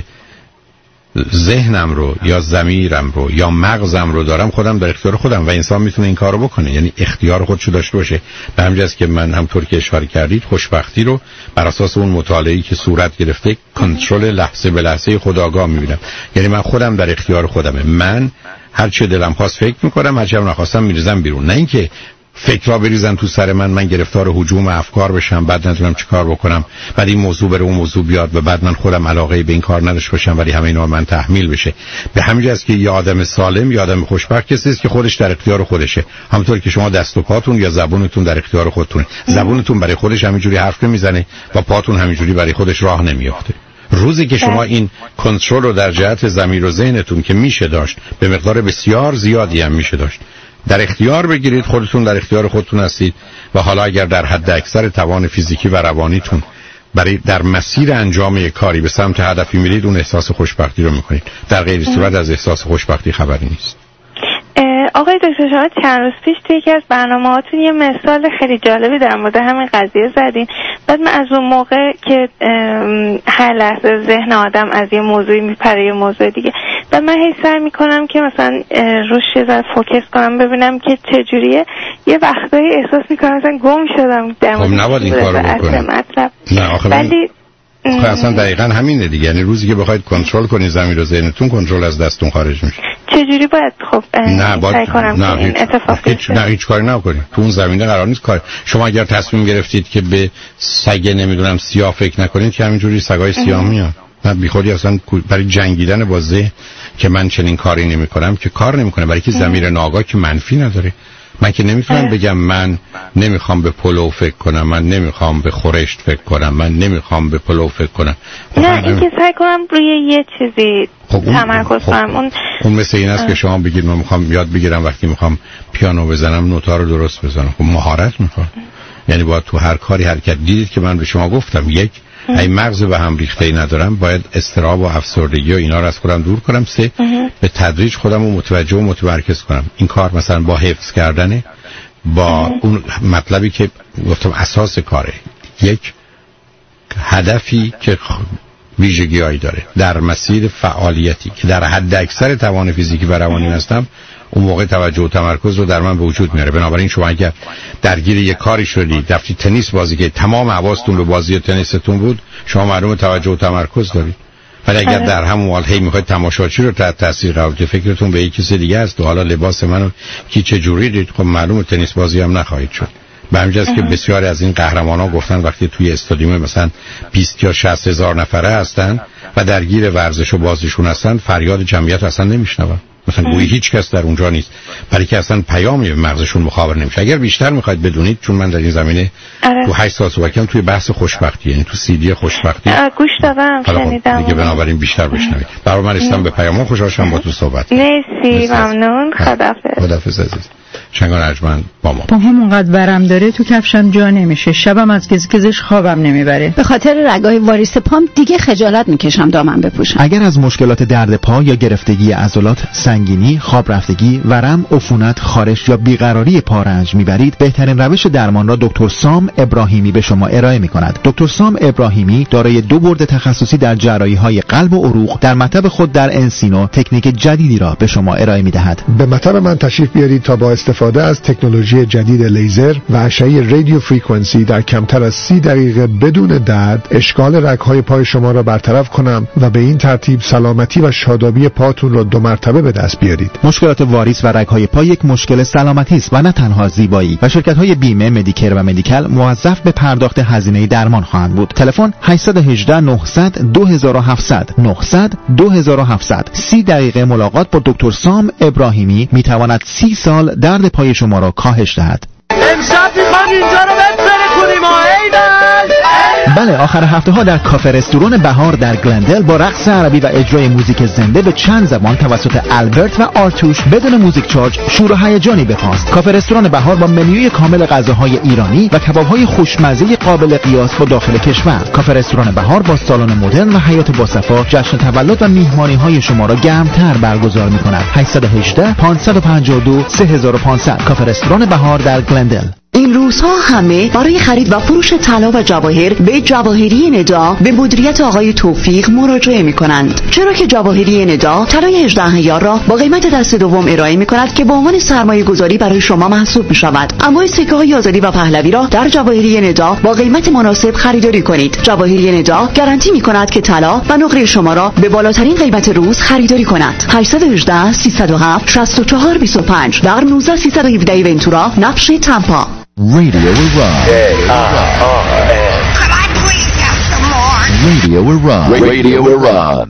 ذهنم رو یا ضمیرم رو یا مغزم رو دارم، خودم در اختیار خودم و انسان میتونه این کارو بکنه، یعنی اختیار خودشو داشته باشه. به همین جاست که من همطور که اشاره کردید خوشبختی رو بر اساس اون مطالعه‌ای که صورت گرفته کنترل لحظه به لحظه خودآگاه میبینم. یعنی من خودم در اختیار خودمه، من هر چه دلم خواست فکر میکنم، هر چه نخواستم میریزم بیرون. نه اینکه فکرها بریزن تو سر من گرفتار هجوم افکار بشم، بعد ندونم چی کار بکنم، بعد این موضوع بره اون موضوع بیاد و بعد من خودم علاقه به این کار نداشته باشم ولی همه اینا من تحمیل بشه. به همین جاست که یه آدم سالم، یه آدم خوشبخت کسی است که خودش در اختیار خودشه. همونطور که شما دست و پاتون یا زبونتون در اختیار خودتونه. زبونتون برای خودش همینجوری حرف نمیزنه و پاتون همینجوری برای خودش راه نمیافته. روزی که شما این کنترل رو در جهت ضمیر و ذهنتون که میشه داشت، به مقدار بسیار زیادی هم میشه داشت، در اختیار بگیرید، خودتون در اختیار خودتون هستید و حالا اگر در حد اکثر توان فیزیکی و روانیتون برای در مسیر انجام یک کاری به سمت هدفی میرید، اون احساس خوشبختی رو میکنید. در غیر صورت از احساس خوشبختی خبری نیست. آقای دکتر، شما چند روز پیش توی یکی از برنامه‌هاتون یه مثال خیلی جالبی در مورد همین قضیه زدین. بعد من از اون موقع که هر لحظه ذهن آدم از یه موضوعی میپره یه موضوع دیگه، بعد من هی سعی میکنم که مثلا روش یه ذره فوکس کنم ببینم که چجوریه. یه وقتایی احساس میکنم مثلا گم شدم در خب نباید این کارو بکنید. نه آخه ولی اصلا دقیقاً همینه دیگه. یعنی روزی که بخواید کنترل کنید ضمیر و ذهنتون، کنترل از دستتون خارج میشه. چجوری باید سعی کنم این اتفاق بیفته؟ هیچ کاری نکنید. تو اون زمینه قرار نیست کار. شما اگر تصمیم گرفتید که به سگ نمیدونم سیاه فکر نکنید که همینجوری سگای سیاه میاد. من بیخودی اصلا برای جنگیدن با ذهن که من چنین کاری نمیکنم که کار نمیکنه، برای که ضمیر ناآگاه که منفی نداره. من که نمیتونم بگم من نمیخوام به پلو فکر کنم، من نمیخوام به خورشت فکر کنم، من نمیخوام به پلو فکر کنم. نه اینکه سعی کنم روی یه چیزی تمرکز کنم. اون مثل این است که شما بگید من میخوام یاد بگیرم وقتی میخوام پیانو بزنم نوتا رو درست بزنم. خب مهارت میخوام. یعنی باید تو هر کاری حرکت. دیدید که من به شما گفتم یک ای مغز به هم ریخته‌ای ندارم، باید اضطراب و افسردگی و اینا رو از خودم دور کنم. سه به تدریج خودم رو متوجه و متمرکز کنم. این کار مثلا با حفظ کردنه، با اون مطلبی که گفتم اساس کاره، یک هدفی که ویژگی‌هایی داره در مسیر فعالیتی که در حد اکثر توان فیزیکی و روانی هستم، اون موقع توجه و تمرکز رو در من به وجود میاره. بنابراین شما اگر درگیر یک کاری شدید، رفتی تنیس بازی که تمام حواستون به بازی تنیستون بود، شما معلومه توجه و تمرکز دارید. ولی اگر در همون حال هی میخواید تماشاچی رو تحت تاثیر قرار بدید، فکرتون به یک چیز دیگه است و حالا لباس منو کی چه جوری دید، خب معلومه تنیس بازی هم نخواهید شد. به همین جاست که بسیاری از این قهرمانان گفتن وقتی توی استادیوم مثلا 20 یا 60 هزار نفره هستن و درگیر ورزش و بازیشون هستن، فریاد جمعیت اصلا نمیشنون. مثلا گویی هیچ کس در اونجا نیست، برای که اصلا پیامی به مغزشون مخابر نمیشه. اگر بیشتر میخواید بدونید، چون من در این زمینه تو 8 سال صحبت کردم توی بحث خوشبختی، یعنی تو سی دی خوشبختی گوش دادم، شنیدم دیگه، بنابراین بیشتر بشنوید. برای من رسیدم به پیام، خوشحال شدم با تو صحبت. مرسی، ممنون. خداحافظ. خداحافظ عزیز. شنگ ارجمند با ما. با همونقدر ورم داره تو کفشم جا نمیشه، شبم از گزگزش خوابم نمیبره. به خاطر رگای واریس پام دیگه خجالت میکشم دامن بپوشم. اگر از مشکلات درد پا یا گرفتگی عضلات، سنگینی، خواب رفتگی، ورم، عفونت، خارش یا بیقراری پا رنج میبرید، بهترین روش درمان را دکتر سام ابراهیمی به شما ارائه میکند. دکتر سام ابراهیمی دارای 2 برد تخصصی در جراحی‌های قلب و عروق در مطب خود در انسینو تکنیک جدیدی را به شما ارائه میدهد. به مطب من تشریف بیارید تا با استفاده از تکنولوژی جدید لیزر و اشعه رادیو فرکانسی در کمتر از 30 دقیقه بدون درد اشکال رگ‌های پای شما را برطرف کنم و به این ترتیب سلامتی و شادابی پاتون را 2 مرتبه به دست بیارید. مشکلات واریس و رگ‌های پا یک مشکل سلامتی است و نه تنها زیبایی و شرکت‌های بیمه، مدیکر و مدیکال موظف به پرداخت هزینه درمان خواهند بود. تلفن 818 900 2700 900 2700. 30 دقیقه ملاقات با دکتر سام ابراهیمی میتواند 30 سال درد پای شما را کاهش دهد. امشب میخوام اینجا رو بسره کنیم بله، آخر هفته ها در کافه رستوران بهار در گلندل با رقص عربی و اجرای موزیک زنده به چند زبان توسط البرت و آرتوش بدون موزیک چارج شور و هیجانی بخواست. کافه رستوران بهار با منوی کامل غذاهای ایرانی و کباب‌های خوشمزه قابل قیاس با داخل کشور. کافه رستوران بهار با سالن مدرن و حیاط باصفا جشن تولد و میهمانی‌های شما را گرمتر برگزار می‌کند. 818 552 3500. کافه رستوران بهار در گلندل. این روزها همه برای خرید و فروش طلا و جواهر به جواهری ندا به مدیریت آقای توفیق مراجعه می‌کنند. چرا که جواهری ندا طلای 18 را با قیمت دست دوم ارائه می‌کند که به عنوان سرمایه‌گذاری برای شما محسوب می‌شود. اما سکه‌های آزادی و پهلوی را در جواهری ندا با قیمت مناسب خریداری کنید. جواهری ندا گارانتی می‌کند که طلا و نقره شما را به بالاترین قیمت روز خریداری کند. 818 307 6425 در 19 317 ونتورا، نقش تامپا. Radio Iran. Could I please have some more? Radio Iran. Radio Iran.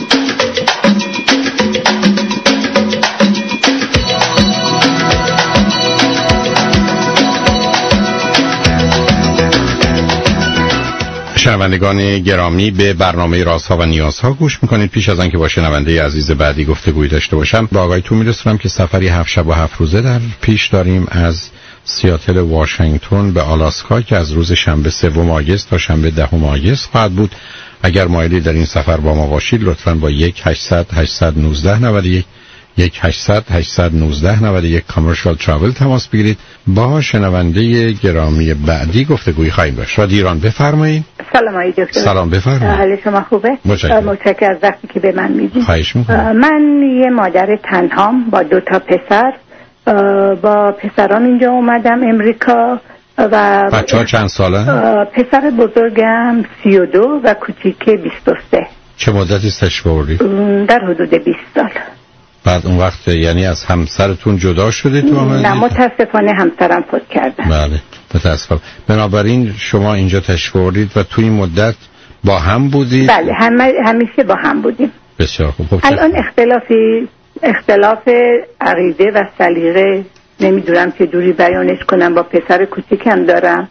شنوندگان گرامی، به برنامه رازها و نیازها گوش میکنید. پیش از آنکه با شنونده عزیز بعدی گفتگویی داشته باشم، به آقایتون میرسونم که سفری 7 شب و 7 روزه در پیش داریم از سیاتل واشنگتن به آلاسکا که از روز شنبه 3 آگوست تا شنبه 10 آگوست خواهد بود. اگر مایلی در این سفر با ما باشید لطفاً با 1-800-819-91 1-800-819-91 کامرشال تراول تماس بگیرید. با شنونده گرامی بعدی گفتگویی خواهیم داشت. رادیو ایران بفرمایید. سلام آقای دکتر. سلام بفرمایید. حال شما خوبه؟ متشکرم از وقتی که به من میدید. خواهش می‌کنم. من یه مادر تنهام با 2 تا پسر، با پسرام اینجا اومدم امریکا و بچه‌ها چند سالن؟ پسر بزرگم 32 و کوچیکه 23. چه مدتی تشریف آوردید؟ در حدود 20 سال. بعد اون وقت یعنی از همسرتون جدا شدید تو آمدید؟ نه، متاسفانه همسرم فوت کردن. بله متاسفم. بنابراین شما اینجا تشریف آوردید و تو این مدت با هم بودید؟ بله، همیشه با هم بودیم. بسیار خوب. الان اختلاف عقیده و سلیقه نمیدونم چه جوری بیانش کنم با پسر کوچیکم دارم.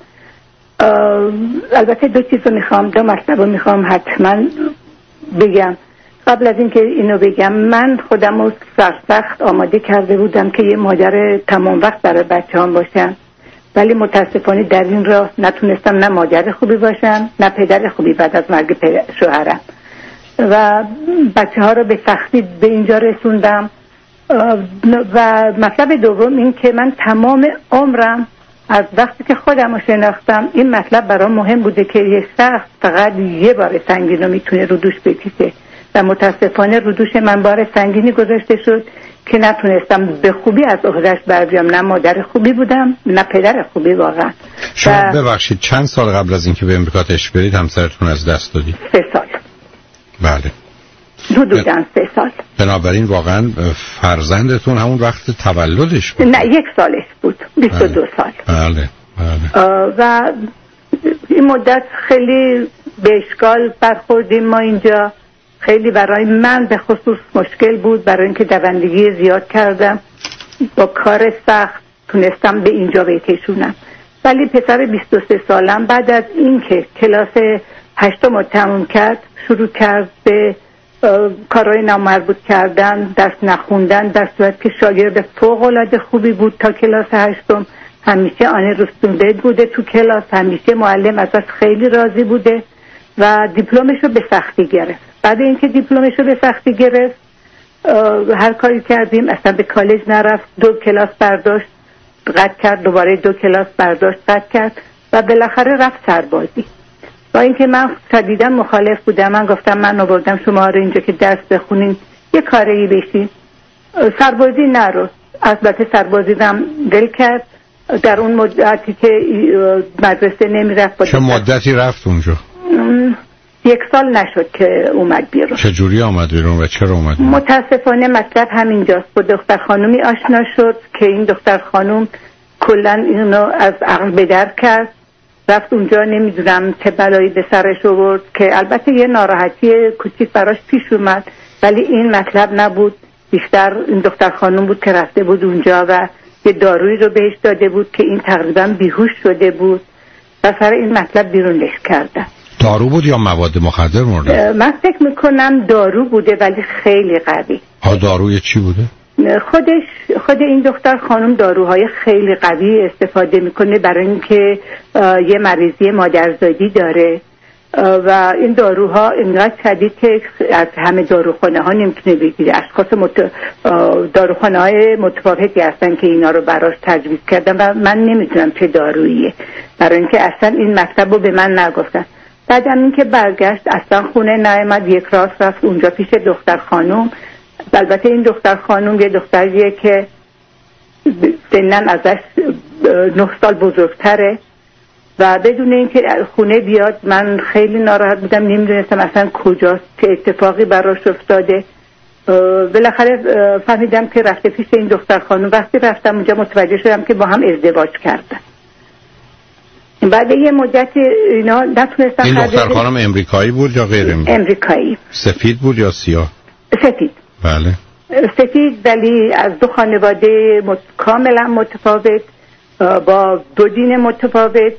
البته 2 چیزو میخوام، 2 مطلبو میخوام حتما بگم. قبل از اینکه اینو بگم، من خودمو سرسخت آماده کرده بودم که یه مادر تمام وقت برای بچه‌ام باشم، ولی متاسفانه در این راه نتونستم نه مادر خوبی باشم نه پدر خوبی بعد از مرگ شوهرم و بچه‌ها رو به سختی به اینجا رسوندم. و مطلب دوم این که من تمام عمرم از وقتی که خودم رو شناختم این مطلب برام مهم بوده که یه شخص فقط یه بار سنگین رو میتونه رو دوش بکشه و متاسفانه رو دوش من بار سنگینی گذاشته شد که نتونستم به خوبی از عهده‌اش بر بیام. نه مادر خوبی بودم نه پدر خوبی واقعا. شما ببخشید چند سال قبل از اینکه به امریکا تشریف برید همسرتون از دست دادید؟ 3 سال. بله. حدوداً 3 سال. بنابراین واقعا فرزندتون همون وقت تولدش بود؟ نه، 1 سالش بود. 22 سال. بله. و این مدت خیلی به اشکال برخوردیم ما اینجا. خیلی برای من به خصوص مشکل بود، برای اینکه دوندگی زیاد کردم، با کار سخت تونستم به اینجا بکشونم. ولی پسر 23 سالم بعد از اینکه کلاس 8 تموم کرد شروع کرد به کارهای نامربوط کردن، درس نخوندن، در صورت که شاگرد فوق‌العاده خوبی بود تا کلاس 8م. همیشه آن رستونده بوده تو کلاس، همیشه معلم ازش خیلی راضی بوده و دیپلمش رو به سختی گرفت. بعد اینکه دیپلمش رو به سختی گرفت هر کاری کردیم اصلا به کالج نرفت، 2 کلاس برداشت قطع کرد، دوباره 2 کلاس برداشت قطع کرد و بالاخره رفت سربازی. با اینکه من شدیداً مخالف بودم، من گفتم من آوردم شما رو اینجا که درس بخونین یه کاری بشین، سربازی نرو. البته سربازی هم دل کرد. در اون مدتی که مدرسه نمیرفت. چه مدتی رفت اونجا؟ 1 سال نشد که اومد بیرون. چه جوری آمد بیرون و چرا اومد بیرون؟ متاسفانه مطلب همینجاست. با دختر خانومی آشنا شد که این دختر خانوم کلا اینو از عقل به در کرد، رفت اونجا نمیدونم چه بلایی به سرش آورد که البته یه ناراحتی کوچیک براش پیش اومد، ولی این مطلب نبود. بیشتر این دختر خانوم بود که رفته بود اونجا و یه دارویی رو بهش داده بود که این تقریبا بیهوش شده بود و سر این مطلب بیرونش کردن. دارو بود یا مواد مخدر مورد؟ من فکر میکنم دارو بوده ولی خیلی قوی. داروی چی بوده؟ خود این دختر خانم داروهای خیلی قوی استفاده میکنه برای اینکه یه مریضی مادرزادی داره و این داروها اینقدر شدید که از همه داروخانه ها نمیتونه بگیره. اشخاص داروخانه های متفاوتی هستن که اینا رو براش تجویز کردن و من نمیتونم چه داروییه، برای اینکه اصلا این مکتب رو به من نگفتن. بعدم این که برگشت اصلا خونه نیامد، یک راست رفت اونجا پیش دختر خانم. البته این دختر خانم یه دختریه که سنن ازش 9 سال بزرگتره و بدون اینکه خونه بیاد من خیلی ناراحت بودم، نمیدونستم اصلا کجاست، چه اتفاقی براش افتاده. بالاخره فهمیدم که رفته پیش این دختر خانم. وقتی رفتم اونجا متوجه شدم که با هم ازدواج کردن. بعد یه مدت اینا نتونستم. این دختر خانم امریکایی بود یا غیر امریکایی؟ سفید بود یا سیاه؟ سفید. بله سفید، ولی از 2 خانواده کاملا متفاوت با 2 دین متفاوت.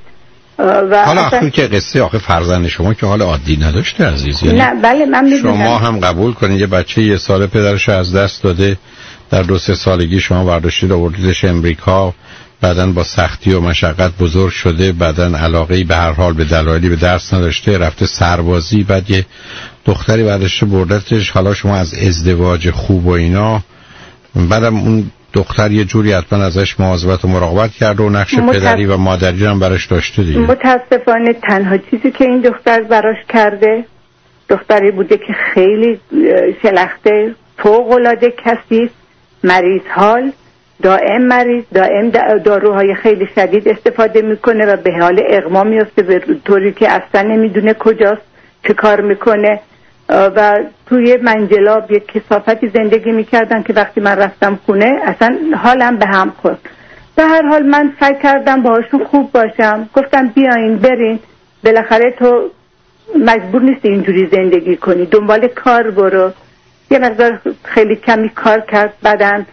و حالا آخه که قصه آخه فرزند شما که حال عادی نداشته عزیز، یعنی نه بله من میدونم. شما هم قبول کنید یه بچه 1 ساله پدرش از دست داده، در 2-3 سالگی شما برداشتید آوردیدش امریکا، بعدن با سختی و مشقت بزرگ شده، بعدن علاقه‌ای به هر حال به دلایلی به درس نداشته، رفته سربازی، بعد یه دختری بعدش بردتش. حالا شما از ازدواج خوب و اینا، بعدم اون دختر یه جوری حتما ازش مواظبت و مراقبت کرده و نقش پدری و مادری هم براش داشته دیگه. متاسفانه تنها چیزی که این دختر براش کرده، دختری بوده که خیلی شلخته، فوق‌العاده کثیف، مریض حال، دائم مریض، دائم داروهای خیلی شدید استفاده میکنه و به حال اغما میفته به طوری که اصلا نمیدونه کجاست، چه کار میکنه و توی منجلاب یک کثافتی زندگی میکردن که وقتی من رفتم خونه اصلا حالم به هم خورد. به هر حال من سعی کردم باهاشون خوب باشم، گفتم بیاین برین، بالاخره تو مجبور نیستی اینجوری زندگی کنی، دنبال کار برو. یه مقدار خیلی کمی کار کرد، بعدن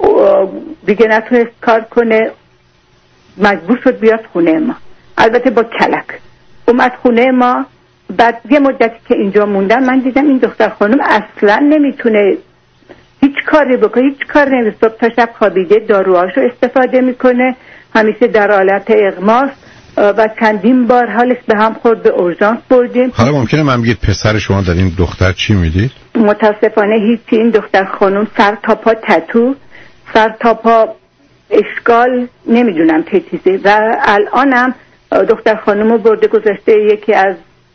دیگه نتونست کار کنه، مجبور شد بیاد خونه ما، البته با کلک اومد خونه ما. بعد یه مدتی که اینجا موندم من دیدم این دختر خانم اصلا نمیتونه هیچ کاری بکنه، هیچ کار نمیشه. صبح تا شب خوابیده، داروهاشو استفاده میکنه، همیشه در حالت اغماست و چندین بار حالش به هم خورد، به اورژانس بردیم. حالا ممکنه من بگید پسر شما در این دختر چی میدید؟ متاسفانه هیچی. این دختر خانم سر تا پا تتو، سر تا پا اشکال، نمیدونم چه چیزی. و الانم دختر خانومو برده گذاشته یکی از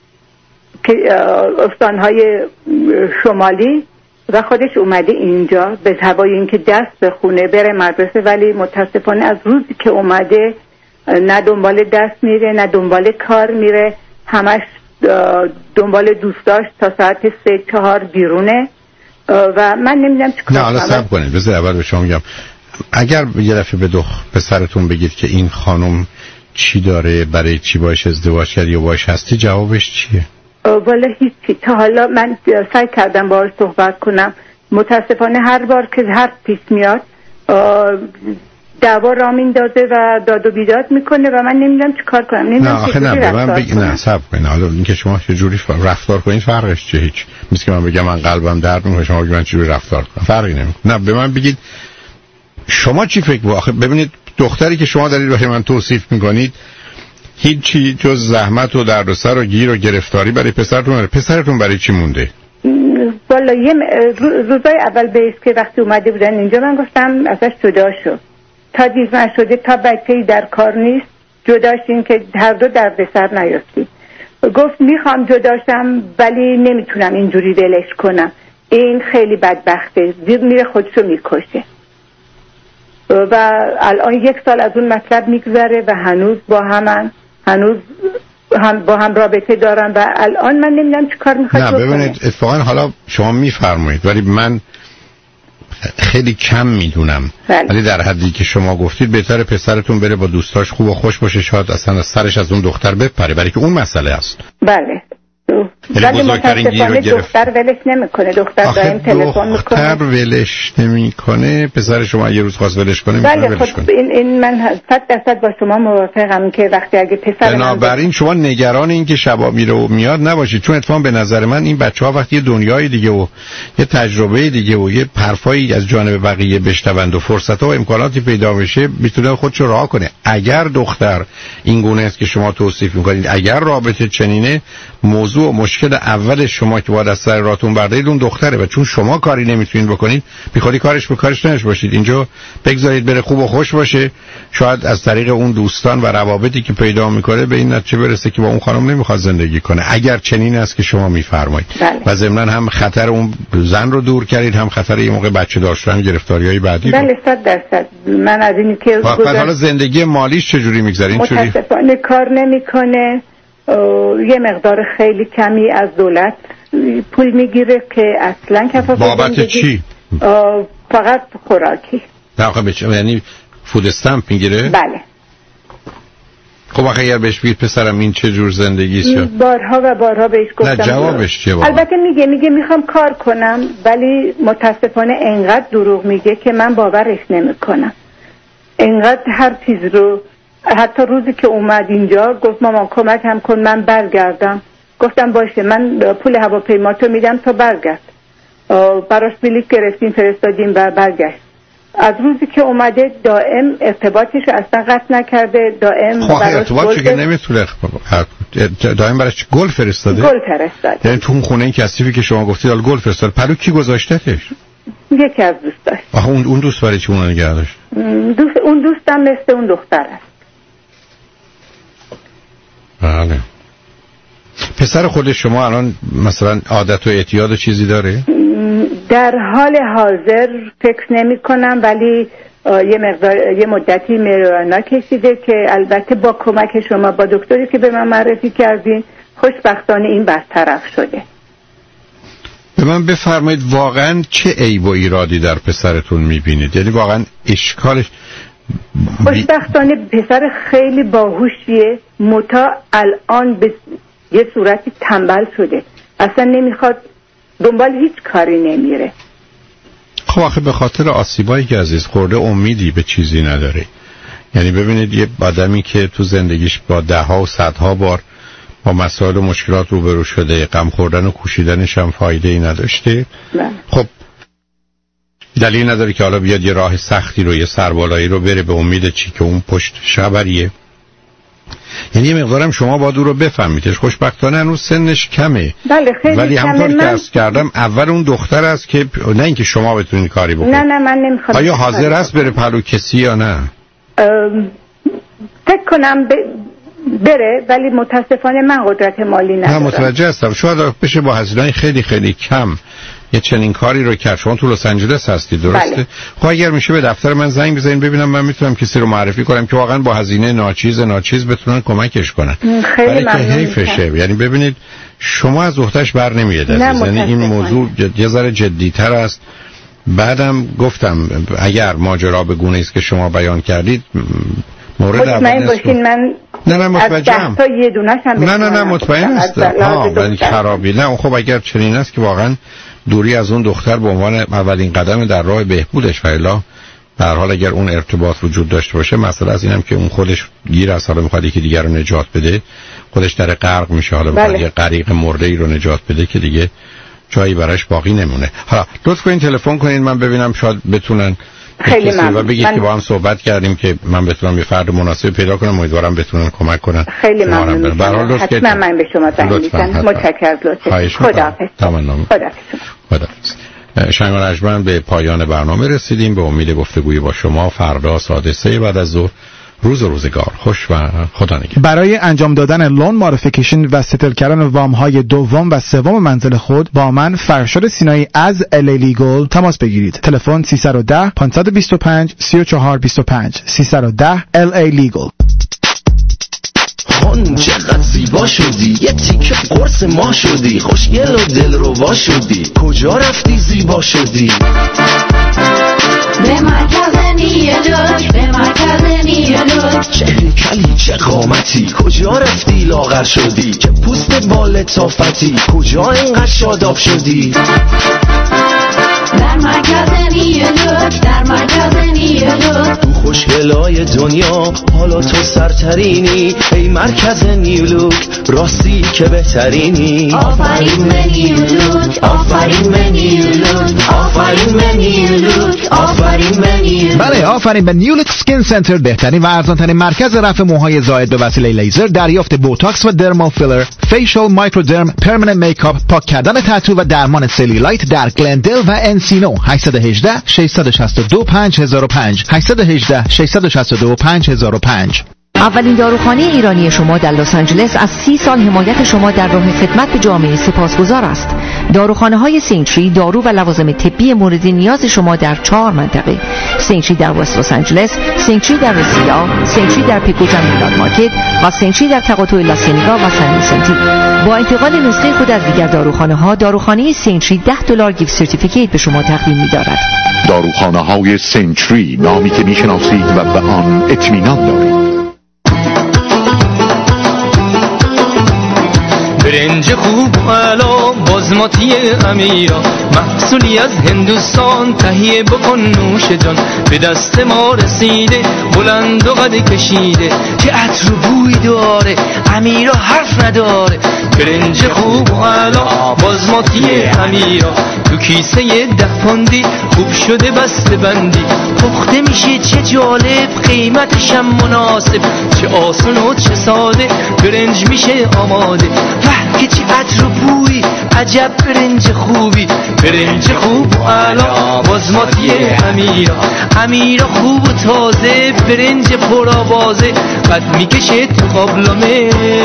استانهای شمالی و خودش اومده اینجا به هوای اینکه درس بخونه بره مدرسه، ولی متاسفانه از روزی که اومده نه دنبال درس میره نه دنبال کار میره، همش دنبال دوستاش تا ساعت 3-4 بیرونه و من نمیدونم چیکار کنم. نه حالا صبر کنید، بذار اول به شما میگم. اگر یه دفعه به پسرتون بگید که این خانم چی داره، برای چی باش ازدواج کردی یا باش هستی، جوابش چیه؟ والا هیچی. تا حالا من سعی کردم باهاش صحبت کنم، متاسفانه هر بار که حرف پیش میاد دعوا را میندازه و داد و بیداد میکنه و من نمیدونم چی کار کنم. نه آخه نه به من بگی نه صبر کنید. حالا اینکه شما چه جوری رفتار کنید فرقش چیه؟ هیچ مثل که من بگم من قلبم درد میکنه شما بگید من چه جوری رفتار کنم فرقی نمیکنه. نه به من بگید شما چی فکر می‌کنید؟ آخه ببینید دختری که شما دارید برای من توصیف میکنید هیچی جز زحمت و دردسر و گیر و گرفتاری برای پسرتون برای چی مونده؟ والا یه روزای اول بیس که وقتی اومده بودن اینجا من گفتم ازش جدا شو تا دیر نشده تا بچه‌ای در کار نیست جدا شین که هر دو دردسر نیفتید. گفت میخوام جداشم ولی نمیتونم اینجوری ولش کنم، این خیلی بدبخته، میره خودشو میکشه و الان 1 سال از اون مطلب میگذره و هنوز با هم رابطه دارن و الان من نمیدونم چی کار میخواد بکنه. نه ببینید اتفاقا حالا شما میفرمایید ولی من خیلی کم میدونم ولی در حدی که شما گفتید بهتره پسرتون بره با دوستاش خوب و خوش باشه، شاید اصلا از سرش از اون دختر بپره برای که اون مسئله است. بله ولی متاسفانه دختر ولش نمیکنه، دختر دائم تلفن میکنه. دختر ولش نمیکنه، پسر شما یه روز خواست ولش کنه میتونه ولش کنه. این من 100% با شما موافقم که وقتی اگه پسر بنابراین شما نگران این که شبا میره و میاد نباشید، چون اتفاقا به نظر من این بچه‌ها وقتی یه دنیای دیگه و یه تجربه دیگه و یه حرفایی از جانب بقیه بشنوند و فرصت‌ها و امکاناتی پیدا بشه میتونه خودشو رها کنه. اگر دختر این گونه است که شما توصیف میکنید، اگر رابطه چنینه، موضوع و مشکل اول شما که باید از سر راتون بردارید اون دختره و چون شما کاری نمیتونید بکنید بیخودی کارش نش باشید، اینجا بگذارید بره خوب و خوش باشه، شاید از طریق اون دوستان و روابطی که پیدا میکنه به این نتیجه برسه که با اون خانم نمیخواد زندگی کنه. اگر چنین است که شما میفرمایید و ضمناً هم خطر اون زن رو دور کردید، هم خطر یه موقع بچه داشتن گرفتاریای بعدی. بله 100% من از اینی که حالا زندگی مالیش چجوری میگذره؟ اینجوری متاسفانه کار نمیکنه، یه مقدار خیلی کمی از دولت پول میگیره که اصلا کفاف بابت چی؟ فقط خوراکی. نه آخه یعنی فود استامپ میگیره؟ بله. خب آخه اگر بهش بگید پسرم این چه جور زندگیست؟ بارها و بارها بهش گفتم. نه جوابش چیه بابا؟ البته میگه میخوام کار کنم ولی متاسفانه انقدر دروغ میگه که من باورش نمیکنم. انقدر هر چیز رو، حتی روزی که اومد اینجا گفت مامان کمک هم کن من برگردم. گفتم باشه من پول هواپیماتو میدم تا برگرد. براش بلیط گرفتیم فرستادیم و برگشت. از روزی که اومده دائم ارتباطش اصلا قطع نکرده، دائم براش ارتباطش که نمیتونه دائم براش گل فرستاده. گل فرستاده. یعنی تو اون خونه این کثیفی که شما گفتید گل فرستاد، پلو کی گذاشتهش؟ یکی از دوستاش. آخه اون دوست برای چی اون نگه داشت؟ اون دوستم مثل اون دختر است. بله. پسر خود شما الان مثلا عادت و اعتیاد و چیزی داره؟ در حال حاضر فکر نمی کنم ولی یه مدتی مریوانا کشیده که البته با کمک شما با دکتری که به من معرفی کردین خوشبختانه این برطرف شده. به من بفرمایید واقعا چه عیب و ایرادی در پسرتون میبینید؟ یعنی واقعا اشکالش خوشبختانه پسر خیلی باهوشیه، متا الان به یه صورتی تنبل شده، اصلا نمیخواد دنبال هیچ کاری نمیره. خب آخه به خاطر آسیبایی که عزیز خورده امیدی به چیزی نداره. یعنی ببینید یه آدمی که تو زندگیش با 10 ها و 100 ها بار با مسائل و مشکلات روبرو شده، غم خوردن و کوشیدنش هم فایده ای نداشته. خب دلیل نداره که حالا بیاد یه راه سختی رو، یه سربالایی رو بره به امید چی که اون پشت شبریه. یعنی یه مقدارم شما باید او رو بفهمیدش. خوشبختانه هنوز سنش کمه. بله خیلی ولی همطور که عرض کردم اول اون دختر است که نه اینکه شما بتونید کاری بکنید. نه من نمیخوام. آیا حاضر است بره پلو کسی یا نه؟ فکر کنم بره ولی متاسفانه من قدرت مالی ندارم. نه متوجه هستم. شاید بشه با هزینه‌های خیلی خیلی کم یه چنین کاری رو کرد. شما تو لس آنجلس هستید درسته؟ بله. خب اگر میشه به دفتر من زنگ بزنین ببینم من میتونم کسی رو معرفی کنم که واقعا با هزینه ناچیز بتونن کمکش کنن. خیلی ممنون. حیفشه. یعنی ببینید شما از وحدتش بر نمیاد. یعنی این موضوع یه ذره جدی‌تر است. بعدم گفتم اگر ماجرا به گونه است که شما بیان کردید مورد اول باشین من نه متوجهم. تا یه دونه‌ش هم نه مطمئن هستم. ولی خرابی نه. خب اگر چنین است که واقعا دوری از اون دختر به عنوان اولین قدم در راه بهبودش و الا در حال اگر اون ارتباط وجود داشته باشه، مسئله از اینم که اون خودش گیر از حالا میخواد یکی دیگر رو نجات بده، خودش در غرق میشه، حالا میخواد یه غریق مرده ای رو نجات بده که دیگه جایی براش باقی نمونه. حالا لطف کنین تلفن کنین من ببینم شاید بتونن خیلی ممنون و بگید که با هم صحبت کردیم که من بتونم یه فرد مناسب پیدا کنم، امیدوارم بتونن کمک کنن. خیلی ممنون. حتما من به شما زنگ میزنم. متشکرم لطفاً. خداحافظ. تمام. خداحافظ. شنگ و رجمن به پایان برنامه رسیدیم. به امید گفتگوی با شما فردا ساعت 3 بعد از ظهر. روز و روزگار خوش و خدا نگهدار. برای انجام دادن لون مودیفیکیشن و ستل کردن وام‌های دوم و سوم منزل خود با من فرشاد سینایی از LA Legal تماس بگیرید. تلفن 310 525 3425 310 LA Legal. خان چقدر زیبا شدی، یه تیکه قرص ما شدی، خوشگل و دلربا شدی، کجا رفتی زیبا شدی؟ به مرکز نیلوک، به مرکز نیلوک. چه هیکلی چه قامتی، کجا رفتی لاغر شدی، که پوست بال تافتی، کجا اینقدر شاداب شدی؟ در مرکز نیلوک، در مرکز نیلوک. تو خوشگلای دنیا حالا تو سرترینی، ای مرکز نیلوک راستی که بهترینی. آفرین به نیلوک، آفرین به نیلوک، آفرین به نیلوک، آفرین به نیلوک. بله آفرین به نیولوک سکین سنتر، بهترین و ارزان‌ترین مرکز رفع موهای زائد به وسیله لیزر، دریافت بوتاکس و درمال فیلر، فیشال مایکرودرم، پرمننت میکاپ، پاک کردن تتو و درمان سلیولایت در گلندل و انسینو. 818 662 5005 818 662 5005. اولین داروخانه ایرانی شما در لس آنجلس از 30 سال حمایت شما در راه خدمت به جامعه سپاسگزار است. داروخانه‌های سینتری دارو و لوازم طبی مورد نیاز شما در 4 منطقه: سینتری در وست لس آنجلس، سینتری در رسیدا، سینتری در پیکوتا میلاد مارکت و سینتری در تقاطع لاسینیگا و سن ویسنتی. با انتقال نسخه خود از دیگر داروخانه‌ها، داروخانه سینتری $10 گیفت سرتیفیکیت به شما تقدیم می‌دارد. داروخانه‌های سینتری، نامی که می‌شناسید و به آن اطمینان دارید. برنج خوب علا بازماتی امیرا، محصولی از هندوستان تهیه بکن نوش جان. به دست ما رسیده بلند و قد کشیده، که عطر و بوی داره امیرا حرف نداره. برنج خوب علا بازماتی امیرا، تو کیسه 10 پوندی خوب شده بسته بندی. پخته میشه چه جالب، قیمتش هم مناسب، چه آسون و چه ساده برنج میشه آماده. که چه عطر و بوی، عجب برنج خوبی. برنج خوب و علا بازماتی امیرا، امیرا خوب و تازه، برنج پرآوازه، قد میکشه تو قابلمه.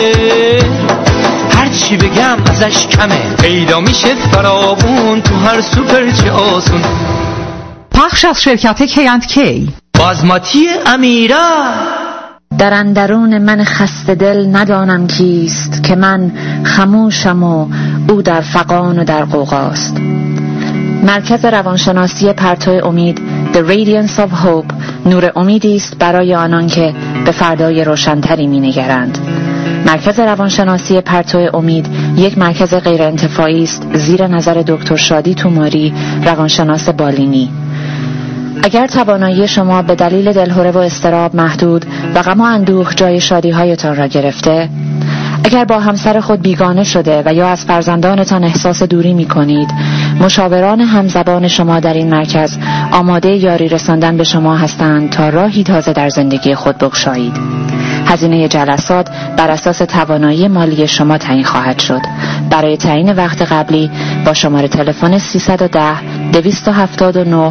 هرچی بگم ازش کمه، پیدا میشه فراوون تو هر سوپر، چه آسون. پخش از شرکت K&K. بازماتی امیرا. در اندرون من خسته دل ندانم کیست، که من خموشم و او در فغان و در غوغاست. مرکز روانشناسی پرتو امید The Radiance of Hope نور امیدی است برای آنان که به فردای روشن‌تری می‌نگرند. مرکز روانشناسی پرتو امید یک مرکز غیر انتفاعی است زیر نظر دکتر شادی توماری، روانشناس بالینی. اگر توانایی شما به دلیل دلهره و اضطراب محدود و غم و اندوه جای شادی‌هایتان را گرفته، اگر با همسر خود بیگانه شده و یا از فرزندانتان احساس دوری می کنید، مشاوران همزبان شما در این مرکز آماده یاری رساندن به شما هستند تا راهی تازه در زندگی خود بگشایید. هزینه جلسات بر اساس توانایی مالی شما تعیین خواهد شد. برای تعیین وقت قبلی با شماره تلفن 310 279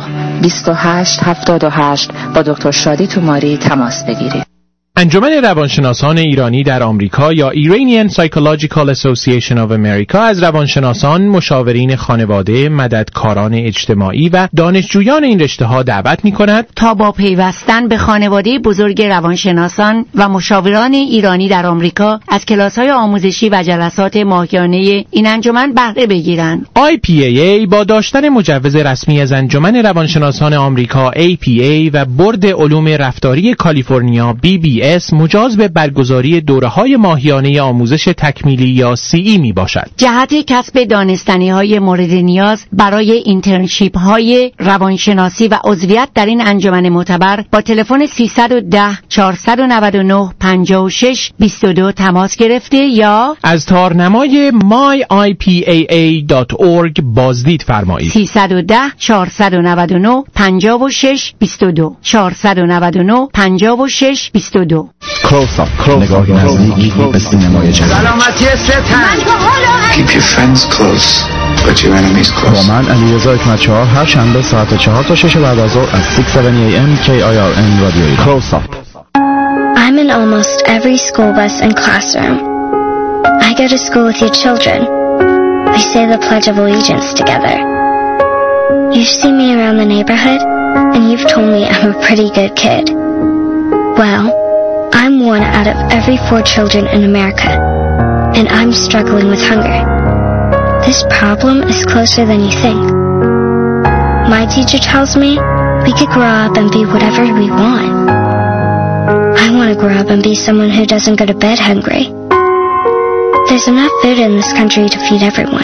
2878 با دکتر شادی توماری تماس بگیرید. انجمن روانشناسان ایرانی در آمریکا یا Iranian Psychological Association of America از روانشناسان، مشاورین خانواده، مددکاران اجتماعی و دانشجویان این رشته‌ها دعوت می‌کند تا با پیوستن به خانواده بزرگ روانشناسان و مشاوران ایرانی در آمریکا از کلاس‌های آموزشی و جلسات ماهیانه این انجمن بهره بگیرند. IPAA با داشتن مجوز رسمی از انجمن روانشناسان آمریکا APA و بورد علوم رفتاری کالیفرنیا BBA CES مجاز به برگزاری دوره‌های ماهیانه آموزش تکمیلی یا CE می باشد. جهت کسب دانستنی‌های مورد نیاز برای اینترنشیپ‌های روانشناسی و عضویت در این انجمن معتبر با تلفن 310 499 5622 تماس گرفته یا از تارنمای myipaa.org بازدید فرمایید. 310 499 5622 499 5622. کلوزآپ نگاهی نزدیک به سینمای جدید. سلامتی ستن. Keep your friends close but your enemies close. با من علیرضا حکمت‌چهار هر شنبه ساعت 4 تا 6 بعد از ظهر از 6:70 AM KIRN رادیو کلوزآپ. I'm in almost every school bus and classroom. I go to school with your children. We say the Pledge of Allegiance together. You've seen me around the neighborhood, and you've told me I'm a pretty good kid. Well, I'm one out of every 4 children in America, and I'm struggling with hunger. This problem is closer than you think. My teacher tells me we could grow up and be whatever we want. I want to grow up and be someone who doesn't go to bed hungry. There's enough food in this country to feed everyone.